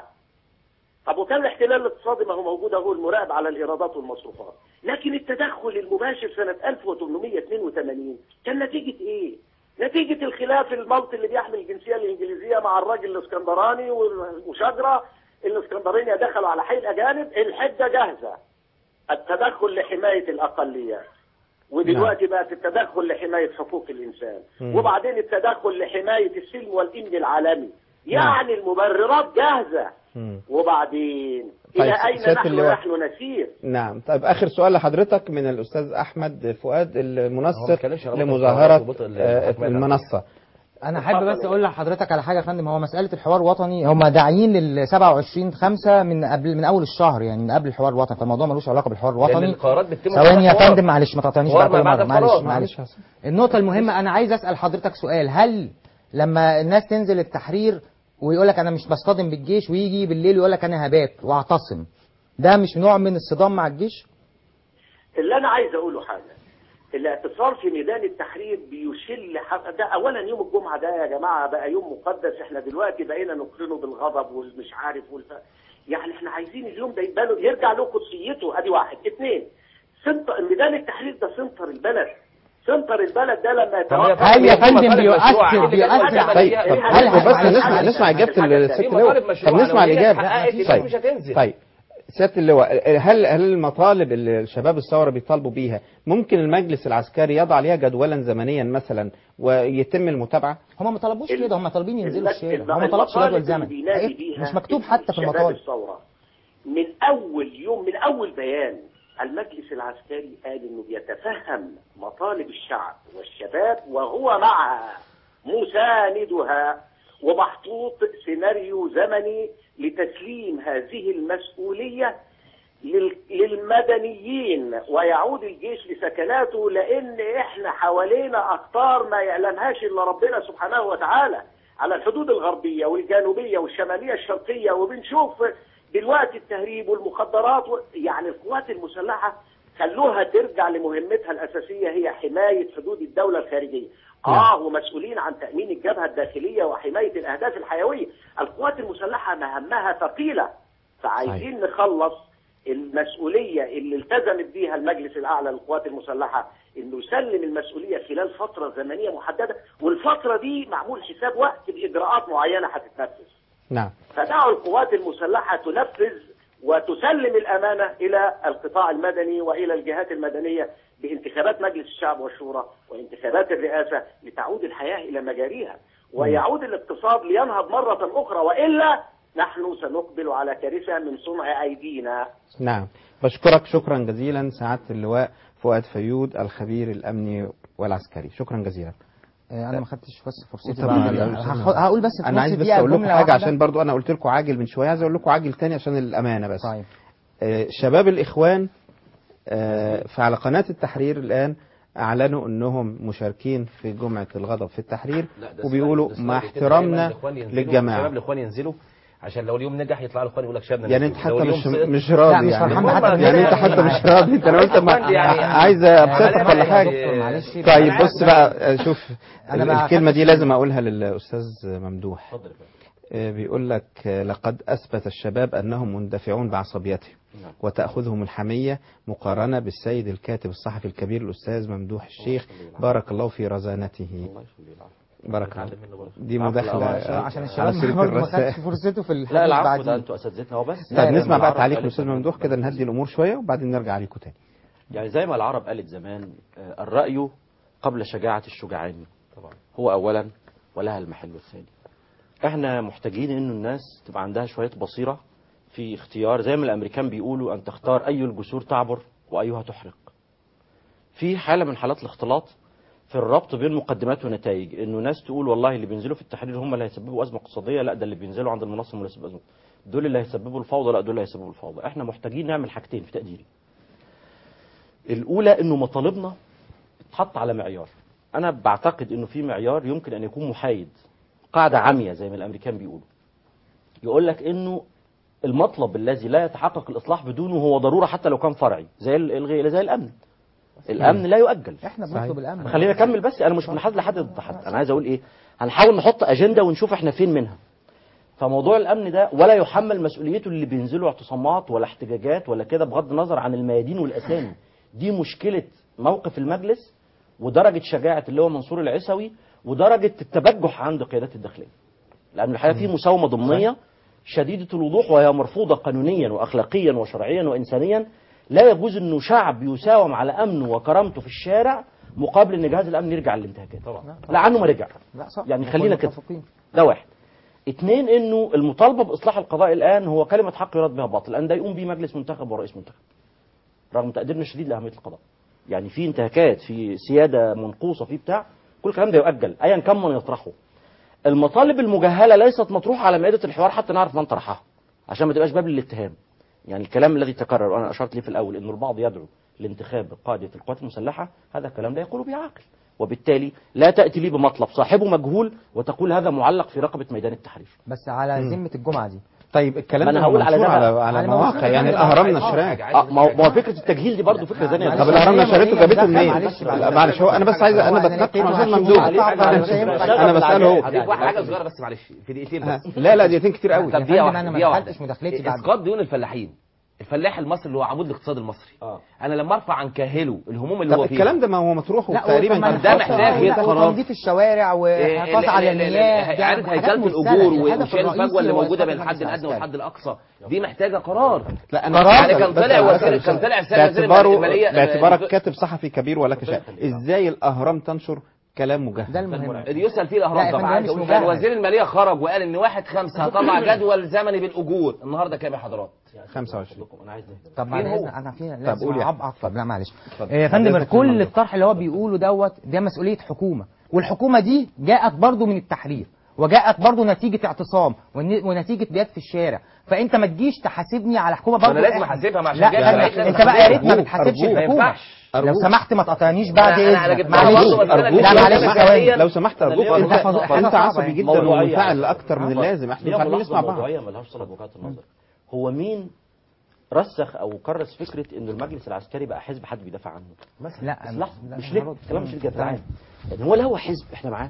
طب وكان الاحتلال الاقتصادي ما هو موجود اهو، المراقب على الايرادات والمصروفات. لكن التدخل المباشر سنه ألف وثمانمائة واثنين وثمانين كان نتيجه ايه؟ نتيجه الخلاف المالطي اللي بيحمل الجنسيه الانجليزيه مع الراجل الاسكندراني والمشاجره. الاسكندرانيه دخلوا على حي الاجانب، الحده جاهزه. التدخل لحمايه الاقليات، ودلوقتي بقت التدخل لحمايه حقوق الانسان، مم. وبعدين التدخل لحمايه السلم والامن العالمي. يعني نعم. المبررات جاهزه. مم. وبعدين طيب الى اين نحن اللي نحن نسير؟ نعم. طيب اخر سؤال لحضرتك من الاستاذ احمد فؤاد المنسق لمظاهره المنصه. انا احب بس اقول لحضرتك على حاجه يا فندم. هو مساله الحوار الوطني هم داعيين لل سبعة وعشرين خمسة من قبل من اول الشهر، يعني من قبل الحوار الوطني، فالموضوع ملوش علاقه بالحوار الوطني. ثواني يا فندم معلش ما تقاطعنيش بقى كل مره. معلش معلش النقطه المهمه انا عايز اسال حضرتك سؤال. هل لما الناس تنزل التحرير ويقول لك انا مش بصطدم بالجيش ويجي بالليل ويقول لك انا هبات واعتصم، ده مش نوع من الصدام مع الجيش؟ اللي انا عايز اقوله حاجه، الاعتصام في ميدان التحرير بيشل حق ده. اولا يوم الجمعه ده يا جماعه بقى يوم مقدس، احنا دلوقتي بقينا نقرنه بالغضب والمش عارف والف... يعني احنا عايزين اليوم ده يبقى له يرجع له قدسيته. ادي واحد. اثنين، سنتر ميدان التحرير ده سنتر البلد. سنتر البلد ده لما يتوقف هل يا فندم بيؤثر بيؤثر طيب هل بس نسمع نسمع اجابه الست اللواء. طب نسمع الاجابه. طيب طيب سيادة اللواء، هل هل المطالب اللي الشباب الثورة بيطالبوا بيها ممكن المجلس العسكري يضع عليها جدولا زمنيا مثلا ويتم المتابعة؟ هم ما طلبوش كده، هم طالبين ينزلوا الشارع، هم ما طلبش جدول زمني، مش مكتوب حتى في المطالب. من أول يوم، من أول بيان المجلس العسكري قال إنه بيتفهم مطالب الشعب والشباب وهو معها مساندها، ومحطوط سيناريو زمني لتسليم هذه المسؤولية للمدنيين ويعود الجيش لسكناته، لأن إحنا حوالينا أخطار ما يعلمهاش إلا ربنا سبحانه وتعالى على الحدود الغربية والجنوبية والشمالية الشرقية، وبنشوف دلوقتي التهريب والمخدرات و... يعني القوات المسلحة خلوها ترجع لمهمتها الأساسية، هي حماية حدود الدولة الخارجية. آه ومسؤولين عن تأمين الجبهة الداخلية وحماية الأهداف الحيوية. القوات المسلحة مهمها ثقيلة، فعايزين نخلص المسؤولية اللي التزمت بيها المجلس الأعلى للقوات المسلحة، إنه يسلم المسؤولية خلال فترة زمنية محددة، والفترة دي معمول حساب وقت بإجراءات معينة هتتنفذ. نعم. فدعوا القوات المسلحة تنفذ وتسلم الأمانة إلى القطاع المدني وإلى الجهات المدنية بانتخابات مجلس الشعب والشورى وانتخابات الرئاسة لتعود الحياة إلى مجاريها ويعود الاقتصاد لينهض مرة أخرى، وإلا نحن سنقبل على كارثة من صنع أيدينا. نعم، بشكرك شكرا جزيلا سعادة اللواء فؤاد فيود الخبير الأمني والعسكري، شكرا جزيلا. انا ما خدتش بس فرصتي بقى هقول بس في انا عايز بس اقول لكم حاجه عشان برضو انا قلت لكم عاجل من شويه، عايز اقول لكم عاجل تاني عشان الامانه بس. طيب. آه شباب الاخوان آه فعلى قناه التحرير الان اعلنوا انهم مشاركين في جمعه الغضب في التحرير، وبيقولوا مع احترامنا للجماعه. شباب الاخوان ينزلوا عشان لو اليوم نجح يطلع الاخوان يقول لك شبابنا يعني انت حتى مش مش راضي يعني يعني انت حتى مش راضي انت لو انت يعني عايز ابسطك ولا حاجه. طيب بص بقى شوف الكلمه دي لازم اقولها للاستاذ ممدوح. بيقول لك لقد اثبت الشباب انهم مندفعون بعصبيتهم وتاخذهم الحميه مقارنه بالسيد الكاتب الصحفي الكبير الاستاذ ممدوح الشيخ بارك الله في رزانته. بارك الله. دي مداخله عشان الشباب ما خدش فرصته في لا العفو ده انتوا اساتذتنا هو بس. طيب نسمع بقى تعليق الاستاذ ممدوح كده نهدي الامور شويه وبعدين نرجع عليكم تاني. يعني زي ما العرب قالت زمان الراي قبل شجاعه الشجعان طبعا هو اولا ولها المحل الثاني. احنا محتاجين انه الناس تبقى عندها شويه بصيره في اختيار، زي ما الامريكان بيقولوا ان تختار اي الجسور تعبر وايها تحرق. في حاله من حالات الاختلاط في الربط بين مقدمات ونتائج، انه ناس تقول والله اللي بينزلوا في التحرير هم اللي هيسببوا ازمه اقتصاديه، لا ده اللي بينزلوا عند المنصه هم اللي هيسببوا ازمه، دول اللي هيسببوا الفوضى، لا دول اللي هيسببوا الفوضى. احنا محتاجين نعمل حاجتين في تقديري. الاولى انه مطالبنا تتحط على معيار. انا بعتقد انه في معيار يمكن ان يكون محايد، قاعده عاميه زي ما الامريكان بيقولوا. يقول لك انه المطلب الذي لا يتحقق الاصلاح بدونه هو ضروره حتى لو كان فرعي، زي الغي زي الامن. الامن لا يؤجل. احنا بنطلب الامن. خلينا نكمل بس، انا مش منحاز لحد ضد حد، انا عايز اقول ايه، هنحاول نحط اجنده ونشوف احنا فين منها. فموضوع الامن ده ولا يحمل مسؤوليته اللي بينزلوا اعتصامات ولا احتجاجات ولا كده، بغض النظر عن الميادين والاسامي. دي مشكله موقف المجلس ودرجه شجاعه اللي هو منصور العيسوي ودرجه التبجح عند قيادات الداخليه. لان الحقيقه في مساومه ضمنيه شديده الوضوح وهي مرفوضه قانونيا واخلاقيا وشرعيا وانسانيا. لا يجوز انه شعب يساوم على امنه وكرامته في الشارع مقابل ان جهاز الامن يرجع للانتهاكات. طبعا لا عنه ما رجع. لا صح. يعني خلينا كده. ده واحد. اثنين، انه المطالبه باصلاح القضاء الان هو كلمه حق يراد بها باطل، لان ده يقوم به مجلس منتخب ورئيس منتخب. رغم تقديرنا الشديد لاهميه القضاء. يعني في انتهاكات، في سياده منقوصه، في بتاع، كل الكلام ده يؤجل ايا كان من يطرحه. المطالب المجهله ليست مطروحه على مائده الحوار حتى نعرف من طرحها، عشان ما تبقاش باب للاتهام. يعني الكلام الذي تكرر وانا اشرت ليه في الاول انه البعض يدعو لانتخاب قاده القوات المسلحه، هذا الكلام لا يقول به عاقل، وبالتالي لا تاتي لي بمطلب صاحبه مجهول وتقول هذا معلق في رقبه ميدان التحرير. بس على ذمه الجمعه دي. طيب الكلام ده هقول على على, على مواقع يعني الاهرام نشراه. ما هو فكره التجهيل دي برضه فكره ثانيه. طب الاهرام نشرته جابته منين؟ معلش هو انا بس عايز انا بتناقش مع الاستاذ ممدوح. انا بساله هو حاجه صغيره بس معلش في دقيقتين بس. لا لا دقيقتين كتير قوي. طب دقيقه انا ما دخلتش مداخلتي بعد اسقاط ديون الفلاحين. الفلاح المصري اللي هو عمود الاقتصاد المصري. آه. انا لما ارفع عن كاهله الهموم اللي هو فيها. الكلام ده ما هو مطروح تقريبا ده محتاج قرار. تنظيف الشوارع وحفاظ على المياه، اعاده هيكله الاجور وشيل الفجوه اللي موجوده بين الحد الادنى والحد الاقصى، دي محتاجه قرار. لا انا يعني كان طلع وزير كان طلع وزير الماليه باعتبارك كاتب صحفي كبير ولك شأن، ازاي الاهرام تنشر كلام مجهز؟ ده المهم اللي يسال فيه الاهرام. طبعا كان وزير الماليه خرج وقال ان واحد خمسة هطلع جدول زمني بالاجور. النهارده كام يا حضرات؟ خمسة وعشرين. انا عايز طب انا فيها طب قول يا طب لا معلش يا فندم، كل الطرح اللي هو بيقوله دوت ده مسؤوليه حكومه، والحكومه دي جاءت برضو من التحرير وجاءت برضو نتيجه اعتصام ونتيجه بيات في الشارع. فانت ما تجيش تحاسبني على حكومه برضو. انا لازم احاسبها مع عشان كده انت بقى يا ريت ما بتحاسبش الحكومه. لو سمحت ما تقاطعنيش بعد اذنك. معلش لا معلش لو سمحت ارجوك. انت انت عصبي جدا ومنفعل اكتر من اللازم. احنا مش عارفين نسمع بعض. موضوعيه مالهاش صله بوجهات النظر. هو مين رسخ او كرس فكره انه المجلس العسكري بقى حزب حد بيدافع عنه؟ لا لا مش ليه الكلام مش ليه جدعان. يعني هو لا هو حزب احنا معاه،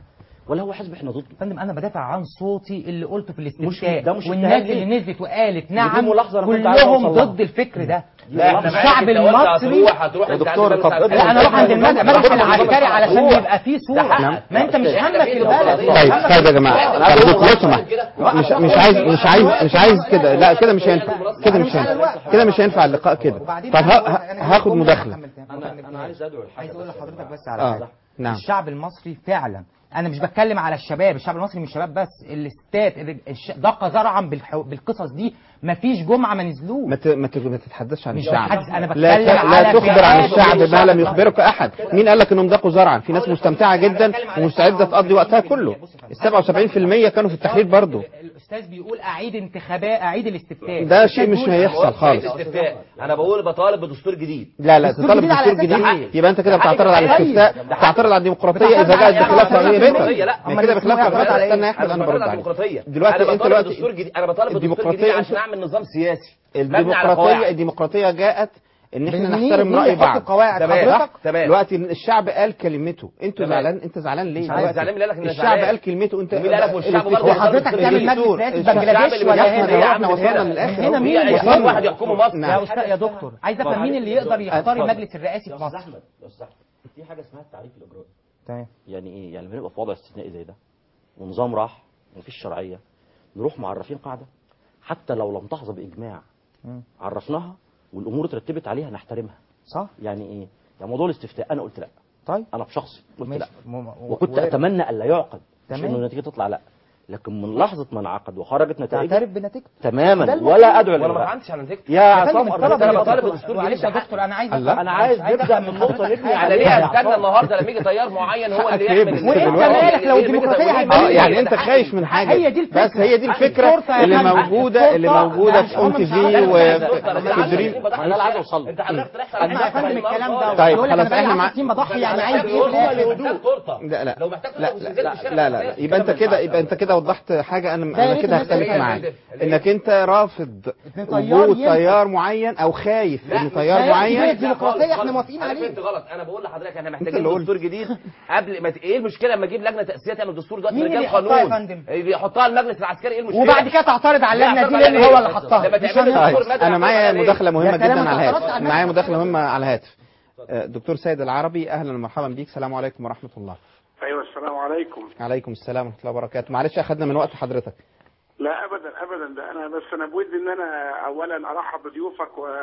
ولا هو حزب احنا ضده؟ يا فندم انا بدافع عن صوتي اللي قلته في مش الاستفتاء، ده مش والناس اتهام اللي ليه؟ نزلت وقالت ودي نعم ملاحظة أنا كنت عايز كلهم أوصل لها. ضد الفكر ده. لا احنا الشعب المصري يا دكتور طب لا انا اروح عند المجلس العسكري علشان يبقى فيه صوره. ما انت مش همك في البلد. طيب طيب يا جماعه طب دكتور سمح مش مش عايز مش عايز مش عايز كده، لا كده مش هينفع، كده مش هينفع، كده مش هينفع اللقاء كده. طب هاخد مداخله. انا انا عايز ادعو عايز اقول لحضرتك بس على آه. حاجه. نعم. الشعب المصري فعلا، انا مش بتكلم على الشباب، الشعب المصري مش شباب بس، الاستات الش- دق زرعا بالح- بالقصص دي، مفيش جمعه ما نزلوش. ما ت- ما ت- ما تتحدثش عن مش الشعب. بتحدث، أنا لا بتكلم ت- لا على تخبر عن فئات الشعب ما لم الشعب. يخبرك احد. مين قال لك انهم ضاقوا زرعا؟ في ناس مستمتعه جدا ومستعده تقضي وقتها كله. ال سبعة وسبعين بالمية كانوا في التحرير برضه. الاستاذ بيقول اعيد انتخابات، اعيد الاستفتاء. ده شيء مش هيحصل خالص. انا بقول بطالب بدستور جديد. لا لا دستور تطالب جديد على دستور أساس جديد إيه؟ يبقى انت كده بتعترض على ده الاستفتاء، حقيقي. بتعترض على الديمقراطيه اذا جاءت بخلاف رأي بيتك. ما كده بخلاف رأي. استنى يا احمد انا برد عليك. دلوقتي دلوقتي انا انت بطالب دلوقتي بدستور جديد، انا بطالب بدستور جديد عشان اعمل نظام سياسي مبني على الديمقراطيه قواعد. الديمقراطيه جاءت ان احنا مين- نحترم مين راي يحط بعض. القواعد؟ تمام حضرتك؟ تمام. دلوقتي الشعب قال كلمته، انتوا تمام. زعلان، انت زعلان ليه؟ مش عايز دلوقتي زعلان، مين قال لك ان انا الشعب زعلان؟ قال كلمته، انت مين قال لك والشعب برضه الاستفتاء- حضرتك تعمل مجلس الدستور- رئاسي الشعب بنجلاديش اللي ولا بيحصل هنا؟ ده احنا وصلنا للاخر. هنا مين في اللي عشرين يقدر- واحد يحكموا مصر. يا استاذ يا دكتور عايز افهم مين اللي يقدر يختار المجلس الرئاسي في مصر؟ احمد استاذ احمد في حاجه اسمها التعريف الاجرائي. تمام. يعني ايه؟ يعني بنبقى في وضع استثنائي زي ده ونظام راح ومفيش شرعيه، نروح معرفين قاعده حتى لو لم تحظى باجماع، عرفناها والامور اترتبت عليها نحترمها. صح. يعني ايه؟ يعني موضوع الاستفتاء انا قلت لا. طيب انا بشخصي قلت ماشي. لا م- وكنت وارد. اتمنى الا يعقد، مش تمام. انه النتيجه تطلع لا، لكن من لحظه ما انعقد وخرجت نتائج تعترف بنتيجته تماما ده ولا ادعو وانا ما للغاء. طعنتش على نتيجته يا عصام انا انا بطالب بطالب بدستور معلش جديد. يا دكتور انا عايز الله. انا عايز نبدا من نقطه نبني على ليه هستنى النهارده لما يجي تيار معين هو اللي يعمل ال- وانت مالك لو الديمقراطيه اه يعني انت خايف من حاجه، هي دي الفكره، بس هي دي الفكره اللي موجوده اللي موجوده في ام تي في وفي دريم. انا اللي عايز اوصل له. انت حضرتك تحصل انا يا فندم الكلام ده طيب يقول لك خلاص انا احنا بقالي مع عشر سنين بضحي، يعني عايز ايه في الآخر؟ لا لا لو محتاج لا لا لا لا, لا. يبقى انت كده يبقى انت كده وضحت حاجه انا ده يا انا ريت كده الناس هختلف تفهم. معاك، انك انت رافض طيار وجود ينفع. تيار معين او خايف ان تيار لا، معين. هي الديمقراطيه احنا موافقين انا عليه. فهمت غلط، انا بقول لحضرتك احنا اللي محتاجين قلت. دستور جديد قبل ما ت... ايه المشكله لما اجيب لجنه تاسيسيه تعمل دستور دلوقتي مين من اللي رجال يحطها يا قانون فندم؟ يحطها المجلس العسكري، ايه المشكله؟ وبعد كده تعترض على اللجنه دي لان هو اللي حطها. لما مش تعمل هنعرف. دستور مدني انا معايا هتعمل إيه؟ مداخله مهمه يا سلام، جدا على أنا اعترضت على الهاتف، معايا المجلس. مداخله مهمه على الهاتف. آه، دكتور سيد العربي اهلا ومرحبا بيك، السلام عليكم ورحمه الله. ايوه السلام عليكم. عليكم السلام ورحمه الله وبركاته. معلش اخذنا من وقت حضرتك. لا ابدا ابدا، ده انا بس انا بودي ان انا اولا ارحب بضيوفك و...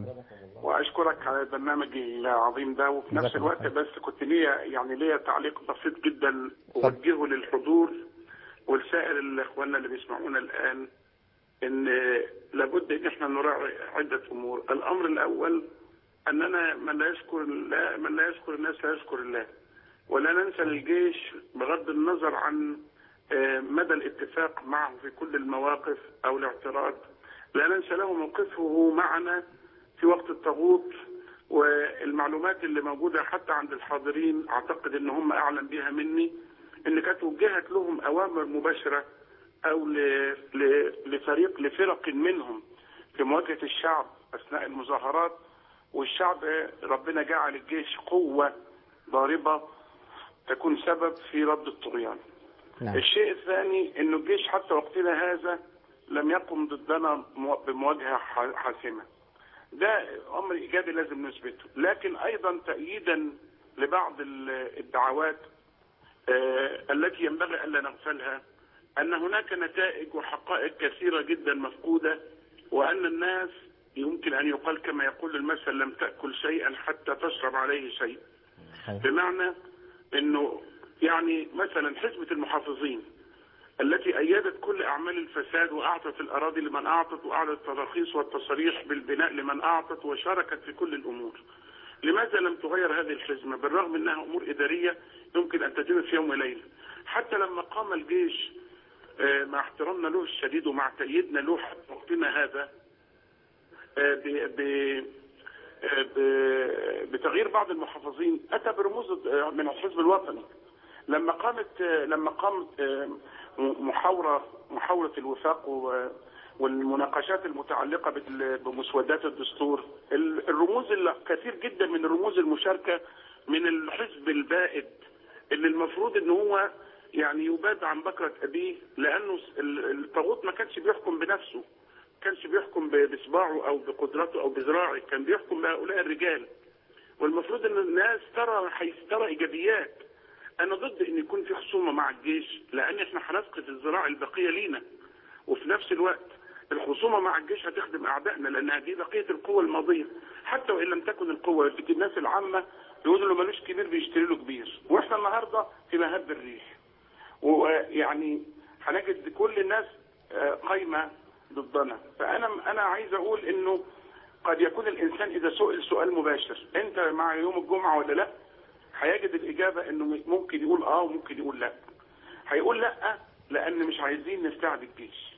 واشكرك على البرنامج العظيم ده، وفي نفس الوقت بس كنت ليا يعني ليا تعليق بسيط جدا اوجهه للحضور ولسائر الاخوان اللي بيسمعونا الان، ان لابد ان احنا نراعي عده امور. الامر الاول اننا من لا يشكر الله من لا يشكر الناس لا يشكر الله، ولا ننسى الجيش بغض النظر عن مدى الاتفاق معه في كل المواقف او الاعتراض، لا ننسى له موقفه معنا في وقت الضغوط، والمعلومات اللي موجوده حتى عند الحاضرين اعتقد ان هم اعلم بها مني، ان كانت وجهت لهم اوامر مباشره او لفريق لفرق منهم في مواجهه الشعب اثناء المظاهرات، والشعب ربنا جعل الجيش قوه ضاربه تكون سبب في رد الطغيان. نعم. الشيء الثاني انه الجيش حتى وقتنا هذا لم يقم ضدنا بمواجهه حاسمه. ده امر ايجابي لازم نثبته، لكن ايضا تأييدا لبعض الدعوات التي ينبغي الا نغفلها، ان هناك نتائج وحقائق كثيره جدا مفقوده، وان الناس يمكن ان يقال كما يقول المثل لم تأكل شيئا حتى تشرب عليه شيء. بمعنى انه يعني مثلا حزمة المحافظين التي أيدت كل أعمال الفساد وأعطت الأراضي لمن أعطت وأعطت التراخيص والتصريح بالبناء لمن أعطت وشاركت في كل الأمور، لماذا لم تغير هذه الحزمة بالرغم أنها أمور إدارية يمكن أن تتم في يوم وليلة؟ حتى لما قام الجيش مع احترامنا له الشديد ومع تأييدنا له حتى وقتنا هذا بتغيير بعض المحافظين، أتى برموز من الحزب الوطني. لما قامت لما قامت محاورة محاورة الوفاق والمناقشات المتعلقة بمسودات الدستور، الرموز كثير جدا من الرموز المشاركة من الحزب البائد اللي المفروض ان هو يعني يباد عن بكرة أبيه، لأنه الطاغوت ما كانش بيحكم بنفسه، ما كانش بيحكم بصباعه أو بقدرته أو بذراعه، كان بيحكم بهؤلاء الرجال. والمفروض أن الناس ترى ترى إيجابيات. أنا ضد أن يكون في خصومة مع الجيش، لأن إحنا هنفقد الذراع البقية لينا، وفي نفس الوقت الخصومة مع الجيش هتخدم أعدائنا، لأنها دي بقية القوة الماضية. حتى وإن لم تكن القوة، في الناس العامة يقولوا له ملوش كبير بيشتري له كبير، وإحنا النهاردة في مهب الريح. ويعني هنجد كل الناس قايمة ضدنا. فأنا أنا عايز أقول إنه قد يكون الإنسان إذا سئل سؤال مباشر، أنت مع يوم الجمعة ولا لا؟ هيجد الإجابة إنه ممكن يقول آه وممكن يقول لا. هيقول لا لأن مش عايزين نستعد الجيش،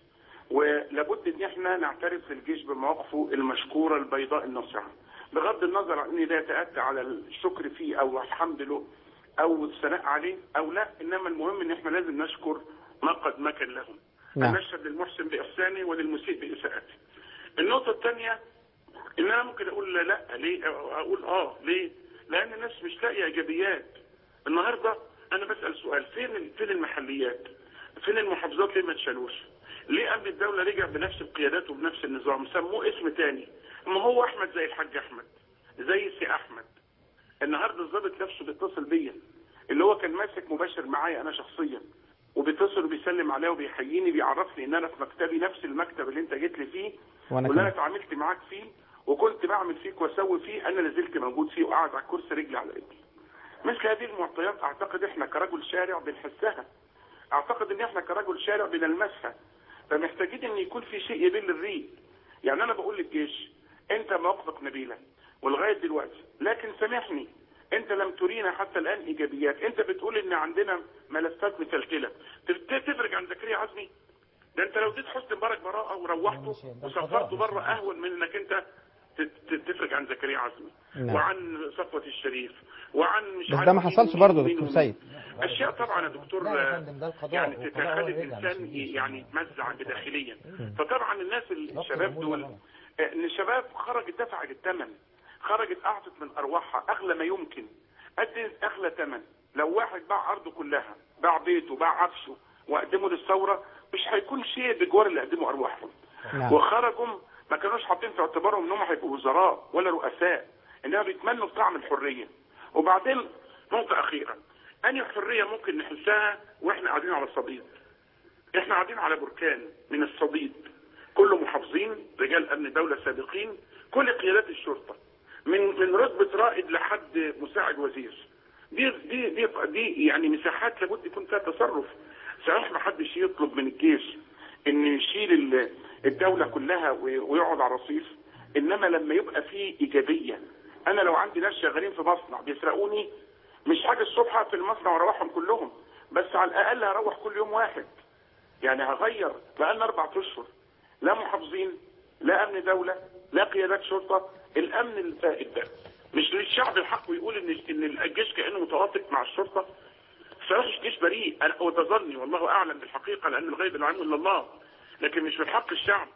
ولابد إن إحنا نعترف الجيش بمواقفه المشكورة البيضاء الناصعة، بغض النظر عن إن لا يتأتى على الشكر فيه أو الحمد له أو الثناء عليه أو لا، إنما المهم إن إحنا لازم نشكر ما قد مكن لهم. نعم. نشهد للمحسن بإحسانه وللمسيء بإساءته. النقطة الثانية إن أنا ممكن أقول لا، ليه؟ أقول آه ليه؟ لأن الناس مش لاقية إيجابيات. النهاردة أنا بسأل سؤال، فين فين المحليات؟ فين المحافظات؟ ليه ما تشالوش؟ ليه أمن الدولة رجع بنفس القيادات وبنفس النظام؟ سموه اسم تاني. ما هو أحمد زي الحاج أحمد، زي سي أحمد. النهارده الضابط نفسه بيتصل بيا، اللي هو كان ماسك مباشر معايا أنا شخصيا، وبيتصل وبيسلم عليا وبيحييني، بيعرفني إن أنا في مكتبي نفس المكتب اللي أنت جيت لي فيه واللي أنا اتعاملت معاك فيه وكنت بعمل فيك واسوي فيه، انا لازلت موجود فيه وقاعد على الكرسي رجلي على رجلي. مثل هذه المعطيات اعتقد احنا كرجل شارع بنحسها، اعتقد ان احنا كرجل شارع بنلمسها، فمحتاجين ان يكون في شيء يبل الريق. يعني انا بقول للجيش انت مواقفك نبيله ولغايه دلوقتي، لكن سامحني انت لم ترينا حتى الان ايجابيات. انت بتقول ان عندنا ملفات متلتله، تفرج عن زكريا عزمي؟ ده انت لو اديت حسني مبارك براءه وروحته وسفرته بره اهون من انك انت تفرج عن زكريا عزمي. نعم. وعن صفوة الشريف وعن مش بس ده ما حصلش برضه دكتور سيد. اشياء طبعا يا دكتور يعني تخلي الانسان يعني يتمزع بداخليا. فطبعا الناس الشباب دول ان الشباب خرجت دفعت الثمن، خرجت اعطت من ارواحها اغلى ما يمكن، قدمت اغلى ثمن. لو واحد باع ارضه كلها، باع بيته، باع عفشه وقدمه للثوره، مش هيكون شيء بجوار اللي قدموا ارواحهم. نعم. وخرجوا ما كانوش حاطين في اعتبارهم انهم هيبقوا وزراء ولا رؤساء، انما بيتمنوا طعم الحريه. وبعدين نقطه اخيره، انهي حريه ممكن نحسها واحنا قاعدين على الصديد؟ احنا قاعدين على بركان من الصديد، كله محافظين، رجال امن دوله سابقين، كل قيادات الشرطه من من رتبه رائد لحد مساعد وزير. دي دي دي, دي يعني مساحات لابد يكون فيها تصرف. صحيح ما حدش يطلب من الجيش ان يشيل الدولة كلها ويقعد على الرصيف، انما لما يبقى فيه ايجابية. انا لو عندي ناس شغالين في مصنع بيسرقوني، مش حاجة الصبح في المصنع واروحهم كلهم، بس على الاقل هروح كل يوم واحد. يعني هغير. بقالنا اربع اشهر لا محافظين، لا امن دولة، لا قيادات شرطة. الامن الفائد ده مش للشعب الحق ويقول ان ان الجيش كانه متوافق مع الشرطة. صراحة الجيش بريء، انا وتظني والله اعلم بالحقيقة، لان الغيب لا يعلم الا الله، لكن مش من حق الشعب،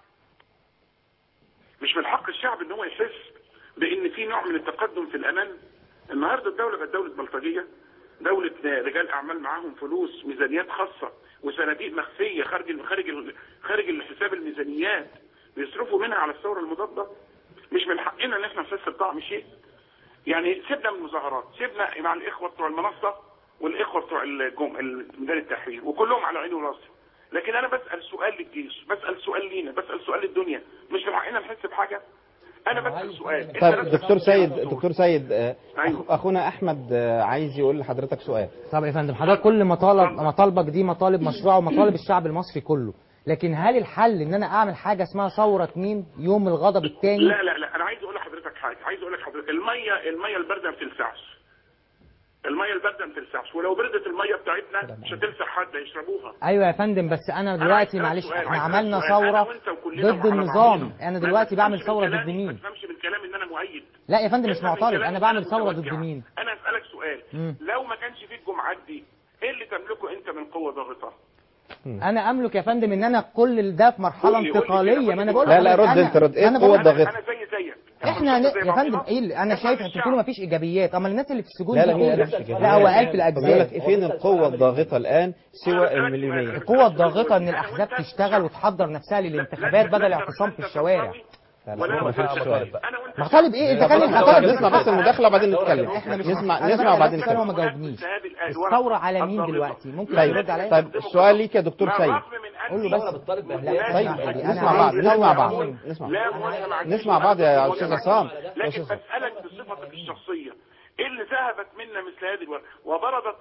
مش من حق الشعب ان هو يحس بان في نوع من التقدم في الامان. النهارده الدوله بقت دوله بلطجيه، دوله رجال اعمال معاهم فلوس، ميزانيات خاصه وصناديق مخفيه خارج خارج خارج حساب الميزانيات بيصرفوا منها على الثوره المضاده. مش من حقنا ان احنا نفسر طعم شيء. يعني سيبنا من المظاهرات، سيبنا مع الاخوه بتوع المنصه والاخوه بتوع ميدان التحرير وكلهم على عيني وراسي، لكن انا بسال سؤال للجيش، بسال سؤال لينا، بسال سؤال للدنيا. مش من حقنا نحس بحاجه؟ انا بسال سؤال. طيب دكتور سيد، دكتور سيد أيوه. اخونا احمد عايز يقول لحضرتك سؤال. طب يا فندم، حضرتك كل مطالب مطالبك دي مطالب مشروعه ومطالب الشعب المصري كله، لكن هل الحل ان انا اعمل حاجه اسمها ثوره اتنين يوم الغضب الثاني؟ لا لا لا، انا عايز اقول لحضرتك حاجه، عايز اقول لحضرتك الميه الميه البارده ما بتلسعش. الميه البارده ما بتلسعش، ولو بردت الميه بتاعتنا مش هتلسع حد يشربوها. ايوه يا فندم، بس انا دلوقتي معلش احنا عملنا ثوره ضد النظام، انا دلوقتي بعمل ثوره ضد مين؟ ما تفهمش من كلامي ان انا مؤيد. لا يا فندم مش معترض، انا بعمل ثوره ضد مين؟ انا اسالك سؤال، مم. لو ما كانش في الجمعات دي ايه اللي تملكه انت من قوه ضاغطه؟ انا املك يا فندم ان انا كل ده في مرحله انتقاليه. ما انا بقول لا لا رد انت رد. ايه القوه الضاغطه؟ انا زي زيك احنا ن... يا فندم ايه اللي انا شايف انتوا بتقولوا مفيش ايجابيات، اما الناس اللي في السجون لا لا دي لا, إيه؟ لا هو قال في الاجزاء بيقول لك فين القوه الضاغطه الان سوى المليونيه. القوه الضاغطه ان الاحزاب تشتغل وتحضر نفسها للانتخابات بدل الاعتصام في الشوارع. ما فيش سؤال. مطالب ايه اذا كان المطالب؟ نسمع بس المداخله وبعدين نتكلم. احنا نسمع نسمع وبعدين نتكلم. هو ما جاوبنيش. الثوره على مين دلوقتي؟ ممكن يرد عليا؟ طيب السؤال ليك يا دكتور سيد. قول له بس. طيب نسمع بعض نسمع بعض نسمع نسمع بعض يا استاذ عصام. لكن بسالك بصفتك الشخصيه ايه اللي ذهبت منا مثل هذه الورقه وبردت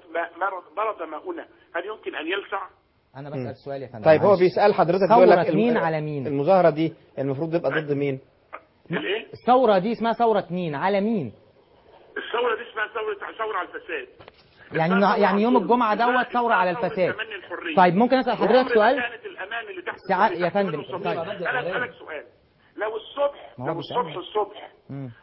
برد ماؤنا، هل يمكن ان يلسع؟ انا بسال سؤال يا فندم. طيب هو بيسال حضرتك بيقول لك مين على مين؟ المظاهره دي المفروض تبقى ضد مين؟ الايه؟ الثوره دي اسمها ثوره مين؟ على مين؟ الثوره دي اسمها ثوره ثوره على الفساد. يعني يعني يوم الجمعه دوت ثوره على الفساد. طيب ممكن اسال حضرتك سؤال؟ كانت الامان اللي تحت سع... يا فندم طيب انا اسالك سؤال، لو الصبح لو الصبح الصبح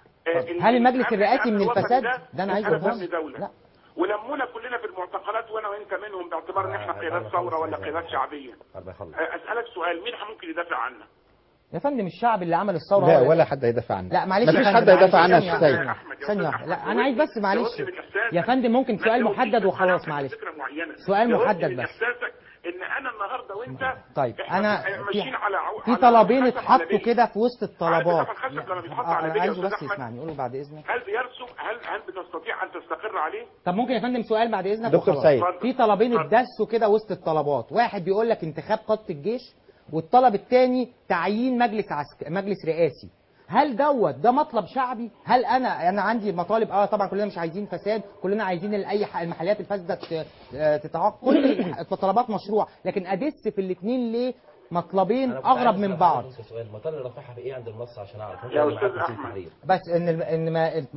هل المجلس الرئاسي من الفساد؟ ده انا عايز افهم. لا ولمونا كلنا في المعتقلات وانا وانت منهم باعتبار ان احنا قيادات ثوره ولا قيادات شعبيه. اسالك سؤال، مين ممكن يدافع عنا؟ يا فندم الشعب اللي عمل الثوره لا ولا حد هيدافع عنها. لا معلش مفيش حد هيدافع عنها يا سيد. ثانيه واحده، لا انا عايز بس معلش يا فندم ممكن سؤال محدد وخلاص معلش. سؤال محدد بس. ان انا النهارده وانت طيب انا في, في طلبين اتحطوا كده في وسط الطلبات. انا عايزه بس يسمعني، قوله بعد اذنك. هل بيرسم هل هل بتستطيع ان تستقر عليه؟ طب ممكن يا فندم سؤال بعد اذنك دكتور سيد. في طلبين اتدسوا كده وسط الطلبات، واحد بيقول لك انتخاب قادة الجيش والطلب الثاني تعيين مجلس عسك... مجلس رئاسي. هل دوت ده مطلب شعبي؟ هل انا انا عندي مطالب؟ اه طبعا كلنا مش عايزين فساد، كلنا عايزين اي المحليات الفاسده تتعاقب، كل الطلبات مشروع، لكن ادس في الاثنين ليه مطلبين اغرب من بعض؟ المطالب اللي رافعها في ايه عند النص عشان اعرف؟ يا استاذ احمد بس ان ان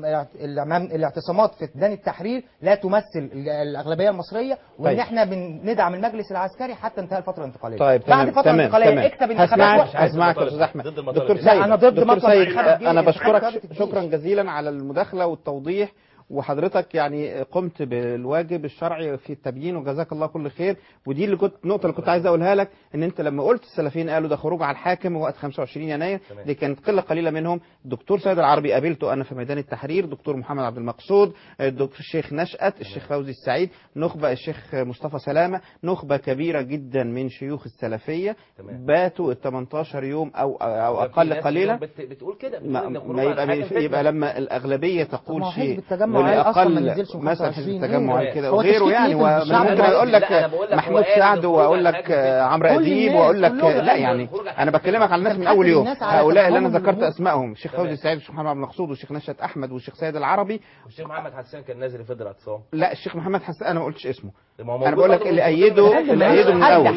ما الاعتصامات في ميدان التحرير لا تمثل الاغلبيه المصريه، وان طيب. احنا بندعم المجلس العسكري حتى انتهاء الفتره الانتقاليه. طيب بعد فتره انتقاليه اكتب انتخابات. اسمعك يا استاذ احمد. دكتور سيد انا ضد دكتور سيد انا بشكرك شكرا جزيلا على المداخله والتوضيح، وحضرتك يعني قمت بالواجب الشرعي في التبيين وجزاك الله كل خير. ودي اللي كنت النقطه اللي كنت عايز اقولها لك، ان انت لما قلت السلفيين قالوا ده خروج على الحاكم وقت خمسة وعشرين يناير، دي كانت قله قليله منهم. الدكتور سيد العربي قابلته انا في ميدان التحرير، دكتور محمد عبد المقصود، الدكتور الشيخ نشأت، الشيخ فوزي السعيد، نخبه الشيخ مصطفى سلامه، نخبه كبيره جدا من شيوخ السلفيه باتوا ال ثمانية عشر يوم او او اقل قليلا. بتقول كده ما يبقى يبقى لما الاغلبيه تقول شيء والاقل مثلا حزب التجمع كده وغيره يعني، وممكن اقول لك محمود سعد واقول لك عمرو اديب واقول لك لا يعني انا بكلمك على الناس من اول يوم. هؤلاء اللي انا ذكرت اسمائهم الشيخ فوزي السعيد والشيخ محمد عبد المقصود والشيخ نشأت احمد والشيخ سيد العربي والشيخ محمد حسان كان نازل يفضل اعتصام. لا الشيخ محمد حسان انا ما قلتش اسمه، انا بقول لك اللي ايده اللي ايده من الاول.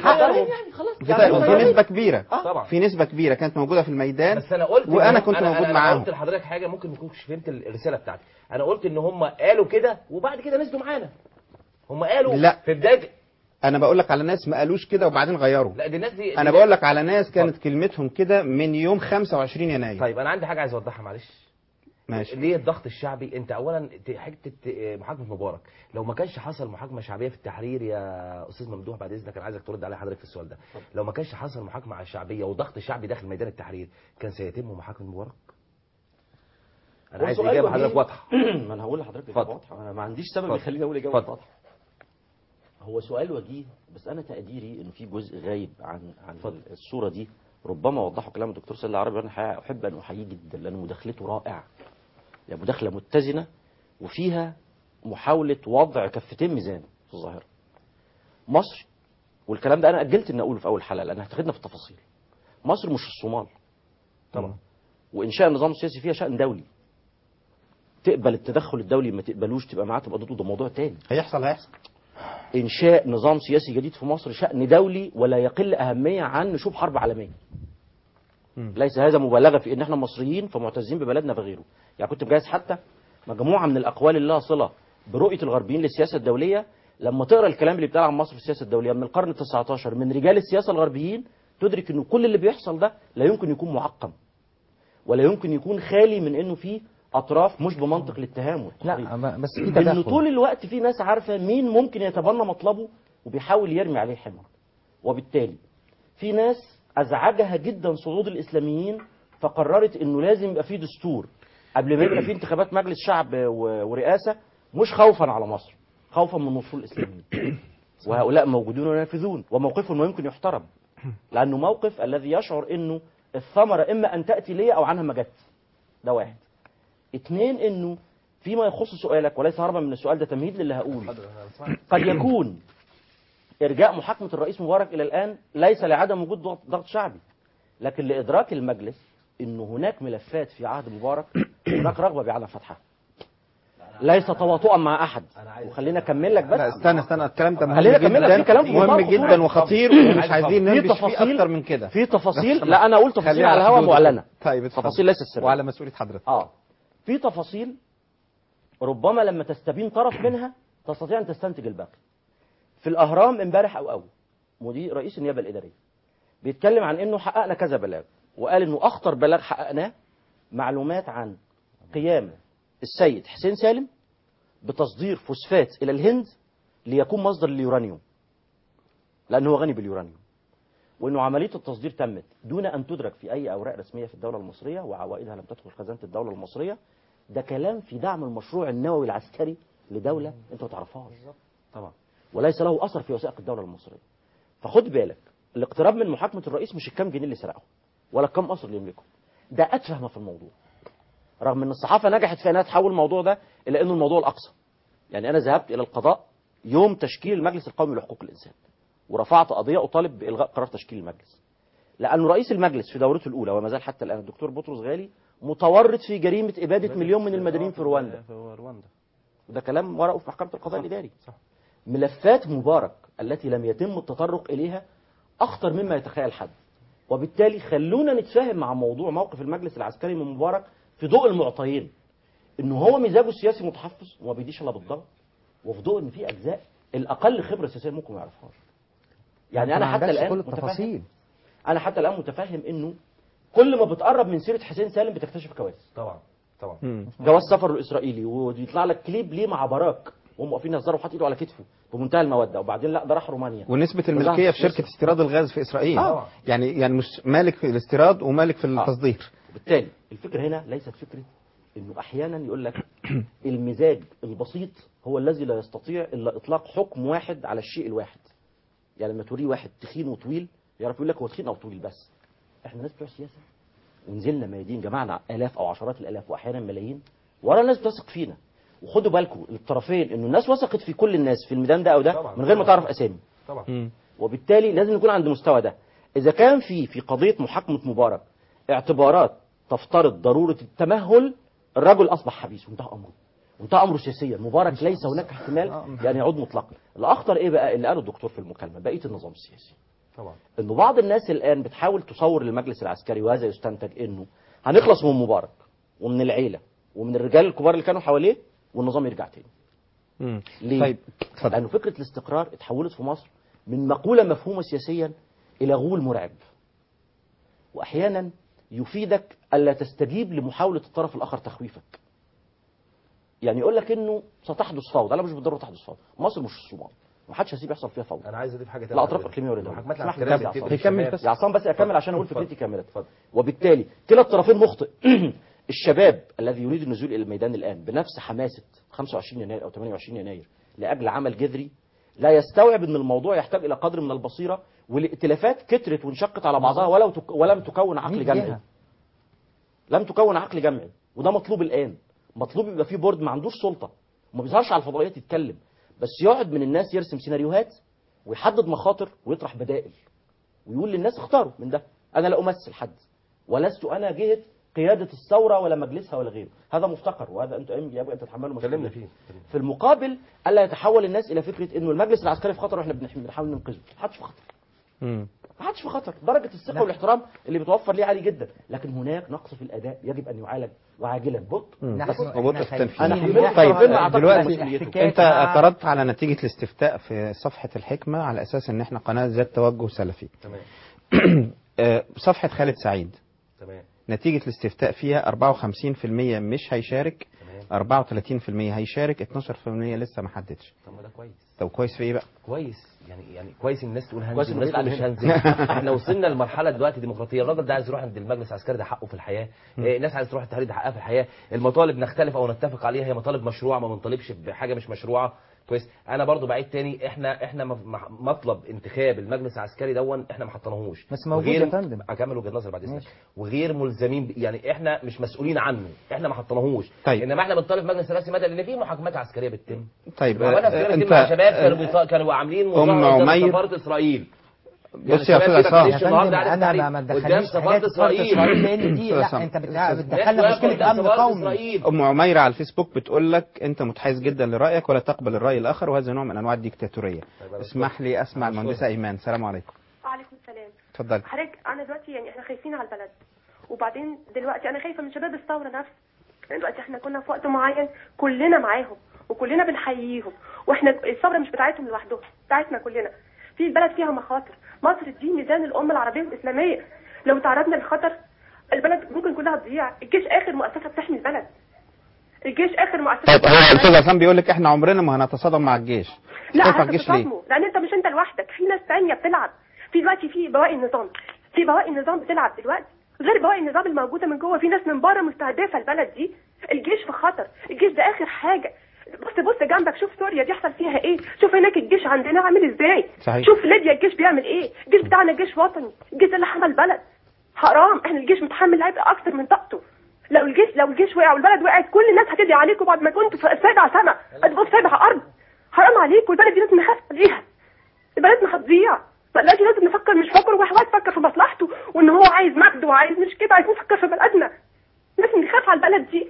في نسبه كبيره في نسبه كبيره كانت موجوده في الميدان، بس انا قلت وانا كنت موجود معاهم. انا قلت لحضرتك حاجه ممكن ما تكونش فهمت الرساله بتاعتي. انا قلت ان هم قالوا كده وبعد كده نزلوا معانا. هم قالوا لا. في بدايه انا بقول لك على ناس ما قالوش كده وبعدين غيروا. لا دي الناس دي انا بقول لك على ناس كانت كلمتهم كده من يوم خمسة وعشرين يناير. طيب انا عندي حاجه عايز اوضحها معلش. ماشي. ليه الضغط الشعبي؟ انت اولا حته محاكمه مبارك، لو ما كانش حصل محاكمه شعبيه في التحرير يا استاذ ممدوح بعد اذنك انا عايزك ترد علي حضرتك في السؤال ده. لو ما كانش حصل محاكمه شعبيه وضغط شعبي داخل ميدان التحرير كان سيتم محاكمه مبارك؟ انا عايز اجابه حضرتك واضحه. ما انا هقول لحضرتك اجابه واضحه، انا ما عنديش سبب يخليني اقول اجابه واضحه. هو سؤال وجيه، بس انا تقديري ان في جزء غايب عن عن فضل. الصوره دي ربما وضحوا كلام الدكتور سيد العربي، وانا احب ان احييه جدا لان مداخلته رائعه. يعني مداخله متزنه وفيها محاوله وضع كفتين ميزان في الظاهره. مصر، والكلام ده انا اجلت ان اقوله في اول حلقه لان هتاخدنا في التفاصيل. مصر مش الصومال طبعا، وانشاء النظام السياسي فيها شأن دولي. تقبل التدخل الدولي ما تقبلوش تبقى معاه تبقى ضده، ده موضوع تاني. هيحصل هيحصل انشاء نظام سياسي جديد في مصر شأن دولي ولا يقل اهميه عن نشوب حرب عالميه. م. ليس هذا مبالغه في ان احنا مصريين فمعتزين ببلدنا فغيره. يعني كنت مجهز حتى مجموعه من الاقوال اللي لها صله برؤيه الغربيين للسياسه الدوليه. لما تقرا الكلام اللي بيتقال عن مصر في السياسه الدوليه من القرن التاسع عشر من رجال السياسه الغربيين تدرك انه كل اللي بيحصل ده لا يمكن يكون معقم ولا يمكن يكون خالي من انه فيه اطراف مش بمنطق الاتهام والتحريض. لا بس في تدخل. ان طول الوقت في ناس عارفه مين ممكن يتبنى مطلبه وبيحاول يرمي عليه حمار. وبالتالي في ناس ازعجها جدا صعود الاسلاميين فقررت انه لازم يبقى فيه دستور قبل ما يبقى فيه انتخابات مجلس شعب ورئاسه، مش خوفا على مصر، خوفا من وصول الاسلاميين. وهؤلاء موجودون وينفذون، وموقفهم ما يمكن يحترم، لانه موقف الذي يشعر انه الثمره اما ان تاتي لي او عنها ما جت. ده واحد. اثنين، انه فيما يخص سؤالك وليس هربا من السؤال ده، تمهيد للي هقوله، قد يكون ارجاء محاكمه الرئيس مبارك الى الان ليس لعدم وجود ضغط شعبي، لكن لادراك المجلس انه هناك ملفات في عهد مبارك هناك رغبه بعدم فتحها، ليس تواطؤا مع احد. وخلينا اكمل لك بس. لا استنى استنى الكلام ده خلينا اكمل لك، في كلام مهم جدا وخطير ومش عايزين ننبش فيه اكتر من كده. في تفاصيل، لا انا اقول تفاصيل على الهواء معلنه. طيب تفاصيل ليست سريه وعلى مسؤوليه حضرتك. اه في تفاصيل ربما لما تستبين طرف منها تستطيع ان تستنتج الباقي. في الاهرام امبارح او اول مدير رئيس النيابه الاداريه بيتكلم عن انه حققنا كذا بلاغ، وقال انه اخطر بلاغ حققناه معلومات عن قيام السيد حسين سالم بتصدير فوسفات الى الهند ليكون مصدر لليورانيوم، لانه هو غني باليورانيوم، وانه عمليه التصدير تمت دون ان تدرك في اي اوراق رسميه في الدوله المصريه، وعوائدها لم تدخل خزانه الدوله المصريه. ده كلام في دعم المشروع النووي العسكري لدوله انت ما تعرفهاش طبعا، وليس له اثر في وثائق الدوله المصريه. فخد بالك، الاقتراب من محاكمه الرئيس مش الكام جنيه اللي سرقهم ولا الكام قصر اللي يملكهم، ده اتفه ما في الموضوع، رغم ان الصحافه نجحت في انها تحول الموضوع ده الى انه الموضوع الاقصى. يعني انا ذهبت الى القضاء يوم تشكيل المجلس القومي لحقوق الانسان، ورفعت قضيه اطالب بالغاء قرار تشكيل المجلس، لانه رئيس المجلس في دورته الاولى وما زال حتى الان الدكتور بطرس غالي متورط في جريمه اباده مليون من المدنيين في رواندا. وده كلام ورقه في محكمه القضاء الاداري. ملفات مبارك التي لم يتم التطرق اليها اخطر مما يتخيل حد، وبالتالي خلونا نتفاهم مع موضوع موقف المجلس العسكري من مبارك في ضوء المعطيين، انه هو مزاجه السياسي متحفظ وما بيديش الا بالضغط، وفي ضوء ان في اجزاء الاقل خبره سياسيه ممكن ما يعرفهاش. يعني انا حتى الان متفهم انا حتى الان متفهم انه كل ما بتقرب من سيره حسين سالم بتكتشف كوارث. طبعا طبعا. جواز سفره الاسرائيلي ويطلع لك كليب ليه مع باراك وهم واقفين يهزروا وحاطط ايده على كتفه بمنتهى الموده، وبعدين لا ده راح رومانيا. ونسبه الملكيه في شركه استيراد الغاز في اسرائيل. آه. يعني يعني مش مالك في الاستيراد ومالك في التصدير. آه. بالتالي الفكره هنا ليست فكره انه احيانا يقول لك المزاج البسيط هو الذي لا يستطيع الا اطلاق حكم واحد على الشيء الواحد. يعني لما توريه واحد تخين وطويل يعرف يقول لك هو تخين او طويل بس. احنا ناس بتوع سياسه ونزلنا ميادين، جمعنا الاف او عشرات الالاف واحيانا ملايين ورا الناس بتثق فينا. وخدوا بالكم الطرفين انه الناس وثقت في كل الناس في الميدان ده او ده طبعًا من غير ما تعرف اسامي. طبعا. وبالتالي لازم نكون عند المستوى ده. اذا كان في في قضيه محاكمه مبارك اعتبارات تفترض ضروره التمهل، الرجل اصبح حبيس وانتهى امره. وانتهى امره سياسيا، مبارك ليس هناك احتمال يعني يعود مطلقا. الاخطر ايه بقى اللي قاله الدكتور في المكالمه؟ بقيه النظام السياسي. طبعا. انه بعض الناس الان بتحاول تصور للمجلس العسكري، وهذا يستنتج انه هنخلص من مبارك ومن العيله ومن الرجال الكبار اللي كانوا حواليه والنظام يرجع تاني. امم ليه؟ طيب لانه فكره الاستقرار اتحولت في مصر من مقوله مفهومه سياسيا الى غول مرعب. واحيانا يفيدك الا تستجيب لمحاوله الطرف الاخر تخويفك. يعني يقول لك انه ستحدث فوضى، لا مش بالضروره تحدث فوضى، مصر مش الصومال، ما حدش هيسيب يحصل فيها فوضى. انا عايز اضيف حاجه ثانيه. لا اطراف اقليميه ولا دوليه. المحاكمات العسكريه هيكمل بس يا عصام بس اكمل عشان اقول فكرتي كامله. وبالتالي كلا الطرفين مخطئ. الشباب الذي يريد النزول الى الميدان الان بنفس حماسه خمسة وعشرين يناير او ثمانية وعشرين يناير لاجل عمل جذري لا يستوعب ان الموضوع يحتاج الى قدر من البصيره، والائتلافات كترت وانشقت على بعضها ولو تك... ولم تكون عقل جمعي. لم تكون عقل جمعي، وده مطلوب الان. مطلوب يبقى في بورد ما عندوش سلطه وما بيظهرش على الفضائيات يتكلم، بس يقعد من الناس يرسم سيناريوهات ويحدد مخاطر ويطرح بدائل ويقول للناس اختاروا من ده. انا لا امثل حد ولست انا جهه قياده الثوره ولا مجلسها ولا غيره، هذا مفتقر وهذا انتوا يجب ان تتحملوا مسؤوليته. فيه في المقابل الا يتحول الناس الى فكره انه المجلس العسكري في خطر واحنا بنحاول ننقذه. ما حدش في خطر. امم ما حدش في خطر، درجه الثقه والاحترام اللي بتوفر ليه عالي جدا، لكن هناك نقص في الاداء يجب ان يعالج وعاجلا. بطء وبطء في التنفيذ. انا طيب دلوقتي انت اعترضت على نتيجه الاستفتاء في صفحه الحكمه على اساس ان احنا قناه ذات توجه سلفي. تمام. صفحه خالد سعيد. تمام. نتيجه الاستفتاء فيها أربعة وخمسين بالمية مش هيشارك، تمام. أربعة وثلاثين بالمية هيشارك، اتناشر بالمية لسه ما حددش. طب ما ده كويس. طب كويس في ايه بقى؟ كويس يعني يعني كويس الناس تقول كويس هنزل الناس والناس تقول مش هنزل. احنا وصلنا لمرحله دلوقتي ديمقراطيه، الراجل ده عايز يروح عند المجلس العسكري ده حقه في الحياه، إيه الناس عايز تروح التحرير ده حقها في الحياه، المطالب نختلف او نتفق عليها هي مطالب مشروعه، ما بنطالبش بحاجه مش مشروعه. كويس. انا برضو بعيد تاني، احنا احنا مطلب انتخاب المجلس العسكري دون احنا ما حطيناهوش، بس موجود يا فندم. اكمل وجهه نظر بعد اذنك. وغير ملزمين ب... يعني احنا مش مسؤولين عنه، احنا ما حطيناهوش. طيب. انما احنا بنطالب مجلس رئاسي مدني لان في محاكمات عسكريه بتتم. طيب محاكمات عسكريه بتتم مع شباب كانوا بيط... كانوا عاملين مظاهره قدام سفاره اسرائيل. بص يا استاذ عصام، يا فندم انا ما تدخلنيش حاجات اسرائيل لان دي لا انت بتدخلنا مشكله امن قومي. ام عميره على الفيسبوك بتقول لك انت متحيز جدا لرايك ولا تقبل الراي الاخر، وهذا نوع من انواع الديكتاتوريه. اسمح لي اسمع المهندسه ايمان. السلام عليكم. وعليكم السلام. اتفضلي. حضرتك انا دلوقتي يعني احنا خايفين على البلد، وبعدين دلوقتي انا خايفه من شباب الثوره نفسه. يعني دلوقتي احنا كنا في وقت معين كلنا معاهم وكلنا بنحييهم، واحنا الثوره مش بتاعتهم لوحدهم، بتاعتنا كلنا. في البلد فيها مخاطر، مصر دي ميزان الامه العربيه والاسلاميه، لو تعرضنا للخطر البلد ممكن كلها تضيع. الجيش اخر مؤسسه بتحمي البلد، الجيش اخر مؤسسه. طيب هو الاستاذ عصام بيقول لك احنا عمرنا ما هنتصادم مع الجيش. لا هتتصادموا لان انت مش انت لوحدك، في ناس ثانيه بتلعب. في دلوقتي في بواقي النظام، في بواقي النظام بتلعب دلوقتي غير بواقي النظام الموجوده من جوه. في ناس من بره مستهدفه البلد دي. الجيش في خطر، الجيش ده اخر حاجه. بص بص جنبك، شوف سوريا بيحصل فيها ايه، شوف هناك الجيش عندنا عامل ازاي. صحيح. شوف ليبيا الجيش بيعمل ايه، الجيش بتاعنا جيش وطني، الجيش اللي حمى البلد. حرام، احنا الجيش متحمل عبء اكتر من طاقته. لو الجيش لو الجيش وقع والبلد وقعت كل الناس هتدعي عليكم بعد ما كنتوا في سابع سما هتبقوا في سابع ارض. حرام عليكم، البلد دي لازم نخاف عليها، البلد ما هتضيع. دلوقتي لازم نفكر، مش فكر واحد يفكر في مصلحته وان هو عايز مجد وعايز مش كده، عايزين نفكر في بلدنا، لازم نخاف على البلد دي.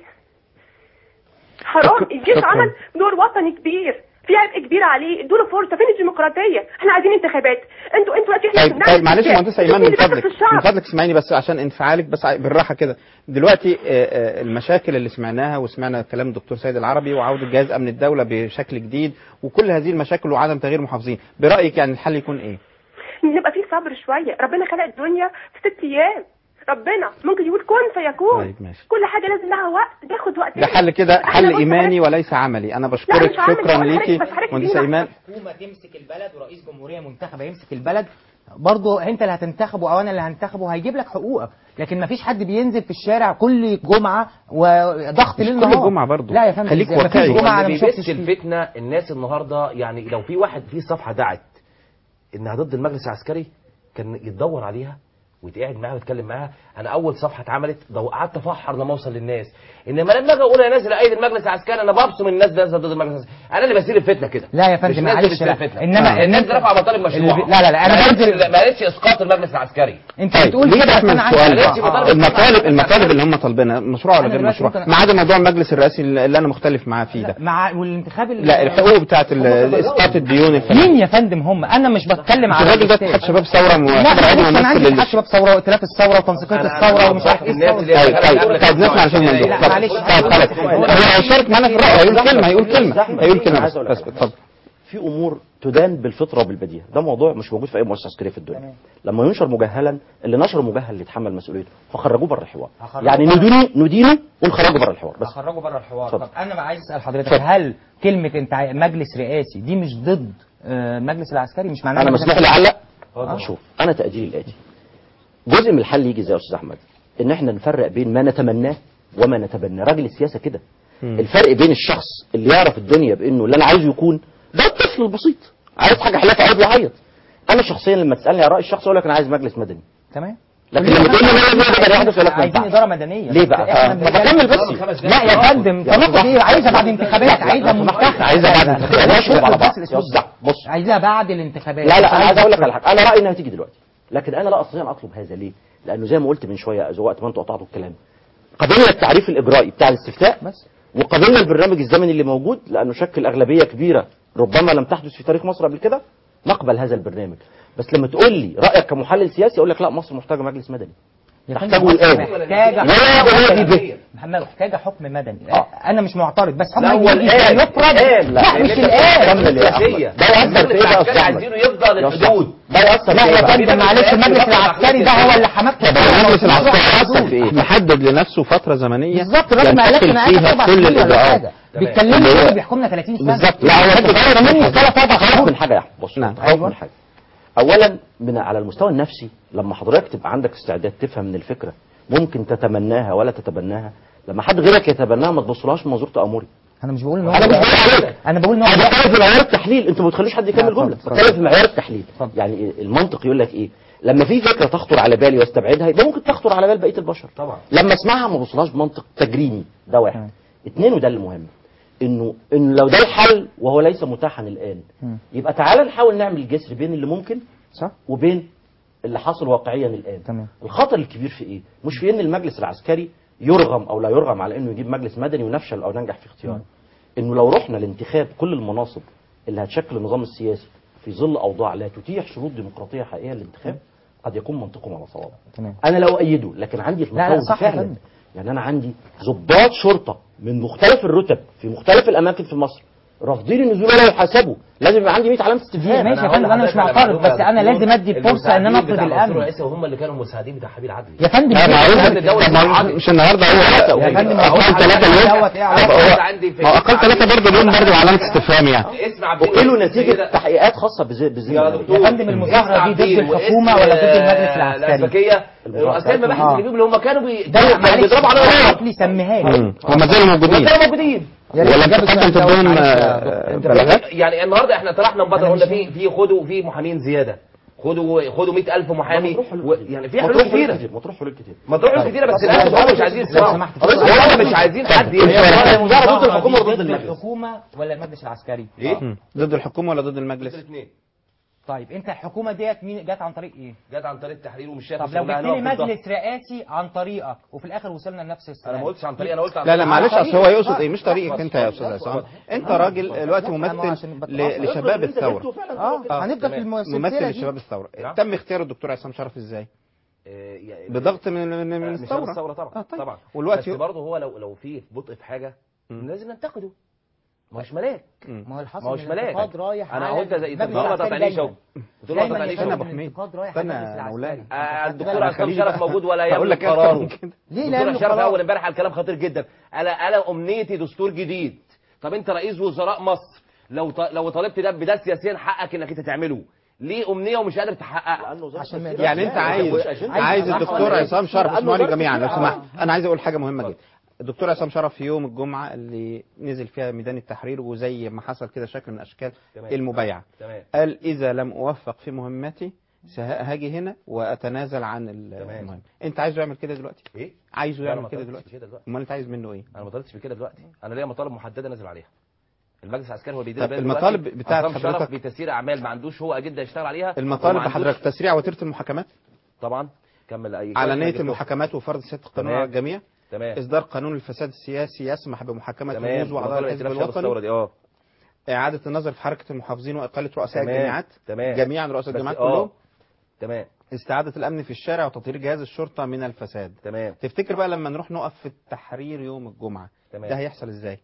حرام، الجيش عمل دور وطني كبير، في عبء كبير عليه، ادوا له فرصه. فين الديمقراطيه؟ احنا عايزين انتخابات. انتوا انتوا دلوقتي احنا طيب, طيب معلش مهندسه ايمان من فضلك من فضلك اسمعيني بس عشان انفعالك بس بالراحه كده. دلوقتي المشاكل اللي سمعناها وسمعنا كلام الدكتور سيد العربي وعوده جهاز امن الدوله بشكل جديد وكل هذه المشاكل وعدم تغيير محافظين، برايك يعني الحل يكون ايه؟ نبقى فيه صبر شويه، ربنا خلق الدنيا في ست ايام، ربنا ممكن يقول كن فيكون. طيب ماشي. كل حاجه لازم لها وقت، بياخد وقت. ده حل كده، حل ايماني وليس عملي. انا بشكرك شكرا ليكي مهندسه ايمان. حكومه تمسك البلد ورئيس جمهوريه منتخبه يمسك البلد، برضه انت اللي هتنتخبه او انا اللي هنتخبه هيجيب لك حقوقك، لكن ما فيش حد بينزل في الشارع كل جمعه وضغط ليل نهار. كل جمعه برضه. لا يا فندم خليك واقعي. جمعه انا مش بس الفتنه. الناس النهارده يعني لو في واحد في صفحه دعت انها ضد المجلس العسكري كان يتدور عليها ويتقعد معاها ويتكلم معاها. انا اول صفحه اتعملت قعدت افحر لما اوصل للناس، انما لما اجي اقول يا ناس ايد المجلس العسكري انا ببصم الناس ده ضد المجلس العسكري، انا اللي بسير الفتنه كده. لا يا فندم معلش، انما الناس رفع مطالب مشروع. لا لا لا انا بنزل ما قالتش اسقاط المجلس العسكري. انت بتقول كده انا المطالب المطالب اللي هم طالبينها مشروع ولا غير مشروع، ما عدا موضوع المجلس الرئاسي اللي انا مختلف معاه فيه ده مع والانتخاب لا الحقوق بتاعت اسقاط الديون. مين يا فندم هم؟ انا مش بتكلم على الراجل ده اتحاد شباب ثوره اتحاد شباب ثوره وائتلاف الثوره وتنسيقيه الثوره ومش عارف ايه. طيب طيب نسمع عشان الموضوع. معلش هو هيشارك معانا في الرأي، هيقول كلمه هيقول كلمه هيقول كلمه بس بس اتفضل. في امور تدان بالفطره وبالبديهه، ده موضوع مش موجود في اي مؤسسه عسكريه في الدنيا. لما ينشر مجهلا اللي نشر مجهل اللي يتحمل مسؤوليته، فخرجوه بره الحوار. يعني ندينه ندينه ونخرجه بره الحوار بس. خرجه بره الحوار. طب انا عايز اسال حضرتك فضل. هل كلمه انت مجلس رئاسي دي مش ضد المجلس العسكري؟ مش معناها انا مسموح لي اعلق. آه. شوف انا تقديري الاتي، جزء من الحل يجي زي يا استاذ احمد ان احنا نفرق بين ما نتمناه وما نتبناه. راجل السياسه كده، الفرق بين الشخص اللي يعرف الدنيا بانه اللي انا عايزه يكون ده الطفل البسيط عايز حاجه حلوه قاعد يعيط. انا شخصيا لما تسالني على راي الشخص اقول لك انا عايز مجلس مدني. تمام. لكن لما تقول لي انا ده يحدث ولا عايزين اداره مدنيه. ليه بقى؟ بكمل بس. لا يا فندم تناقض ايه؟ عايزها بعد انتخابات، عايزها منتخب، عايزها بعد انتخابات. بص عايزها بعد الانتخابات. لا لا انا عايز اقول لك على حاجه، انا رايي انها تيجي دلوقتي، لكن انا لا استطيع ان اطلب هذا. ليه؟ لانه زي ما قلت من شويه وقت ما انتوا قطعتوا الكلام، قبلنا التعريف الاجرائي بتاع الاستفتاء بس، وقبلنا البرنامج الزمني اللي موجود لانه شكل اغلبيه كبيره ربما لم تحدث في تاريخ مصر قبل كده. نقبل هذا البرنامج، بس لما تقول لي رايك كمحلل سياسي اقول لك لا مصر محتاجه مجلس مدني. محتاجه الان. محتاجه محمد محتاجه حكم مدني. آه. انا مش معترض بس حكم مدني يفرض. لا مش الان. ده يأثر في ايه؟ عايزينه يفضل الحدود. ده يأثر لا يا فندم معلش المجلس العسكري ده هو اللي حماك. المجلس العسكري يأثر في ايه؟ محدد لنفسه فتره زمنيه بالظبط. الراجل ما قالش انا عايز فيها كل الاجراءات. بيتكلموا اللي بيحكمنا ثلاثين سنه بالظبط. لا هو مني ثلاث اربع خلاص من حاجه يا احمد. بص نعم. أيوة. من حاجه اولا من على المستوى النفسي لما حضرتك تبقى عندك استعداد تفهم ان الفكره ممكن تتمناها ولا تتبناها، لما حد غيرك يتبناها ما تبصلهاش من منظور تامري. انا مش بقول ان هو انا مش بقول انا بقول ان هو انا بتكلم في معيار التحليل، انت ما بتخليش حد يكمل جمله، بتكلم في معيار التحليل. يعني المنطق يقول لك ايه؟ لما في فكره تخطر على بالي واستبعدها يبقى ممكن تخطر على بال بقيه البشر طبعا. لما اسمعها ما بوصلهاش بمنطق تجريمي، ده واحد. اثنين وده المهم، انه انه لو ده الحل وهو ليس متاحا الان م. يبقى تعالى نحاول نعمل جسر بين اللي ممكن صح وبين اللي حاصل واقعيا الان. تمام. الخطر الكبير في ايه؟ مش في ان المجلس العسكري يرغم او لا يرغم على انه يجيب مجلس مدني ونفشل او ننجح في اختياره. انه لو رحنا لانتخاب كل المناصب اللي هتشكل النظام السياسي في ظل اوضاع لا تتيح شروط ديمقراطيه حقيقيه للانتخاب قد يكون منطقهم على صواب. انا لو ايده، لكن عندي المخاوف فعلا. يعني انا عندي ضباط شرطه من مختلف الرتب في مختلف الاماكن في مصر رافضين النزول ولا يحاسبوا، لازم يبقى عندي مية علامه استفهام. ماشي يا فندم انا مش معترض، بس انا لازم ادي فرصه ان انا افرض الامن. هم اللي كانوا مساعدين بتاع حبيب العدلي يا فندم مش النهارده هو يا فندم اقل ثلاثه اليوم ما اقل ثلاثه برضه اليوم برضه علامه استفهام يعني. اسمع وله نتيجه تحقيقات خاصه بزي يا فندم المظاهره دي ضد الحكومه ولا ضد المجلس العسكري؟ الاسبكيه رؤساء المباحث اللي بيجوا اللي هم كانوا بيضربوا على الراس لي سميها لي هم ما زالوا موجودين كانوا موجودين ولا انت تديهم بلاغات؟ يعني النهارده احنا طرحنا مبادره قلنا في في خدوا في محامين زياده، خدوا خدوا مئة ألف محامي و... يعني في حلول كتيره مطروح حلول كتير مطروح حلول كتيره بس الناس مش عايزين يسمعوا، هم مش عايزين حد المظاهره ضد الحكومه ولا ضد المجلس؟ الحكومه ولا المجلس العسكري؟ ايه ضد الحكومه ولا ضد المجلس؟ الاثنين. طيب انت الحكومه ديت مين جت عن طريق ايه؟ جت عن طريق التحرير ومش شايف. طب لو جبت لي مجلس رئاسي عن طريقك وفي الاخر وصلنا لنفس السلام. انا ما قلتش عن طريق، انا قلت عن لا لا معلش اصل هو يقصد ايه؟ مش طريقك انت يا استاذ عصام، انت راجل دلوقتي ممثل لشباب الثوره. اه هنبدا في السلسله ممثل لشباب الثوره. تم اختيار الدكتور عصام شرف ازاي؟ بضغط من من من الثوره. الثوره طبعا طبعا. والوقت بس برضه هو لو لو في بطء في حاجه لازم ننتقده. ما هوش ملاك، ما هو الحصل ما هوش ملاك. رايح انا قلت زي الدكتور ما تقطعنيش اهو، الدكتور ما تقطعنيش اهو. انا ابو حميد انا مولانا الدكتور عصام شرف موجود ولا يملك قراره. ليه لا الدكتور شرف اول امبارح على كلام خطير جدا. انا انا امنيتي دستور جديد. طب انت رئيس وزراء مصر لو لو طالبت ده بده سياسيا حقك انك انت تعمله، ليه امنيه ومش قادر تحققها؟ يعني انت عايز عايز الدكتور عصام شرف، اسمعوني جميعا لو سمحت، انا عايز اقول حاجه مهمه جدا. الدكتور عصام شرف في يوم الجمعة اللي نزل فيها ميدان التحرير وزي ما حصل كده شكل من أشكال المبايعة، قال إذا لم أوفق في مهمتي هاجي هنا وأتنازل عن المهم. أنت عايزه يعمل كده دلوقتي؟ إيه؟ عايزه يعمل كده دلوقتي؟ أمال أنت عايز منه إيه؟ أنا ما طلبتش بكده دلوقتي، أنا ليا مطالب محددة نازل عليها. المجلس العسكري هو بيدير المطالب بتاعت حضرتك بتسيير أعمال ما عندوش هو أجندة يشتغل عليها. المطالب بحضرتك تسريع وتيرة المحاكمات؟ طبعا كمل أي علنية المحاكمات وفرض سيادة القانون على الجميع. تمام. إصدار قانون الفساد السياسي يسمح بمحاكمة رموز وأعضاء الحزب الوطني. اه إعادة النظر في حركة المحافظين وإقالة رؤساء الجامعات. تمام. جميعا رؤساء الجامعات كلهم. تمام. استعادة الأمن في الشارع وتطهير جهاز الشرطة من الفساد. تمام. تفتكر بقى لما نروح نقف في التحرير يوم الجمعة تمام. ده هيحصل إزاي؟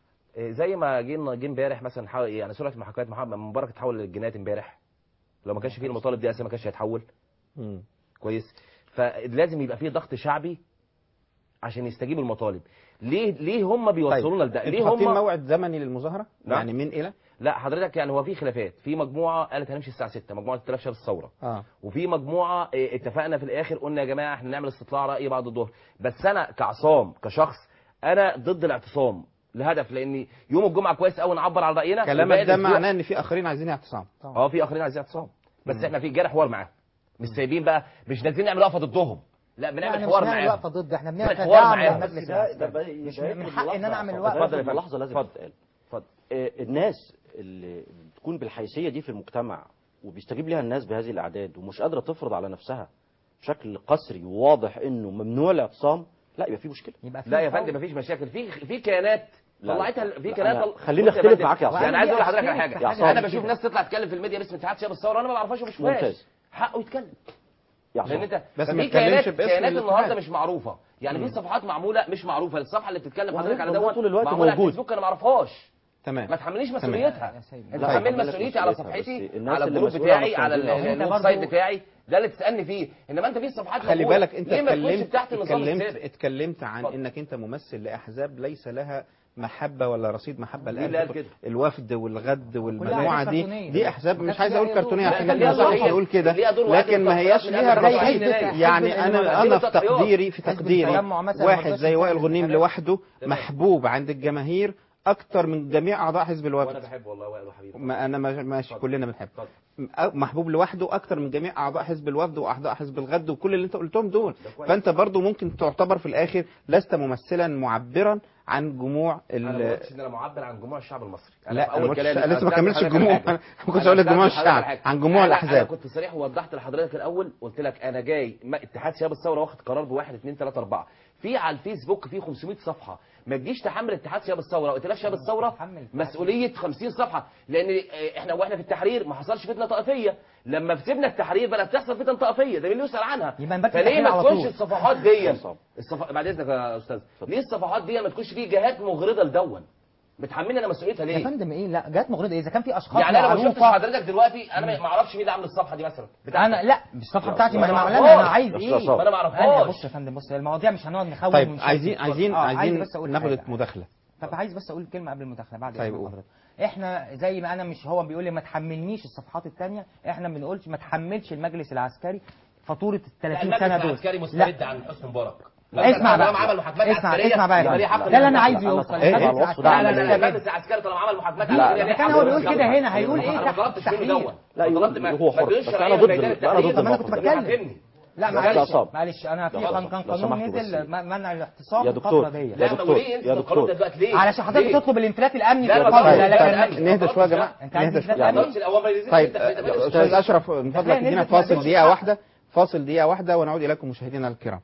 زي ما جينا جه امبارح مثلا حاول يعني سرعة المحاكمات محمد مبارك تحول للجنايات امبارح، لو ما كانش فيه المطالب دي أساسا ما كانش هيتحول. امم كويس. فلازم يبقى فيه ضغط شعبي عشان يستجيبوا المطالب. ليه ليه هم بيوصلونا طيب. لده؟ ليه هم حاطين موعد زمني للمظاهره؟ نعم. يعني من الى؟ لا حضرتك يعني هو في خلافات، في مجموعه قالت هنمشي الساعه ستة، مجموعه ائتلاف شباب الثوره. اه وفي مجموعه اتفقنا في الاخر قلنا يا جماعه احنا نعمل استطلاع راي بعد الظهر، بس انا كعصام كشخص انا ضد الاعتصام لهدف، لان يوم الجمعه كويس قوي نعبر عن راينا. كلامك ده معناه ان في اخرين عايزين اعتصام. اه في اخرين عايزين اعتصام، بس مم. احنا في جارح حوار معاهم، مش سايبين بقى، مش نازلين نعمل وقفه ضدهم، لا بنعمل حوار معاهم. مش وقفه ضد، احنا بنعمل حوار معاهم. مش من حق ان انا اعمل وقفه. اتفضل في لحظه لازم اتفضل. اتفضل. الناس اللي بتكون بالحيثيه دي في المجتمع وبيستجيب لها الناس بهذه الاعداد ومش قادره تفرض على نفسها بشكل قسري وواضح انه ممنوع الاعتصام، لا يبقى في مشكله. لا يا فندم مفيش مشاكل، في في كيانات طلعتها، في كيانات. خليني اختلف معاك يا عصام. يعني عايز اقول لحضرتك على حاجه، انا بشوف ناس تطلع تتكلم في الميديا باسم اتحاد شباب الثوره انا ما بعرفهاش ومش فاهمش حقه يتكلم. لان انت بس في كيانات كيانات النهارده مش معروفه، يعني في صفحات معموله مش معروفه، الصفحه اللي بتتكلم حضرتك على دوت طول الوقت معموله على موجود. الفيسبوك انا ما اعرفهاش. تمام. ما تحملنيش مسؤوليتها، انت حمل مسؤوليتي على صفحتي، على الجروب بتاعي، على الويب سايت بتاعي، ده اللي تسالني فيه. انما انت في صفحات خلي بالك انت اتكلمت اتكلمت اتكلمت عن انك انت ممثل لاحزاب ليس لها محبه ولا رصيد محبه مين اللي قال الان كده؟ الوفد والغد والمجموعه أحزاب دي كرتونية. دي احزاب ما مش كانش عايز اقول ليها دور. كرتونيه لا، عشان كان ليها ما دور. ينفعش نقول كده، ليها دور وعدم لكن ما هياش التضحيات من ليها قبل الرصيد. التضحيات. يعني حزب انا التضحيات. انا في تقديري في حزب تقديري التجمع مثلا واحد مرضاش زي وائل يتكلم غنيم في لوحده محبوب عند الجماهير اكتر من جميع اعضاء حزب الوفد. وانا بحب والله وائل وحبيبي. ما انا ما- ماشي كلنا بنحب محبوب لوحده اكتر من جميع اعضاء حزب الوفد واعضاء حزب الغد وكل اللي انت قلتهم دول. فانت برضو ممكن تعتبر في الاخر لست ممثلا معبرا عن جموع ال انا ما قلتش ان انا معبر عن جموع الشعب المصري. أنا لا في اول أنا ما قلتش- كلامي لسه ما كملتش الجموع ما كنتش اقول لك جموع الشعب عن جموع الاحزاب. انا كنت صريح ووضحت لحضرتك الاول، قلت لك انا جاي اتحاد شباب الثوره واخد قرار بواحد اثنين ثلاثه اربعه، في على الفيسبوك في خمسمائة صفحه، ما تجيش تحمل اتحاد شباب الثوره او ائتلاف شباب الثوره مسؤوليه خمسين صفحه، لان احنا واحنا في التحرير ما حصلش فتنه طائفيه، لما سيبنا التحرير بقى بتحصل فتن طائفيه، ده مين اللي يسال عنها؟ فليه ما تكونش الصفحات دي الصف... بعد اذنك يا استاذ، ليه الصفحات دي ما تكونش في جهات مغرضه لدون؟ بتحملني انا مسؤوليتها ليه؟ يا فندم ايه لا جهات مغرضه ايه؟ اذا كان في اشخاص يعني انا ما شفتش معروفة- حضرتك دلوقتي، انا ما اعرفش مين اللي عامل الصفحه دي مثلا انا لا مش الصفحه بتاعتي، ما انا ما معلنها، انا أعرفهاش. عايز بس ايه؟ أصاب. ما أنا ما أعرفهاش. أنا بص يا فندم، بص المواضيع مش هنقعد نخون طيب ونشكك. عايزين عايزين آه، عايز عايزين بس أقول ناخد حاجة. مداخله. طب عايز بس اقول كلمه قبل المداخله بعد طيب إذن قول. حضرتك. احنا زي ما انا مش هو بيقول لي ما تحملنيش الصفحات الثانيه، احنا ما بنقولش ما تحملش المجلس العسكري فاتوره ال ثلاثين سنه دول. المجلس العسكري مسترد عن حسني مبارك. اسمع بقى طالما عمل محاكمات اسمع عسكريه اسمع بقى يبقى ليه حق ده اللي انا عايزه يوصل. إيه؟ المجلس العسكري لا لا لا المجلس العسكري طالما عمل محاكمات عسكريه اذا كان هو بيقول كده هنا هيقول ايه انا ما تحت طلبتش منه التحرير؟ دون. لا يقول هو حر بس انا ضد انا ضد ما انا كنت بتكلم. لا معلش معلش انا في كان كان قانون نزل منع الاعتصام الفتره دي. لا ما وليه انت القانون ده دلوقتي ليه؟ علشان حضرتك تطلب الانفلات الامني لا لكن نهدى شويه يا جماعه نهدى شويه. طيب استاذ اشرف من فضلك ادينا فاصل دقيقه واحده فاصل دقيقه واحده ونعود اليكم مشاهدينا الكرام.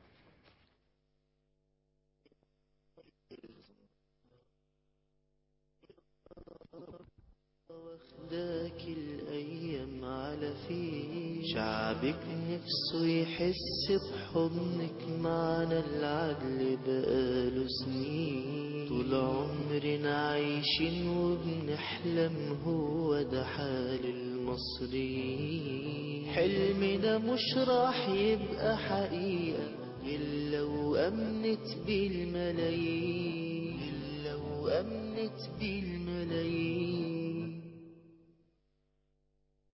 واخداك الأيام على فيه شعبك نفسه يحس بحضنك معنا العدل بقاله سنين طول عمرنا عايشين وبنحلم هو ده حال المصريين حلمنا مش راح يبقى حقيقة إلا وأمنت بالملايين إلا وأمنت بالملايين